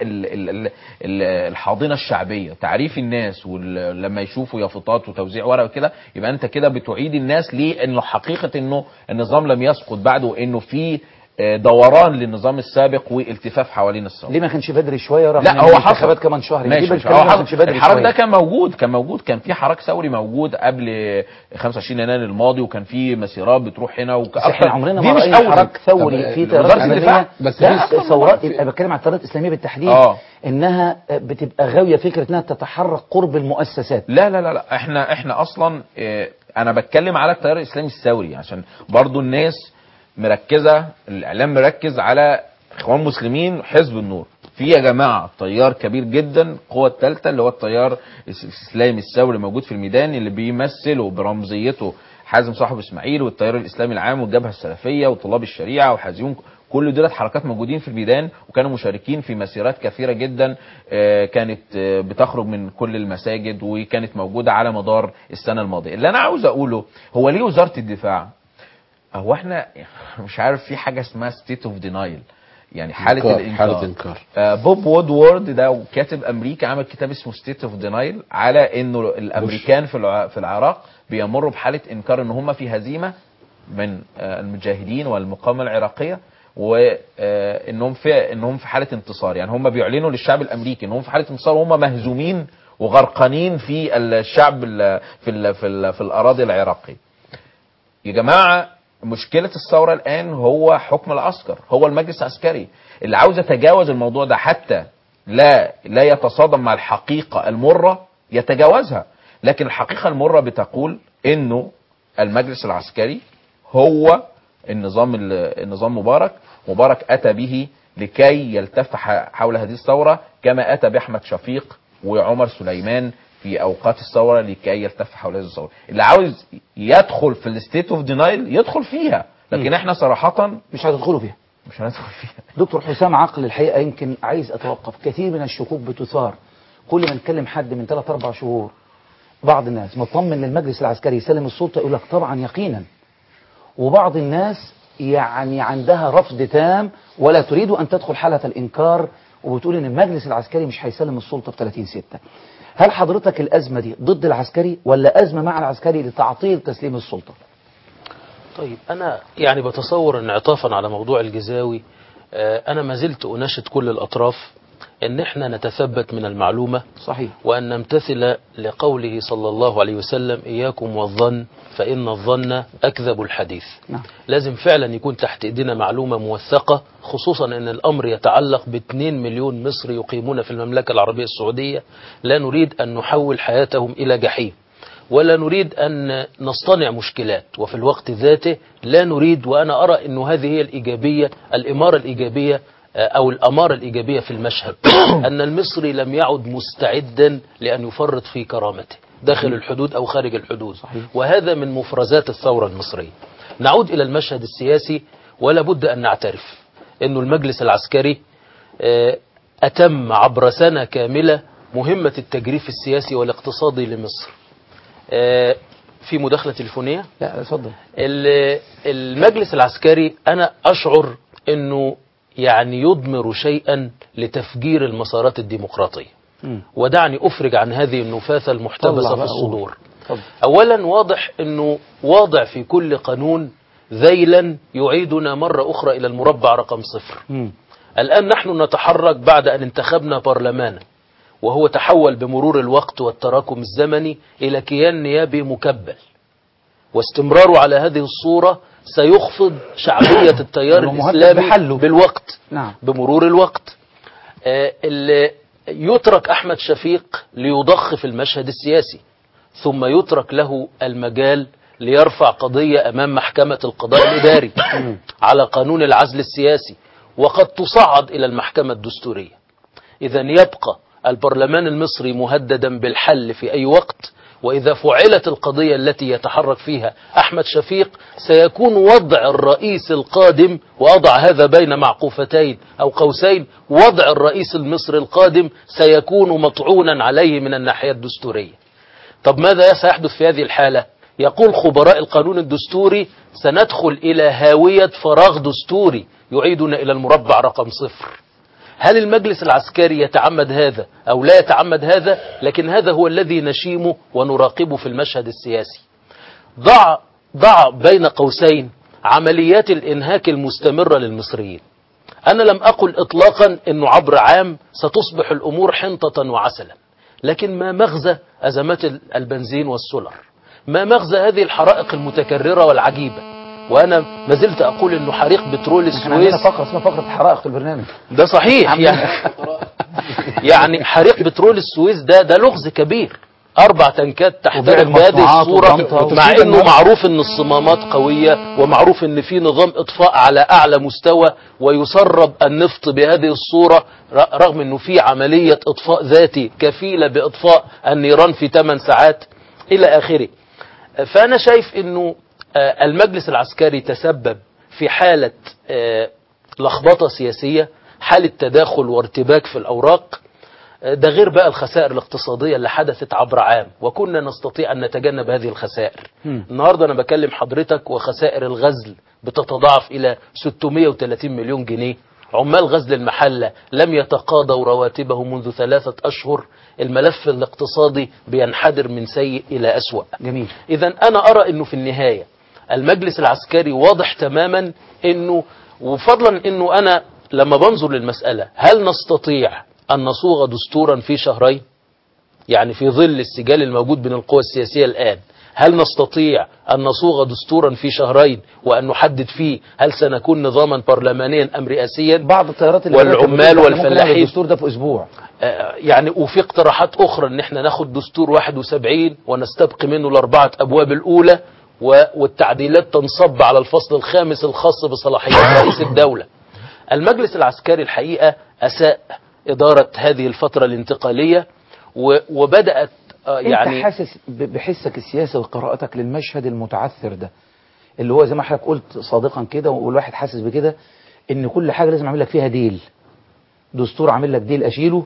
الحاضنة الشعبية، تعريف الناس، ولما يشوفوا يافطات وتوزيع ورق وكده يبقى انت كده بتعيد الناس لانه حقيقة انه النظام لم يسقط بعد، وانه في دوران للنظام السابق والتفاف حوالين الثوره. ليه ما كانش بدري شويه رغم لا هو حصل كمان شهر؟ ماشي ماشي. هو حصل الحراك ده كان موجود كان موجود كان في حراك ثوري موجود قبل خمسة وعشرين يناير الماضي، وكان في مسيرات بتروح هنا وكأكثر. احنا عمرنا ما راينا حراك ثوري في تيارات اسلاميه، بس ثورات انا بتكلم عن التيارات الاسلاميه بالتحديد آه. انها بتبقى غاويه فكره انها تتحرك قرب المؤسسات. لا لا لا لا احنا احنا اصلا اه انا بتكلم على التيار الاسلامي الثوري عشان برضو الناس مركزة، الإعلام مركز على إخوان مسلمين حزب النور. في يا جماعة تيار كبير جدا، القوة الثالثة اللي هو التيار الإسلامي الثوري موجود في الميدان، اللي بيمثله برمزيته حازم صلاح ابو اسماعيل والتيار الإسلامي العام والجبهة السلفية وطلاب الشريعة وحازيون، كل دولت حركات موجودين في الميدان وكانوا مشاركين في مسيرات كثيرة جدا كانت بتخرج من كل المساجد وكانت موجودة على مدار السنة الماضية. اللي أنا عاوز أقوله هو ليه وزارة الدفاع هو احنا مش عارف في حاجه اسمها ستيت اوف دينايل، يعني حاله إنكار. الانكار. حاله انكار. آه بوب وودورد ده كاتب امريكي عمل كتاب اسمه ستيت اوف دينايل على انه الامريكان في في العراق بيمروا بحاله انكار ان هم في هزيمه من آه المجاهدين والمقاومه العراقيه، وانهم في انهم في حاله انتصار. يعني هم بيعلنوا للشعب الامريكي انهم في حاله انتصار وهم مهزومين وغرقانين في الشعب ال في ال في, ال في الاراضي العراقيه. يا جماعه مشكله الثوره الان هو حكم العسكر، هو المجلس العسكري اللي عاوز يتجاوز الموضوع ده حتى لا لا يتصادم مع الحقيقه المره يتجاوزها. لكن الحقيقه المره بتقول انه المجلس العسكري هو النظام النظام مبارك مبارك اتى به لكي يلتف حول هذه الثوره كما اتى باحمد شفيق وعمر سليمان في اوقات الثوره لكي يلتف حول هذه الثوره. اللي عاوز يدخل في الستيت اوف دينايل يدخل فيها، لكن احنا صراحه مش هتدخلوا فيها مش هندخل فيها. دكتور حسام عقل الحقيقه يمكن عايز اتوقف. كثير من الشكوك بتثار، كل ما نكلم حد من ثلاث اربع شهور بعض الناس مطمن للمجلس العسكري يسلم السلطه يقول لك طبعا يقينا، وبعض الناس يعني عندها رفض تام ولا تريد ان تدخل حاله الانكار وبتقول ان المجلس العسكري مش هيسلم السلطه في ثلاثين ستة. هل حضرتك الازمه دي ضد العسكري ولا ازمه مع العسكري لتعطيل تسليم السلطه؟ طيب أنا يعني بتصور أن عطافا على موضوع الجزاوي أنا ما زلت أناشد كل الأطراف أن احنا نتثبت من المعلومة صحيح، وأن نمتثل لقوله صلى الله عليه وسلم إياكم والظن فإن الظن أكذب الحديث. نعم. لازم فعلا يكون تحت إيدينا معلومة موثقة، خصوصا أن الأمر يتعلق باثنين مليون مصري يقيمون في المملكة العربية السعودية، لا نريد أن نحول حياتهم إلى جحيم ولا نريد أن نصطنع مشكلات، وفي الوقت ذاته لا نريد، وأنا أرى أن هذه هي الإيجابية الإمارة الإيجابية أو الأمارة الإيجابية في المشهد أن المصري لم يعد مستعدا لأن يفرط في كرامته داخل الحدود أو خارج الحدود. صحيح. وهذا من مفرزات الثورة المصرية. نعود إلى المشهد السياسي، ولا بد أن نعترف أن المجلس العسكري أتم عبر سنة كاملة مهمة التجريف السياسي والاقتصادي لمصر. في مداخلة تليفونية؟ لا اتفضل. المجلس العسكري أنا أشعر أنه يعني يضمر شيئا لتفجير المسارات الديمقراطية. م. ودعني أفرج عن هذه النفاثة المحتبسة في الصدور. طبعا. أولا واضح أنه واضع في كل قانون ذيلا يعيدنا مرة أخرى إلى المربع رقم صفر. م. الآن نحن نتحرك بعد أن انتخبنا برلمانا، وهو تحول بمرور الوقت والتراكم الزمني إلى كيان نيابي مكبل، واستمراره على هذه الصورة سيخفض شعبية التيار الإسلامي بالوقت. نعم. بمرور الوقت. آه اللي يترك أحمد شفيق ليضخ في المشهد السياسي، ثم يترك له المجال ليرفع قضية أمام محكمة القضاء الإداري على قانون العزل السياسي، وقد تصعد إلى المحكمة الدستورية. إذا يبقى البرلمان المصري مهددا بالحل في أي وقت، وإذا فعلت القضية التي يتحرك فيها أحمد شفيق سيكون وضع الرئيس القادم، وأضع هذا بين معقوفتين أو قوسين، وضع الرئيس المصري القادم سيكون مطعونا عليه من الناحية الدستورية. طب ماذا سيحدث في هذه الحالة؟ يقول خبراء القانون الدستوري سندخل إلى هاوية فراغ دستوري يعيدنا إلى المربع رقم صفر. هل المجلس العسكري يتعمد هذا أو لا يتعمد هذا؟ لكن هذا هو الذي نشيمه ونراقبه في المشهد السياسي. ضع ضع بين قوسين عمليات الإنهاك المستمرة للمصريين. أنا لم أقل إطلاقا أنه عبر عام ستصبح الأمور حنطة وعسلا، لكن ما مغزى أزمات البنزين والسولر؟ ما مغزى هذه الحرائق المتكررة والعجيبة؟ وأنا ما زلت أقول إنه حريق بترول السويس فقرة اسمها فقرة الحرائق في البرنامج ده صحيح يعني يعني حريق بترول السويس ده ده لغز كبير. أربع تنكات تحترق بهذه الصورة، مع إنه معروف إن الصمامات قوية، ومعروف إن في نظام إطفاء على أعلى مستوى، ويسرب النفط بهذه الصورة، رغم إنه في عملية إطفاء ذاتي كفيلة بإطفاء النيران في ثمان ساعات إلى آخره. فأنا شايف إنه المجلس العسكري تسبب في حالة لخبطة سياسية، حالة تداخل وارتباك في الأوراق، ده غير بقى الخسائر الاقتصادية اللي حدثت عبر عام، وكنا نستطيع أن نتجنب هذه الخسائر. م. النهاردة أنا بكلم حضرتك وخسائر الغزل بتتضاعف إلى ستمائة وثلاثين مليون جنيه. عمال غزل المحلة لم يتقاضوا رواتبه منذ ثلاثة أشهر. الملف الاقتصادي بينحدر من سيء إلى أسوأ. جميل. إذن أنا أرى أنه في النهاية المجلس العسكري واضح تماما أنه وفضلا انه انا لما بنظر للمسألة، هل نستطيع ان نصوغ دستورا في شهرين؟ يعني في ظل السجال الموجود بين القوى السياسية الآن، هل نستطيع أن نصوغ دستورا في شهرين وأن نحدد فيه هل سنكون نظاما برلمانيا أم رئاسيا؟ بعض التيارات اللي والعمال والفلاحين الدستور ده في أسبوع. آه يعني وفي اقتراحات أخرى أن احنا ناخد دستور واحد وسبعين ونستبقي منه الأربعة أبواب الأولى، والتعديلات تنصب على الفصل الخامس الخاص بصلاحيات رئيس الدولة. المجلس العسكري الحقيقة أساء إدارة هذه الفترة الانتقالية، وبدأت يعني انت حاسس بحسك السياسي وقراءتك للمشهد المتعثر ده، اللي هو زي ما حضرتك قلت صادقا كده، والواحد حاسس بكده، ان كل حاجه لازم اعمل لك فيها ديل. دستور عامل لك ديل اشيله،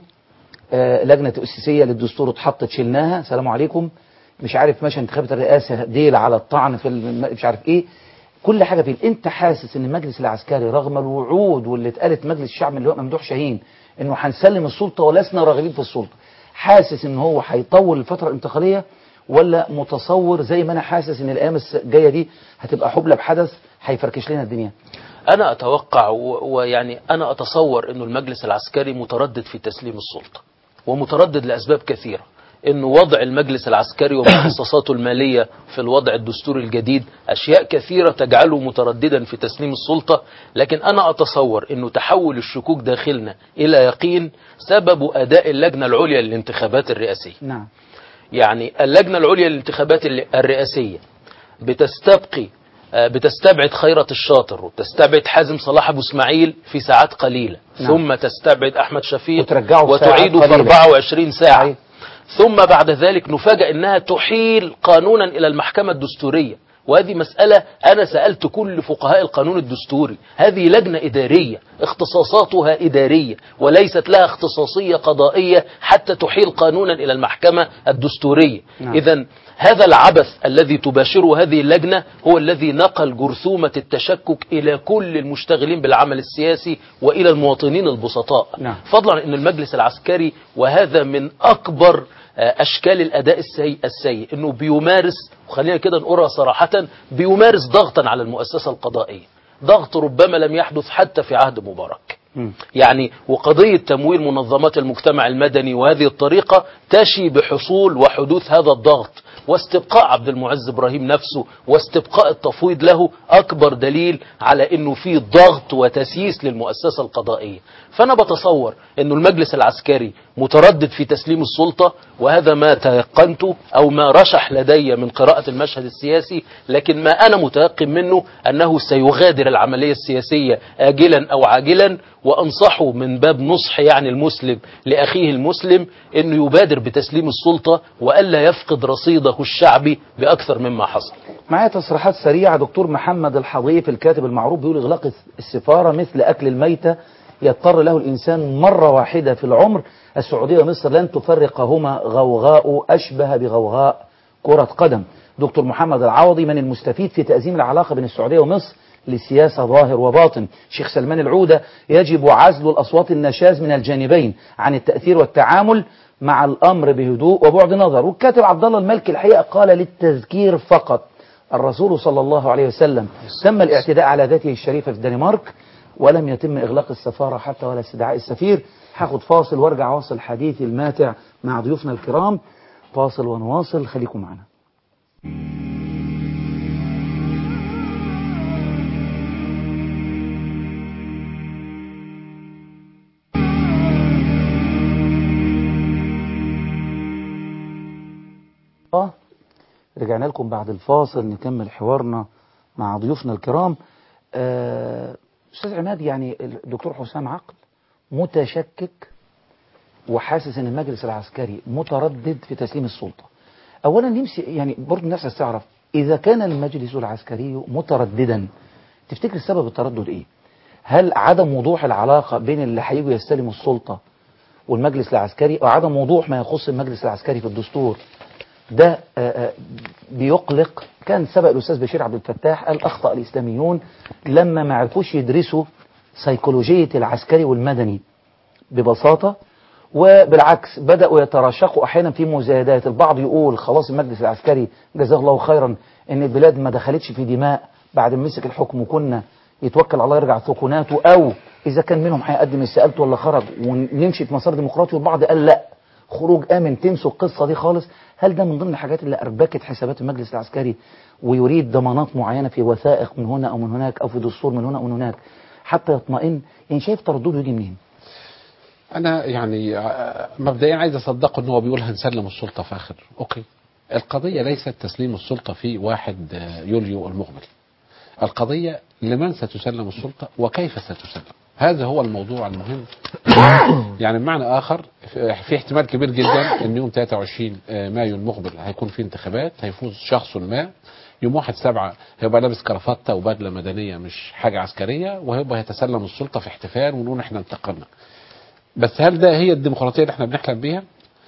آه لجنه تاسيسيه للدستور اتحطت شلناها سلام عليكم، مش عارف ماشي انتخابات الرئاسه ديل على الطعن في مش عارف ايه، كل حاجه فيه. انت حاسس ان المجلس العسكري رغم الوعود واللي اتقالت مجلس الشعب اللي هو ممدوح شاهين انه هنسلم السلطه ولسنا راغبين في السلطه، حاسس ان هو هيطول الفترة الانتقالية، ولا متصور زي ما انا حاسس ان الايام الجاية دي هتبقى حبلى بحدث هيفركش لنا الدنيا؟ انا اتوقع ويعني انا اتصور انه المجلس العسكري متردد في تسليم السلطة، ومتردد لاسباب كثيرة. انه وضع المجلس العسكري ومخصصاته المالية في الوضع الدستوري الجديد اشياء كثيرة تجعله مترددا في تسليم السلطة، لكن انا اتصور انه تحول الشكوك داخلنا الى يقين سبب اداء اللجنة العليا للانتخابات الرئاسية. نعم. يعني اللجنة العليا للانتخابات الرئاسية بتستبقي بتستبعد خيرت الشاطر وتستبعد حازم صلاح ابو اسماعيل في ساعات قليلة. نعم. ثم تستبعد احمد شفيق وتعيده في أربعة وعشرين ساعة. أي. ثم بعد ذلك نفاجأ انها تحيل قانونا الى المحكمة الدستورية، وهذه مسألة انا سألت كل فقهاء القانون الدستوري. هذه لجنة ادارية اختصاصاتها ادارية وليست لها اختصاصية قضائية حتى تحيل قانونا الى المحكمة الدستورية. نعم. اذا هذا العبث الذي تباشره هذه اللجنة هو الذي نقل جرثومة التشكك الى كل المشتغلين بالعمل السياسي والى المواطنين البسطاء. نعم. فضلا ان المجلس العسكري، وهذا من اكبر اشكال الاداء السيء السيء، انه بيمارس، وخلينا كده نقولها صراحة، بيمارس ضغطا على المؤسسة القضائية، ضغط ربما لم يحدث حتى في عهد مبارك. م. يعني وقضية تمويل منظمات المجتمع المدني وهذه الطريقة تشي بحصول وحدوث هذا الضغط، واستبقاء عبد المعز إبراهيم نفسه واستبقاء التفويض له أكبر دليل على أنه في ضغط وتسييس للمؤسسة القضائية. فأنا بتصور أنه المجلس العسكري متردد في تسليم السلطة، وهذا ما تيقنته أو ما رشح لدي من قراءة المشهد السياسي، لكن ما أنا متيقن منه أنه سيغادر العملية السياسية آجلا أو عاجلا. وأنصحه من باب نصح يعني المسلم لأخيه المسلم أنه يبادر بتسليم السلطة وألا يفقد رصيده الشعبي بأكثر مما حصل. معايا تصريحات سريعة. دكتور محمد الحضيف الكاتب المعروف بيقول إغلاق السفارة مثل أكل الميتة يضطر له الإنسان مرة واحدة في العمر. السعودية ومصر لن تفرقهما غوغاء أشبه بغوغاء كرة قدم. دكتور محمد العوضي من المستفيد في تأزيم العلاقة بين السعودية ومصر لسياسة ظاهر وباطن. شيخ سلمان العودة يجب عزل الأصوات النشاز من الجانبين عن التأثير والتعامل مع الأمر بهدوء وبعد نظر. والكاتب عبد الله المالكي الحقيقة قال للتذكير فقط: الرسول صلى الله عليه وسلم تم الاعتداء على ذاته الشريفة في الدنمارك ولم يتم إغلاق السفارة حتى ولا استدعاء السفير. هاخد فاصل وارجع واصل حديثي الماتع مع ضيوفنا الكرام. فاصل ونواصل، خليكم معنا. رجعنا لكم بعد الفاصل نكمل حوارنا مع ضيوفنا الكرام. أه أستاذ عماد، يعني الدكتور حسام عقل متشكك وحاسس ان المجلس العسكري متردد في تسليم السلطة. اولا نمسي يعني برضه الناس عايزة تعرف اذا كان المجلس العسكري مترددا، تفتكر السبب التردد ايه؟ هل عدم وضوح العلاقة بين اللي هيجوا يستلموا السلطة والمجلس العسكري، او عدم وضوح ما يخص المجلس العسكري في الدستور ده بيقلق؟ كان سبق الأستاذ بشير عبد الفتاح قال أخطأ الإسلاميون لما ما عرفوش يدرسوا سيكولوجية العسكري والمدني ببساطة، وبالعكس بدأوا يتراشقوا أحيانا في مزايدات. البعض يقول خلاص المجلس العسكري جزاه الله خيرا إن البلاد ما دخلتش في دماء بعد ما مسك الحكم، وكنا يتوكل على الله يرجع سكناته، او اذا كان منهم هيقدم استقالته ولا خرج ونمشي في مسار ديمقراطي، والبعض قال لا خروج امن تنسوا القصه دي خالص. هل ده من ضمن الحاجات اللي اربكت حسابات المجلس العسكري ويريد ضمانات معينه في وثائق من هنا او من هناك او في دستور من هنا او من هناك حتى يطمئن؟ يعني شايف تردده يجي منين؟ انا يعني مبدئيا عايز اصدقه ان هو بيقول هنسلم السلطه في اخر، اوكي. القضيه ليست تسليم السلطه في واحد يوليو المقبل، القضيه لمن ستسلم السلطه وكيف ستسلم، هذا هو الموضوع المهم. يعني بمعنى اخر في احتمال كبير جدا ان يوم ثلاثة وعشرين مايو المقبل هيكون في انتخابات، هيفوز شخص ما، يوم واحد سبعة هيبقى لابس كرافتة وبدلة مدنية مش حاجة عسكرية، وهيبقى هيتسلم السلطة في احتفال ونقول احنا انتقلنا. بس هل ده هي الديمقراطية اللي احنا بنحلم بيها؟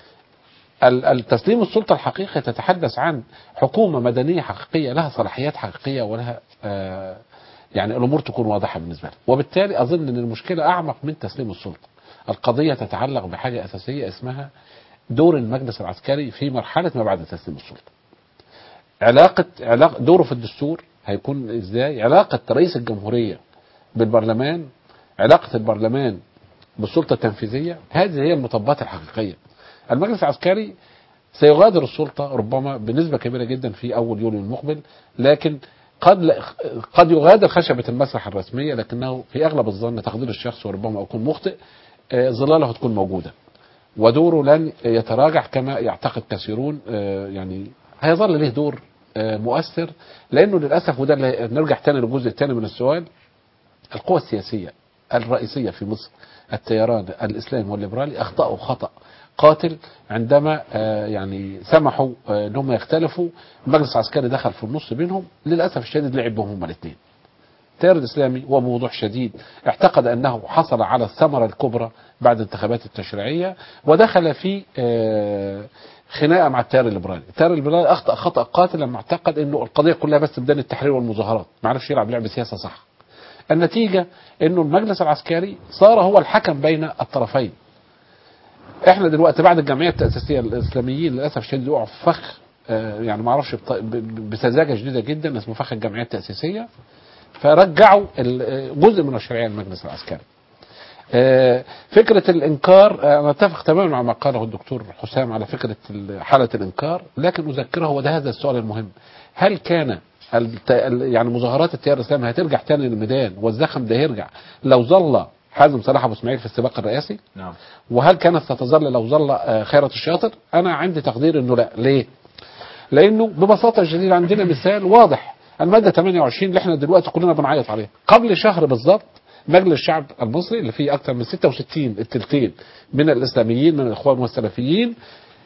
التسليم السلطة الحقيقي تتحدث عن حكومة مدنية حقيقية لها صلاحيات حقيقية ولها آه يعني الأمور تكون واضحة بالنسبة لها. وبالتالي أظن أن المشكلة أعمق من تسليم السلطة. القضية تتعلق بحاجة أساسية اسمها دور المجلس العسكري في مرحلة ما بعد تسليم السلطة. علاقة علاقة دوره في الدستور هيكون إزاي؟ علاقة رئيس الجمهورية بالبرلمان، علاقة البرلمان بالسلطة التنفيذية، هذه هي المطبات الحقيقية. المجلس العسكري سيغادر السلطة ربما بنسبة كبيرة جدا في أول يوليو المقبل، لكن قد قد يغادر خشبة المسرح الرسمية، لكنه في أغلب الظن تقدير الشخص وربما أكون مخطئ ظلاله هتكون موجودة ودوره لن يتراجع كما يعتقد كثيرون. يعني هيظل له دور مؤثر، لأنه للأسف وده اللي نرجع تاني للجزء الثاني من السؤال، القوى السياسية الرئيسية في مصر التياران الإسلامي والليبرالي أخطأوا خطأ قاتل عندما يعني سمحوا انهم يختلفوا. المجلس العسكري دخل في النص بينهم، للاسف الشديد لعب بهم هما الاثنين. التيار الاسلامي وبوضوح شديد اعتقد انه حصل على الثمره الكبرى بعد الانتخابات التشريعيه، ودخل في خناقه مع التيار الليبرالي. التيار الليبرالي اخطا خطا قاتل لما اعتقد انه القضيه كلها بس بدان التحرير والمظاهرات، ما عرفش يلعب لعب سياسه صح. النتيجه انه المجلس العسكري صار هو الحكم بين الطرفين. احنا دلوقتي بعد الجمعيه التاسيسيه الاسلاميين للاسف الشديد وقعوا في فخ آه يعني ما اعرفش بسذاجه شديده جدا اسمه فخ الجمعيه التاسيسيه، فرجعوا جزء من الشرعيه للمجلس العسكري. آه فكره الانكار، آه انا اتفق تماما مع ما قاله الدكتور حسام على فكره حاله الانكار، لكن اذكره وده هذا السؤال المهم، هل كان يعني مظاهرات التيار الاسلامي هترجع تاني للميدان والزخم ده يرجع لو ظل حازم صلاح ابو اسماعيل في السباق الرئاسي؟ نعم. وهل كانت ستظل لو ظل خيرت الشاطر؟ انا عندي تقدير انه لا. ليه؟ لانه ببساطه شديده عندنا مثال واضح، الماده ثمانية وعشرين اللي احنا دلوقتي كلنا بنعيط عليها، قبل شهر بالظبط مجلس الشعب المصري اللي فيه اكثر من ستة وستين التلتين من الاسلاميين من الاخوان والسلفيين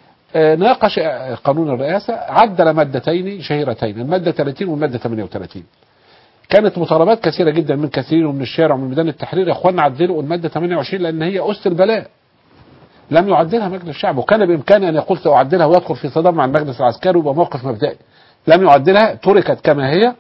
ناقش قانون الرئاسه، عدل مادتين شهيرتين، الماده ثلاثين والماده ثمانية وثلاثين. كانت مطالبات كثيره جدا من كثير ومن الشارع ومن ميدان التحرير، يا اخوانا عدلوا الماده ثمانية وعشرين لان هي أس البلاء. لم يعدلها مجلس الشعب، وكان بامكانه ان يقول ساعدلها ويدخل في صدام مع المجلس العسكري ويبقى موقف مبدئي. لم يعدلها، تركت كما هي.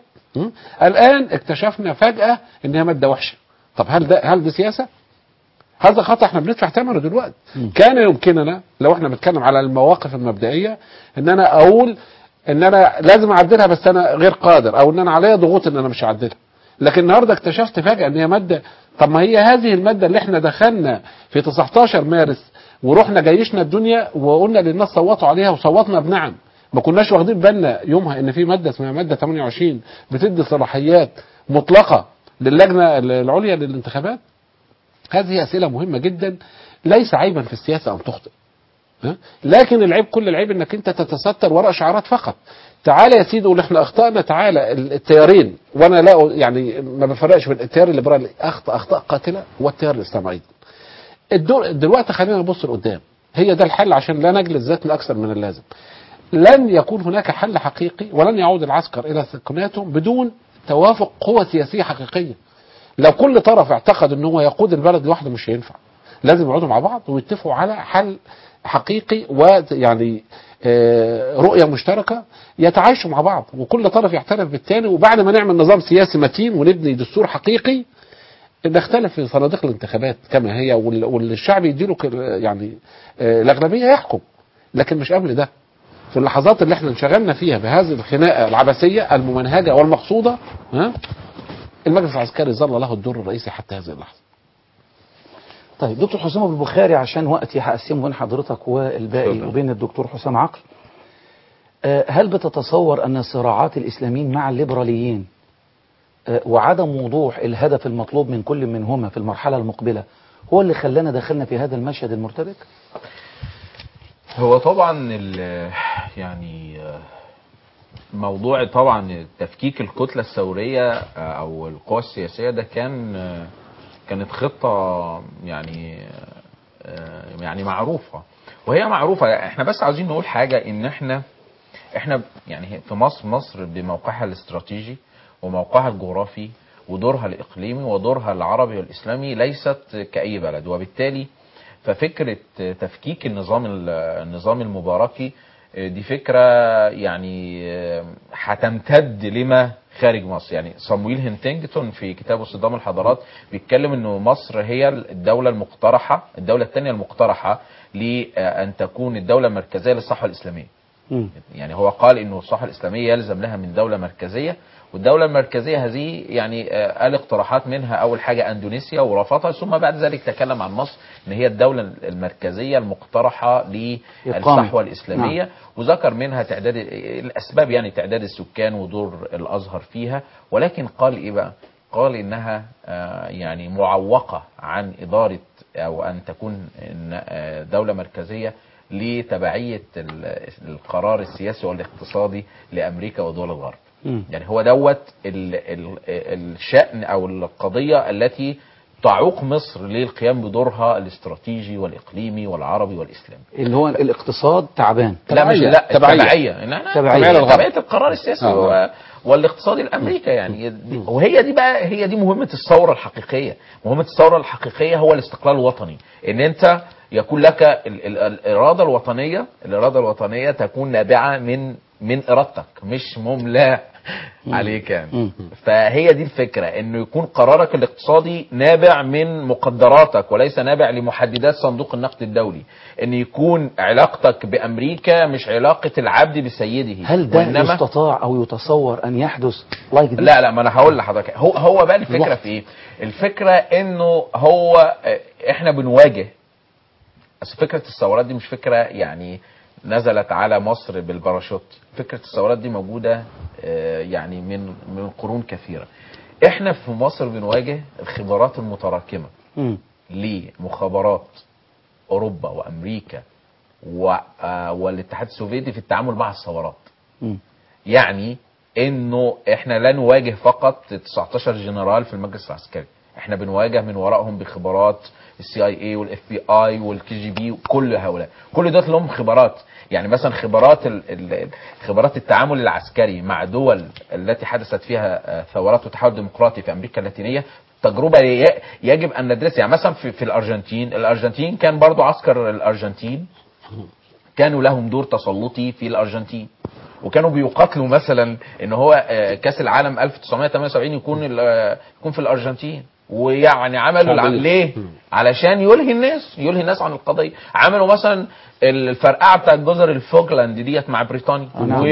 الان اكتشفنا فجاه ان هي ماده وحشه. طب هل ده هل دي سياسه؟ هذا خطأ احنا بندفع ثمنه دلوقتي. كان يمكننا لو احنا بنتكلم على المواقف المبدئيه ان انا اقول ان انا لازم اعدلها بس انا غير قادر، او ان انا عليا ضغوط ان انا مش هعدلها. لكن النهارده اكتشفت فجاه ان هي ماده، طب ما هي هذه الماده اللي احنا دخلنا في تسعتاشر مارس ورحنا جيشنا الدنيا وقلنا للناس صوتوا عليها وصوتنا بنعم، ما كناش واخدين بالنا يومها ان في ماده اسمها ماده ثمانية وعشرين بتدي صلاحيات مطلقه للجنه العليا للانتخابات. هذه اسئله مهمه جدا، ليس عيبا في السياسه ان تخطئ، لكن العيب كل العيب انك انت تتستر وراء شعارات فقط. تعالى يا سيدي قول احنا اخطأنا، تعالى التيارين، وانا لا يعني ما بفرقش بين التيار الليبرالي اخطأ اخطاء قاتله والتيار الاسلامي ايضا. الدور دلوقتي خلينا نبص لقدام، هي ده الحل عشان لا نجلس ذاتنا اكثر من اللازم. لن يكون هناك حل حقيقي ولن يعود العسكر الى سكناتهم بدون توافق قوى سياسيه حقيقيه. لو كل طرف اعتقد ان هو يقود البلد لوحده مش هينفع، لازم يقعدوا مع بعض ويتفقوا على حل حقيقي ويعني رؤية مشتركة يتعايشوا مع بعض، وكل طرف يعترف بالتاني، وبعد ما نعمل نظام سياسي متين ونبني دستور حقيقي نختلف في صناديق الانتخابات كما هي، والشعب يديله يعني الأغلبية يحكم. لكن مش قبل ده، في اللحظات اللي احنا انشغلنا فيها بهذه الخناقة العبثية الممنهجة والمقصودة، ها المجلس العسكري ظل له الدور الرئيسي حتى هذه اللحظة. طيب دكتور حسام أبو البخاري، عشان وقتي هقسمه بين حضرتك والباقي وبين الدكتور حسام عقل، هل بتتصور أن صراعات الإسلاميين مع الليبراليين وعدم وضوح الهدف المطلوب من كل منهما في المرحلة المقبلة هو اللي خلانا دخلنا في هذا المشهد المرتبك؟ هو طبعا يعني موضوع طبعا تفكيك الكتلة الثورية او القوى السياسية ده كان كانت خطة يعني يعني معروفة، وهي معروفة. احنا بس عاوزين نقول حاجة، ان احنا احنا يعني في مصر مصر بموقعها الاستراتيجي وموقعها الجغرافي ودورها الإقليمي ودورها العربي والإسلامي ليست كأي بلد، وبالتالي ففكرة تفكيك النظام النظام المباركي دي فكرة يعني هتمتد لما خارج مصر. يعني صامويل هنتنجتون في كتابه صدام الحضارات بيتكلم انه مصر هي الدولة المقترحة، الدولة الثانية المقترحة لأن تكون الدولة المركزية للصحوة الإسلامية. يعني هو قال انه الصحوة الإسلامية يلزم لها من دولة مركزية، والدولة المركزية هذه يعني قال اقتراحات منها أول حاجة أندونيسيا ورفضها، ثم بعد ذلك تكلم عن مصر ان هي الدولة المركزية المقترحة للصحوة الإسلامية. نعم. وذكر منها تعداد الأسباب، يعني تعداد السكان ودور الأزهر فيها، ولكن قال إيه بقى؟ قال إنها يعني معوقة عن إدارة أو أن تكون دولة مركزية لتبعية القرار السياسي والاقتصادي لأمريكا ودول الغرب. م. يعني هو دوت ال ال الشأن أو القضية التي تعوق مصر للقيام بدورها الاستراتيجي والإقليمي والعربي والإسلامي، اللي هو الاقتصاد تعبان. لا مش لا تبعية تبعية تبعية تبعية القرار السياسي آه. والاقتصادي الأمريكي. يعني وهي دي بقى هي دي مهمة الثورة الحقيقية. مهمة الثورة الحقيقية هو الاستقلال الوطني، ان انت يكون لك ال ال الإرادة الوطنية الإرادة الوطنية تكون نابعة من من إرادتك، مش مملاة عليك يعني. فهي دي الفكرة، انه يكون قرارك الاقتصادي نابع من مقدراتك وليس نابع لمحددات صندوق النقد الدولي، ان يكون علاقتك بأمريكا مش علاقة العبد بسيده. هل ده يستطاع او يتصور ان يحدث لايك like لا لا ما انا هقول لحضرتك. هو هو بقى الفكرة الوقت. في ايه الفكرة؟ انه هو احنا بنواجه بس فكرة الثورات دي مش فكرة يعني نزلت على مصر بالباراشوت. فكرة الثورات دي موجودة يعني من من قرون كثيرة. احنا في مصر بنواجه الخبرات المتراكمة لمخابرات اوروبا وامريكا والاتحاد السوفيتي في التعامل مع الثورات. يعني انه احنا لا نواجه فقط تسعتاشر جنرال في المجلس العسكري، احنا بنواجه من وراءهم بخبرات السي اي اي والاف بي اي والكي جي بي وكل هؤلاء. كل دول لهم خبرات. يعني مثلا خبرات ال خبرات التعامل العسكري مع دول التي حدثت فيها ثورات وتحول ديمقراطي في امريكا اللاتينيه تجربه يجب ان ندرسها. يعني مثلا في, في الارجنتين الارجنتين كان برضو عسكر الارجنتين كانوا لهم دور تسلطي في الارجنتين، وكانوا بيقاتلوا مثلا ان هو كاس العالم ألف وتسعمائة وثمانية وسبعين يكون يكون في الارجنتين. ويعني عملوا ليه؟ علشان يلهي الناس يلهي الناس عن القضيه. عملوا مثلا الفرقعه بتاعت جزر الفوكلاند ديت مع بريطانيا،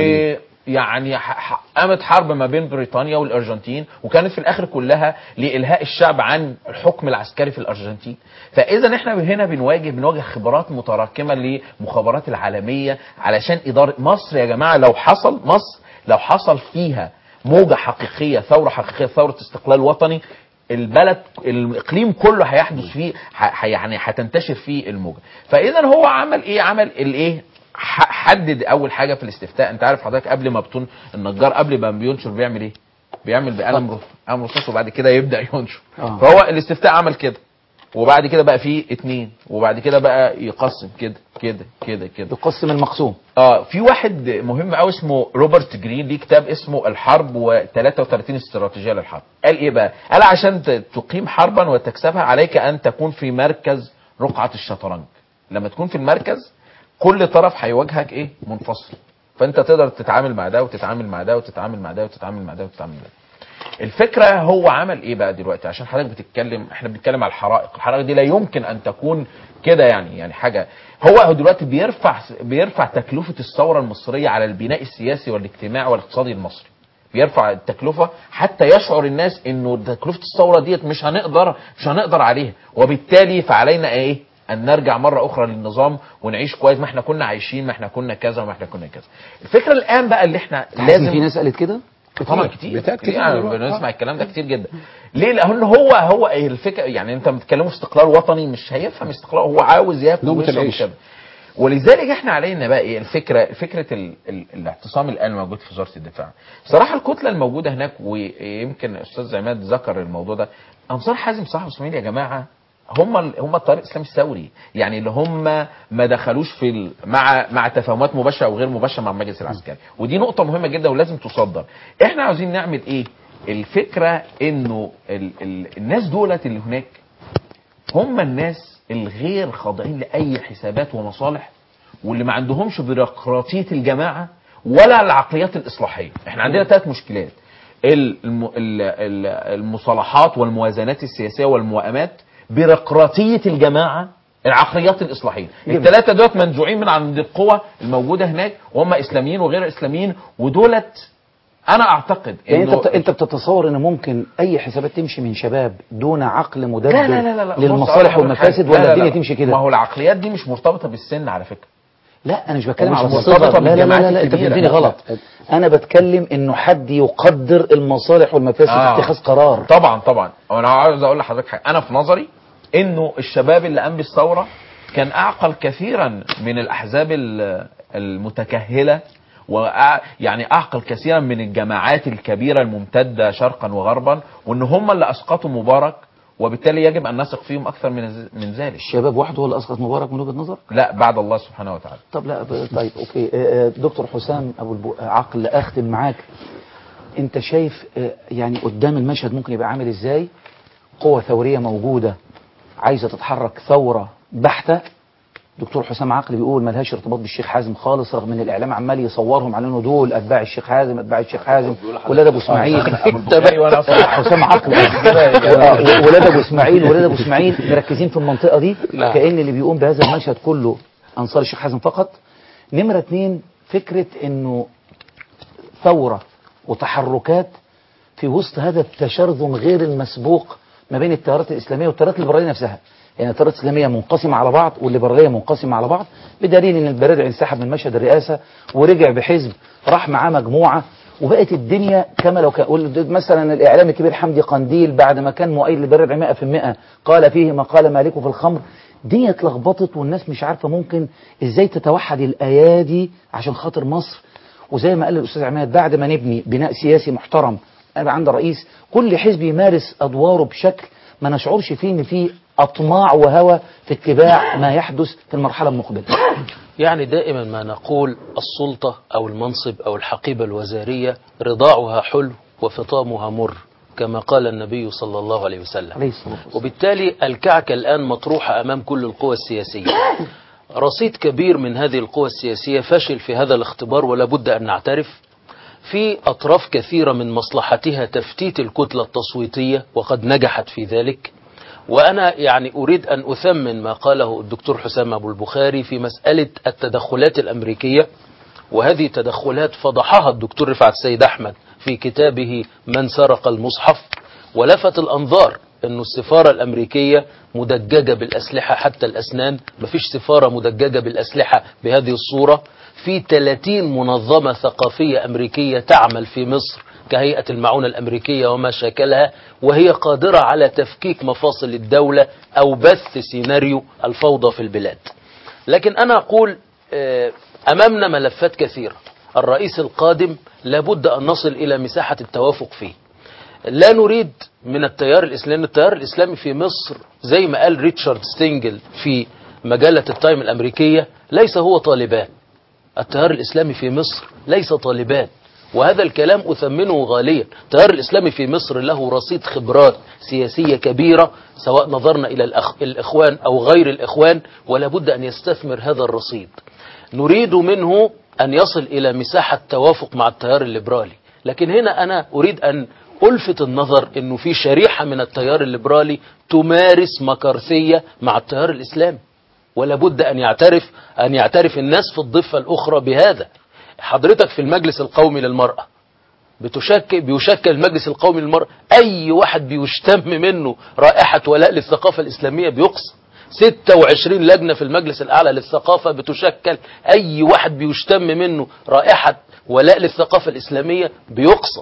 ويعني قامت حرب ما بين بريطانيا والارجنتين، وكانت في الاخر كلها لالهاء الشعب عن الحكم العسكري في الارجنتين. فاذا احنا هنا بنواجه بنواجه خبرات متراكمه للمخابرات العالميه علشان اداره مصر. يا جماعه لو حصل مصر لو حصل فيها موجه حقيقيه، ثوره حقيقيه، ثوره استقلال وطني، البلد الاقليم كله هيحدث فيه يعني هتنتشر فيه الموجه. فاذا هو عمل ايه؟ عمل الايه؟ حدد اول حاجه في الاستفتاء. انت عارف حضرتك قبل ما بتون النجار قبل ما بينشر بيعمل ايه؟ بيعمل بقلم قلم رصاص وبعد كده يبدا ينشر. آه. فهو الاستفتاء عمل كده، وبعد كده بقى فيه اتنين، وبعد كده بقى يقسم كده كده كده كده يقسم المقسوم. اه في واحد مهم قوي اسمه روبرت جرين، ليه كتاب اسمه الحرب وثلاثة وثلاثين استراتيجيه للحرب. قال ايه بقى؟ قال عشان تقيم حربا وتكسبها عليك ان تكون في مركز رقعه الشطرنج. لما تكون في المركز كل طرف هيواجهك ايه؟ منفصل، فانت تقدر تتعامل مع ده وتتعامل مع ده وتتعامل مع ده وتتعامل مع ده وتتعامل مع ده. الفكرة هو عمل ايه بقى دلوقتي؟ عشان حضرتك بتتكلم، احنا بنتكلم على الحرائق. الحرائق دي لا يمكن ان تكون كده يعني يعني حاجة. هو هو دلوقتي بيرفع بيرفع تكلفة الثورة المصرية على البناء السياسي والاجتماعي والاقتصادي المصري. بيرفع التكلفه حتى يشعر الناس انه تكلفه الثوره ديت مش هنقدر مش هنقدر عليها، وبالتالي فعلينا ايه؟ ان نرجع مره اخرى للنظام ونعيش كويس، ما احنا كنا عايشين، ما احنا كنا كذا وما احنا كنا كذا. الفكره الان بقى اللي احنا لازم، في ناس قالت كده طبعا كتير كتير, كتير يعني بنسمع الكلام ده كتير جدا. ليه؟ لان هو هو الفكره يعني انت بتتكلموا في استقلال وطني، مش هيفهم استقلال، هو عاوز ياكل ويشرب. ولذلك احنا علينا بقى ايه الفكره فكره ال ال الاعتصام الان موجود في وزاره الدفاع. صراحه الكتله الموجوده هناك، ويمكن الاستاذ عماد ذكر الموضوع ده، انصار حازم صاحب اسماعيل يا جماعه هم هم الطريق الاسلامي الثوري، يعني اللي هم ما دخلوش في مع مع تفاهمات مباشره او غير مباشره مع المجلس العسكري، ودي نقطه مهمه جدا ولازم تصدر. احنا عاوزين نعمل ايه؟ الفكره انه ال ال الناس دولت اللي هناك هم الناس الغير خاضعين لاي حسابات ومصالح، واللي ما عندهمش بيروقراطيه الجماعه ولا العقليات الاصلاحيه. احنا عندنا ثلاث مشكلات: المصالحات والموازنات السياسيه والموائمات، بيروقراطيه الجماعه، العقليات الاصلاحيه. الثلاثه دولت منزوعين من عند القوى الموجوده هناك، وهم اسلاميين وغير اسلاميين، ودولت انا اعتقد يعني انت انت بتتصور ان ممكن اي حسابات تمشي من شباب دون عقل مدبر لا لا لا لا للمصالح والمفاسد، ولا الدنيا تمشي كده؟ ما هو العقليات دي مش مرتبطه بالسن على فكره. لا انا مش بتكلم على الصفه، لا لا لا, لا انت فهمتني غلط. انا بتكلم انه حد يقدر المصالح والمفاسد في آه. اتخاذ قرار. طبعا طبعا. وانا عاوز اقول لحضرتك حاجه، انا في نظري انه الشباب اللي قام بالثوره كان اعقل كثيرا من الاحزاب المتكهله، ويعني اعقل كثيرا من الجماعات الكبيره الممتده شرقا وغربا، وان هم اللي اسقطوا مبارك، وبالتالي يجب ان نثق فيهم اكثر من من ذلك. الشباب وحده هو اللي اسقط مبارك من وجهه نظر؟ لا، بعد الله سبحانه وتعالى. طب لا طيب اوكي. دكتور حسام ابو البو... عقل، اختم معاك. انت شايف يعني قدام المشهد ممكن يبقى عامل ازاي؟ قوة ثورية موجودة عايزة تتحرك ثورة بحتة. دكتور حسام عقل بيقول ملهاش ارتباط بالشيخ حازم خالص، رغم ان الاعلام عمال يصورهم على انه دول اتباع الشيخ حازم اتباع الشيخ حازم ولاد ابو اسماعيل. حسام عقل ولاد ابو اسماعيل ولاد ابو اسماعيل مركزين في المنطقة دي، كأن اللي بيقوم بهذا المشهد كله انصار الشيخ حازم فقط. نمرة اتنين، فكرة انه ثورة وتحركات في وسط هذا التشرذم غير المسبوق ما بين التيارات الإسلامية والتيارات الليبرالية نفسها. يعني التيارات الإسلامية منقسمة على بعض والليبرالية منقسمة على بعض، بدليل ان البرادعي انسحب من مشهد الرئاسة ورجع بحزب راح معاه مجموعة، وبقت الدنيا كما لو كان مثلا الإعلام الكبير حمدي قنديل بعد ما كان مؤيد للبرادعي مئة في المئة قال فيه ما قال مالك في الخمر. الدنيا اتلخبطت والناس مش عارفة ممكن ازاي تتوحد الأيادي عشان خاطر مصر. وزي ما قال الأستاذ عماد، بعد ما نبني بناء سياسي محترم يبقى عند رئيس كل حزب يمارس أدواره بشكل ما نشعرش فيه ان في أطماع وهوى في اتباع ما يحدث في المرحلة المقبلة. يعني دائما ما نقول السلطة أو المنصب أو الحقيبة الوزارية رضاعها حلو وفطامها مر، كما قال النبي صلى الله عليه وسلم. وبالتالي الكعكة الآن مطروحة أمام كل القوى السياسية. رصيد كبير من هذه القوى السياسية فشل في هذا الاختبار، ولا بد أن نعترف. في أطراف كثيرة من مصلحتها تفتيت الكتلة التصويتية وقد نجحت في ذلك. وأنا يعني أريد أن أثمن ما قاله الدكتور حسام أبو البخاري في مسألة التدخلات الأمريكية، وهذه تدخلات فضحها الدكتور رفعت السيد أحمد في كتابه من سرق المصحف، ولفت الأنظار أن السفارة الأمريكية مدججة بالأسلحة حتى الأسنان. مفيش سفارة مدججة بالأسلحة بهذه الصورة. في ثلاثين منظمة ثقافية أمريكية تعمل في مصر كهيئة المعونة الأمريكية وما شاكلها، وهي قادرة على تفكيك مفاصل الدولة أو بث سيناريو الفوضى في البلاد. لكن أنا أقول أمامنا ملفات كثيرة. الرئيس القادم لابد أن نصل إلى مساحة التوافق فيه. لا نريد من التيار الإسلامي، التيار الإسلامي في مصر زي ما قال ريتشارد ستينجل في مجلة التايم الأمريكية ليس هو طالبان. التيار الإسلامي في مصر ليس طالبان، وهذا الكلام أثمنه غاليا. التيار الإسلامي في مصر له رصيد خبرات سياسية كبيرة، سواء نظرنا إلى الأخ... الإخوان أو غير الإخوان، ولا بد أن يستثمر هذا الرصيد. نريد منه أن يصل إلى مساحة توافق مع التيار الليبرالي. لكن هنا أنا أريد أن ألفت النظر أنه في شريحة من التيار الليبرالي تمارس مكارثية مع التيار الإسلامي، ولا بد أن يعترف أن يعترف الناس في الضفة الأخرى بهذا. حضرتك في المجلس القومي للمرأة بتشكل بيشكل المجلس القومي للمرأة، أي واحد بيشتم منه رائحة ولاء للثقافة الإسلامية بيقصى. ستة وعشرين لجنة في المجلس الأعلى للثقافة بتشكل، أي واحد بيشتم منه رائحة ولاء للثقافة الإسلامية بيقصى.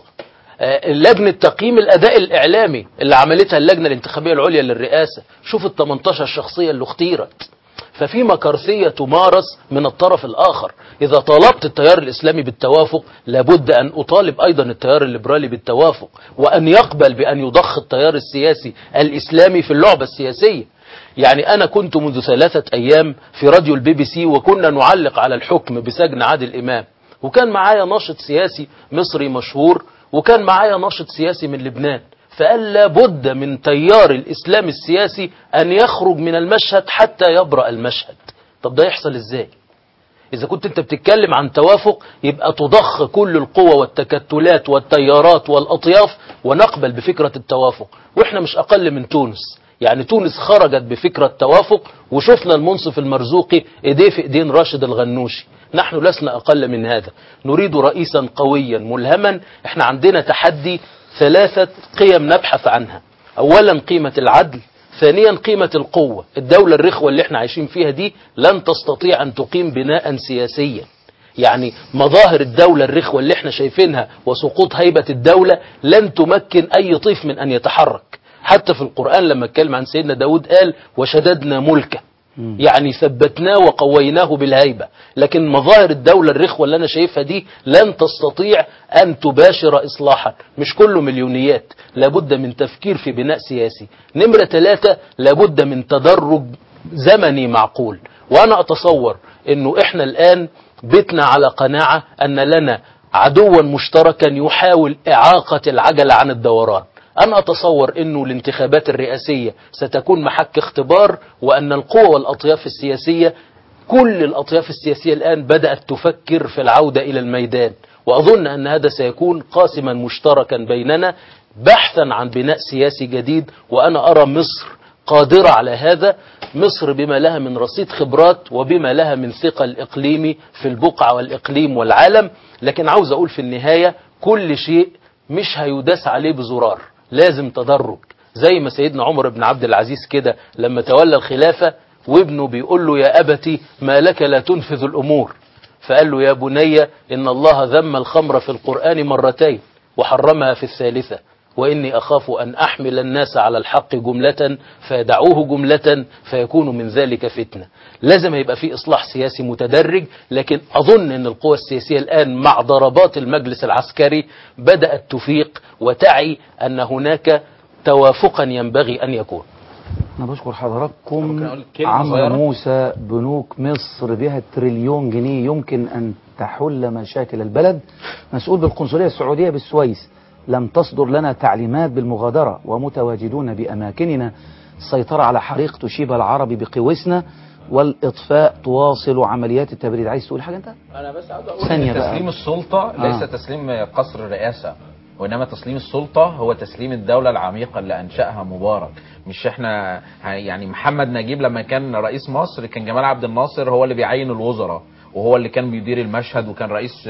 لجنة تقييم الأداء الإعلامي اللي عملتها اللجنة الانتخابية العليا للرئاسة، شوف ال ثمانية عشر شخصية اللي اختيرت. ففي مكارثية تمارس من الطرف الآخر. إذا طالبت التيار الإسلامي بالتوافق لابد أن أطالب أيضا التيار الليبرالي بالتوافق، وأن يقبل بأن يضخ التيار السياسي الإسلامي في اللعبة السياسية. يعني أنا كنت منذ ثلاثة أيام في راديو البي بي سي، وكنا نعلق على الحكم بسجن عادل إمام، وكان معايا ناشط سياسي مصري مشهور، وكان معايا ناشط سياسي من لبنان، فقال لابد من تيار الإسلام السياسي أن يخرج من المشهد حتى يبرأ المشهد. طب ده يحصل إزاي؟ إذا كنت أنت بتتكلم عن توافق يبقى تضخ كل القوى والتكتلات والتيارات والأطياف ونقبل بفكرة التوافق. وإحنا مش أقل من تونس، يعني تونس خرجت بفكرة توافق، وشفنا المنصف المرزوقي إيديه في إيدين راشد الغنوشي. نحن لسنا أقل من هذا، نريد رئيسا قويا ملهما. إحنا عندنا تحدي ثلاثة قيم نبحث عنها: أولا قيمة العدل، ثانيا قيمة القوة. الدولة الرخوة اللي احنا عايشين فيها دي لن تستطيع أن تقيم بناء سياسيا. يعني مظاهر الدولة الرخوة اللي احنا شايفينها وسقوط هيبة الدولة لن تمكن أي طيف من أن يتحرك. حتى في القرآن لما اتكلم عن سيدنا داود قال وشددنا ملكه، يعني ثبتناه وقويناه بالهيبة. لكن مظاهر الدولة الرخوة اللي أنا شايفها دي لن تستطيع أن تباشر إصلاحا. مش كله مليونيات، لابد من تفكير في بناء سياسي. نمرة ثلاثة، لابد من تدرج زمني معقول. وأنا أتصور أنه إحنا الآن بتنا على قناعة أن لنا عدوا مشتركا يحاول إعاقة العجلة عن الدوران. أنا أتصور أنه الانتخابات الرئاسية ستكون محك اختبار، وأن القوى والأطياف السياسية، كل الأطياف السياسية الآن بدأت تفكر في العودة إلى الميدان. وأظن أن هذا سيكون قاسما مشتركا بيننا بحثا عن بناء سياسي جديد. وأنا أرى مصر قادرة على هذا، مصر بما لها من رصيد خبرات وبما لها من ثقل إقليمي في البقعة والإقليم والعالم. لكن عاوز أقول في النهاية كل شيء مش هيداس عليه بزرار، لازم تدرج. زي ما سيدنا عمر بن عبد العزيز كده لما تولى الخلافة وابنه بيقول له يا أبتي ما لك لا تنفذ الأمور، فقال له يا بني إن الله ذم الخمر في القرآن مرتين وحرمها في الثالثة، وإني أخاف أن أحمل الناس على الحق جملة فيدعوه جملة فيكون من ذلك فتنة. لازم يبقى في إصلاح سياسي متدرج. لكن أظن أن القوى السياسية الآن مع ضربات المجلس العسكري بدأت تفيق وتعي أن هناك توافقا ينبغي أن يكون. أنا بشكر حضراتكم. عمرو موسى، بنوك مصر بها تريليون جنيه يمكن أن تحل مشاكل البلد. مسؤول بالقنصلية السعودية بالسويس: لم تصدر لنا تعليمات بالمغادرة ومتواجدون بأماكننا. السيطرة على حريق توشيبا العربي بقوسنا والإطفاء تواصل عمليات التبريد. عايز تقول حاجة أنت؟ أنا بس عاوز أقول إن تسليم السلطة ليس آه. تسليم قصر الرئاسة، وإنما تسليم السلطة هو تسليم الدولة العميقة اللي أنشأها مبارك. مش إحنا يعني محمد نجيب لما كان رئيس مصر كان جمال عبد الناصر هو اللي بيعين الوزراء، وهو اللي كان بيدير المشهد، وكان رئيس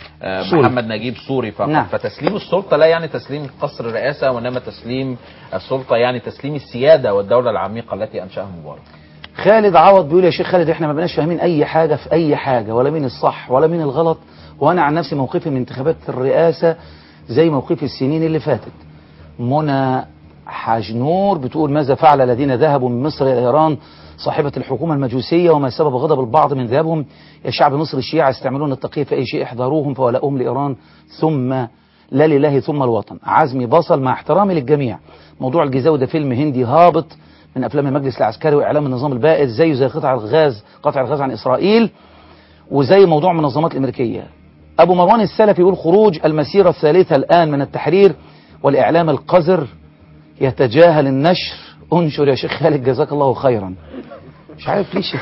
محمد نجيب سوري فقط. نعم. فتسليم السلطة لا يعني تسليم قصر الرئاسة، وإنما تسليم السلطة يعني تسليم السيادة والدولة العميقة التي أنشأها مبارك. خالد عوض بيقول يا شيخ خالد احنا ما بقناش فاهمين أي حاجة في أي حاجة، ولا مين الصح ولا مين الغلط. وأنا عن نفسي موقفي من انتخابات الرئاسة زي موقفي السنين اللي فاتت. منى حجنور بتقول ماذا فعل الذين ذهبوا من مصر إلى إيران صاحبة الحكومة المجوسية، وما سبب غضب البعض من ذهابهم؟ يا شعب مصر الشيعة يستعملون التقية في أي شيء، احذروهم فولاؤهم لإيران ثم لا لله ثم الوطن. عزمي بصل: مع احترامي للجميع، موضوع الجزاوي ده فيلم هندي هابط من أفلام المجلس العسكري وإعلام النظام البائد، زيه زي قطع الغاز قطع الغاز عن إسرائيل، وزي موضوع المنظمات الأمريكية. أبو مروان السلفي يقول خروج المسيرة الثالثة الآن من التحرير والإعلام القذر يتجاهل النشر. انشر يا شيخ خالد جزاك الله خيرا. مش عارف ليش.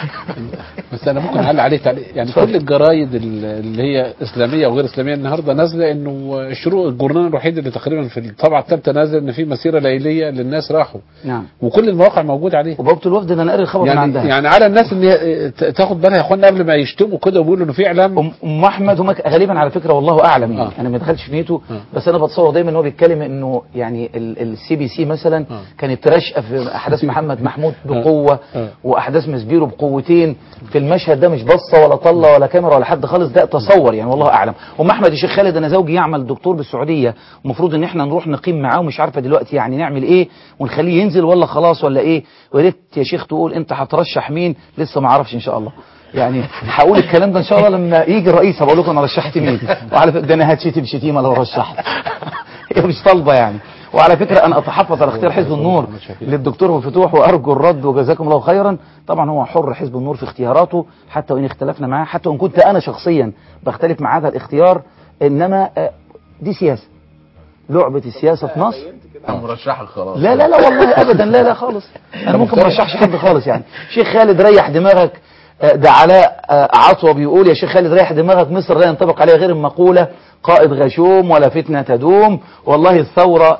بس انا ممكن اعلق عليه تعليق يعني كل الجرايد اللي هي اسلاميه وغير اسلاميه النهارده نازله انه الشروق الجورنال الوحيد اللي تقريبا في الطبعه الثالثه نازل ان في مسيره ليليه للناس راحوا. نعم. وكل المواقع موجود عليه. وبوابه الوفد ده انا قاري الخبر يعني من عندها. يعني على الناس ان تاخد بالها يا اخوانا قبل ما يشتموا كده ويقولوا انه في اعلام. ام احمد هم غالبا على فكره والله اعلم يعني. آه. انا ما دخلتش في نيته. آه. بس انا بتصور دايما ان هو بيتكلم انه يعني السي بي سي مثلا آه. كانت راشقه في احداث محمد محمود بقوه آه. واحداث مسبيرو بقوتين في المشهد ده، مش بصه ولا طله ولا كاميرا ولا حد خالص، ده تصور يعني والله اعلم. ام احمد الشيخ خالد انا زوجي يعمل دكتور بالسعوديه، المفروض ان احنا نروح نقيم معاه ومش عارفه دلوقتي يعني نعمل ايه ونخليه ينزل ولا خلاص ولا ايه. ويا ريت يا شيخ تقول انت هترشح مين، لسه ما اعرفش ان شاء الله يعني. هقول الكلام ده ان شاء الله لما يجي الرئيس هقول لكم انا رشحت مين. وعلى فكره ده انا هتشتم شتيمه لو رشحت. هي مش طالبه يعني. وعلى فكره انا اتحفظ على اختيار حزب النور للدكتور فتوح وارجو الرد وجزاكم الله خيرا. طبعا هو حر حزب النور في اختياراته حتى وان اختلفنا معاه، حتى وان كنت انا شخصيا بختلف مع هذا الاختيار، انما دي سياسه، لعبه السياسه في مصر. انا مرشحك خلاص. لا لا لا والله ابدا، لا لا خالص. انا ممكن ما ارشحش حد خالص يعني. شيخ خالد ريح دماغك، ده علاء عطوة بيقول يا شيخ خالد ريح دماغك، مصر لا ينطبق عليها غير المقولة قائد غشوم ولا فتنة تدوم. والله الثورة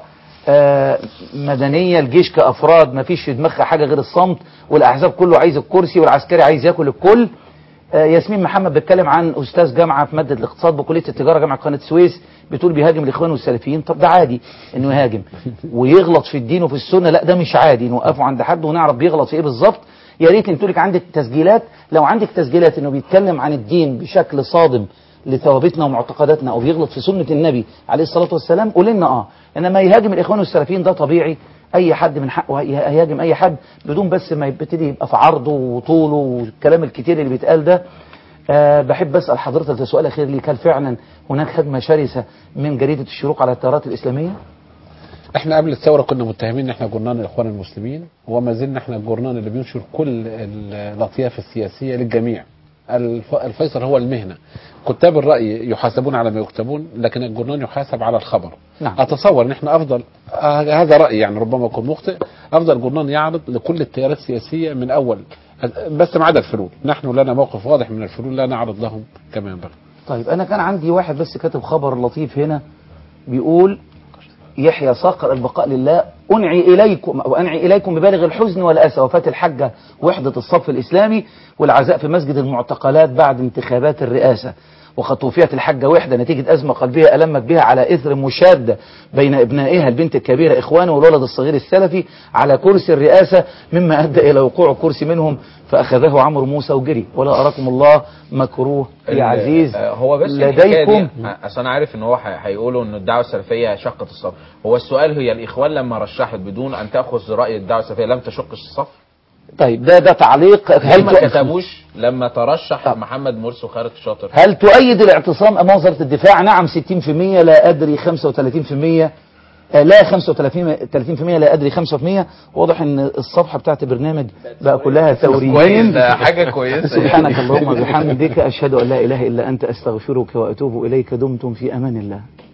مدنية، الجيش كأفراد ما فيش في دماغها حاجة غير الصمت، والأحزاب كله عايز الكرسي والعسكري عايز ياكل الكل. ياسمين محمد بتكلم عن أستاذ جامعة في مادة الاقتصاد بكلية التجارة جامعة قناة السويس، بتقول بيهاجم الإخوان والسلفيين. طب ده عادي إنه يهاجم ويغلط في الدين وفي السنة، لا ده مش عادي، نوقفه عند حد ونعرف بيغلط في إيه بالظبط. يا ريت انتوا لك عندك تسجيلات، لو عندك تسجيلات انه بيتكلم عن الدين بشكل صادم لثوابتنا ومعتقداتنا او بيغلط في سنة النبي عليه الصلاة والسلام قول لنا اه. انما يهاجم الاخوان والسلفيين ده طبيعي، اي حد من حقه يهاجم اي حد بدون بس ما يبتدي يبقى في عرضه وطوله والكلام الكتير اللي بيتقال ده. أه بحب اسال حضرتك ده سؤال اخير ليك، هل فعلا هناك هجمة شرسة من جريدة الشروق على التيارات الاسلامية؟ احنا قبل الثوره كنا متهمين ان احنا جورنان الاخوان المسلمين، وما زلنا احنا الجورنان اللي بينشر كل الاطياف السياسيه للجميع. الفيصل هو المهنه. كتاب الراي يحاسبون على ما يكتبون، لكن الجورنان يحاسب على الخبر. نعم. اتصور ان احنا افضل، هذا رايي يعني ربما اكون مخطئ، افضل جورنان يعرض لكل التيارات السياسيه من اول، بس ما عدا الفلول. نحن لنا موقف واضح من الفلول، لا نعرض لهم كما ينبغي. طيب انا كان عندي واحد بس كاتب خبر لطيف هنا بيقول يحيى صقر البقاء لله، أنعي إليكم وأنعي إليكم ببالغ الحزن والأسى وفاة الحجة وحدة الصف الإسلامي والعزاء في مسجد المعتقلات بعد انتخابات الرئاسة. وقد توفيت الحجة وحدة نتيجة أزمة قلبية ألمت بها على إثر مشادة بين ابنائها البنت الكبيرة إخوانه والولد الصغير السلفي على كرسي الرئاسة، مما أدى إلى وقوع كرسي منهم فأخذه عمرو موسى وجري. ولا أراكم الله مكروه يا عزيز هو بس لديكم. أصل أنا عارف إن هو هيقولوا إن الدعوة السلفية شقت الصف. هو السؤال هي الإخوان لما رشحت بدون أن تأخذ رأي الدعوة السلفية لم تشقش الصف؟ طيب ده ده تعليق. هل ما كتبوش لما ترشح طب. محمد مرسي وخالد شاطر؟ هل تؤيد الاعتصام امام وزارة الدفاع؟ نعم ستين بالمئة، لا ادري خمسة وثلاثين بالمئة، لا خمسة وثلاثين بالمئة لا ادري خمسة بالمئة. واضح ان الصفحة بتاعت البرنامج بقى كلها ثوريين. ده حاجة كويسة. سبحانك اللهم وبحمدك اشهد ان لا اله الا انت استغفرك واتوب اليك. دمتم في امان الله.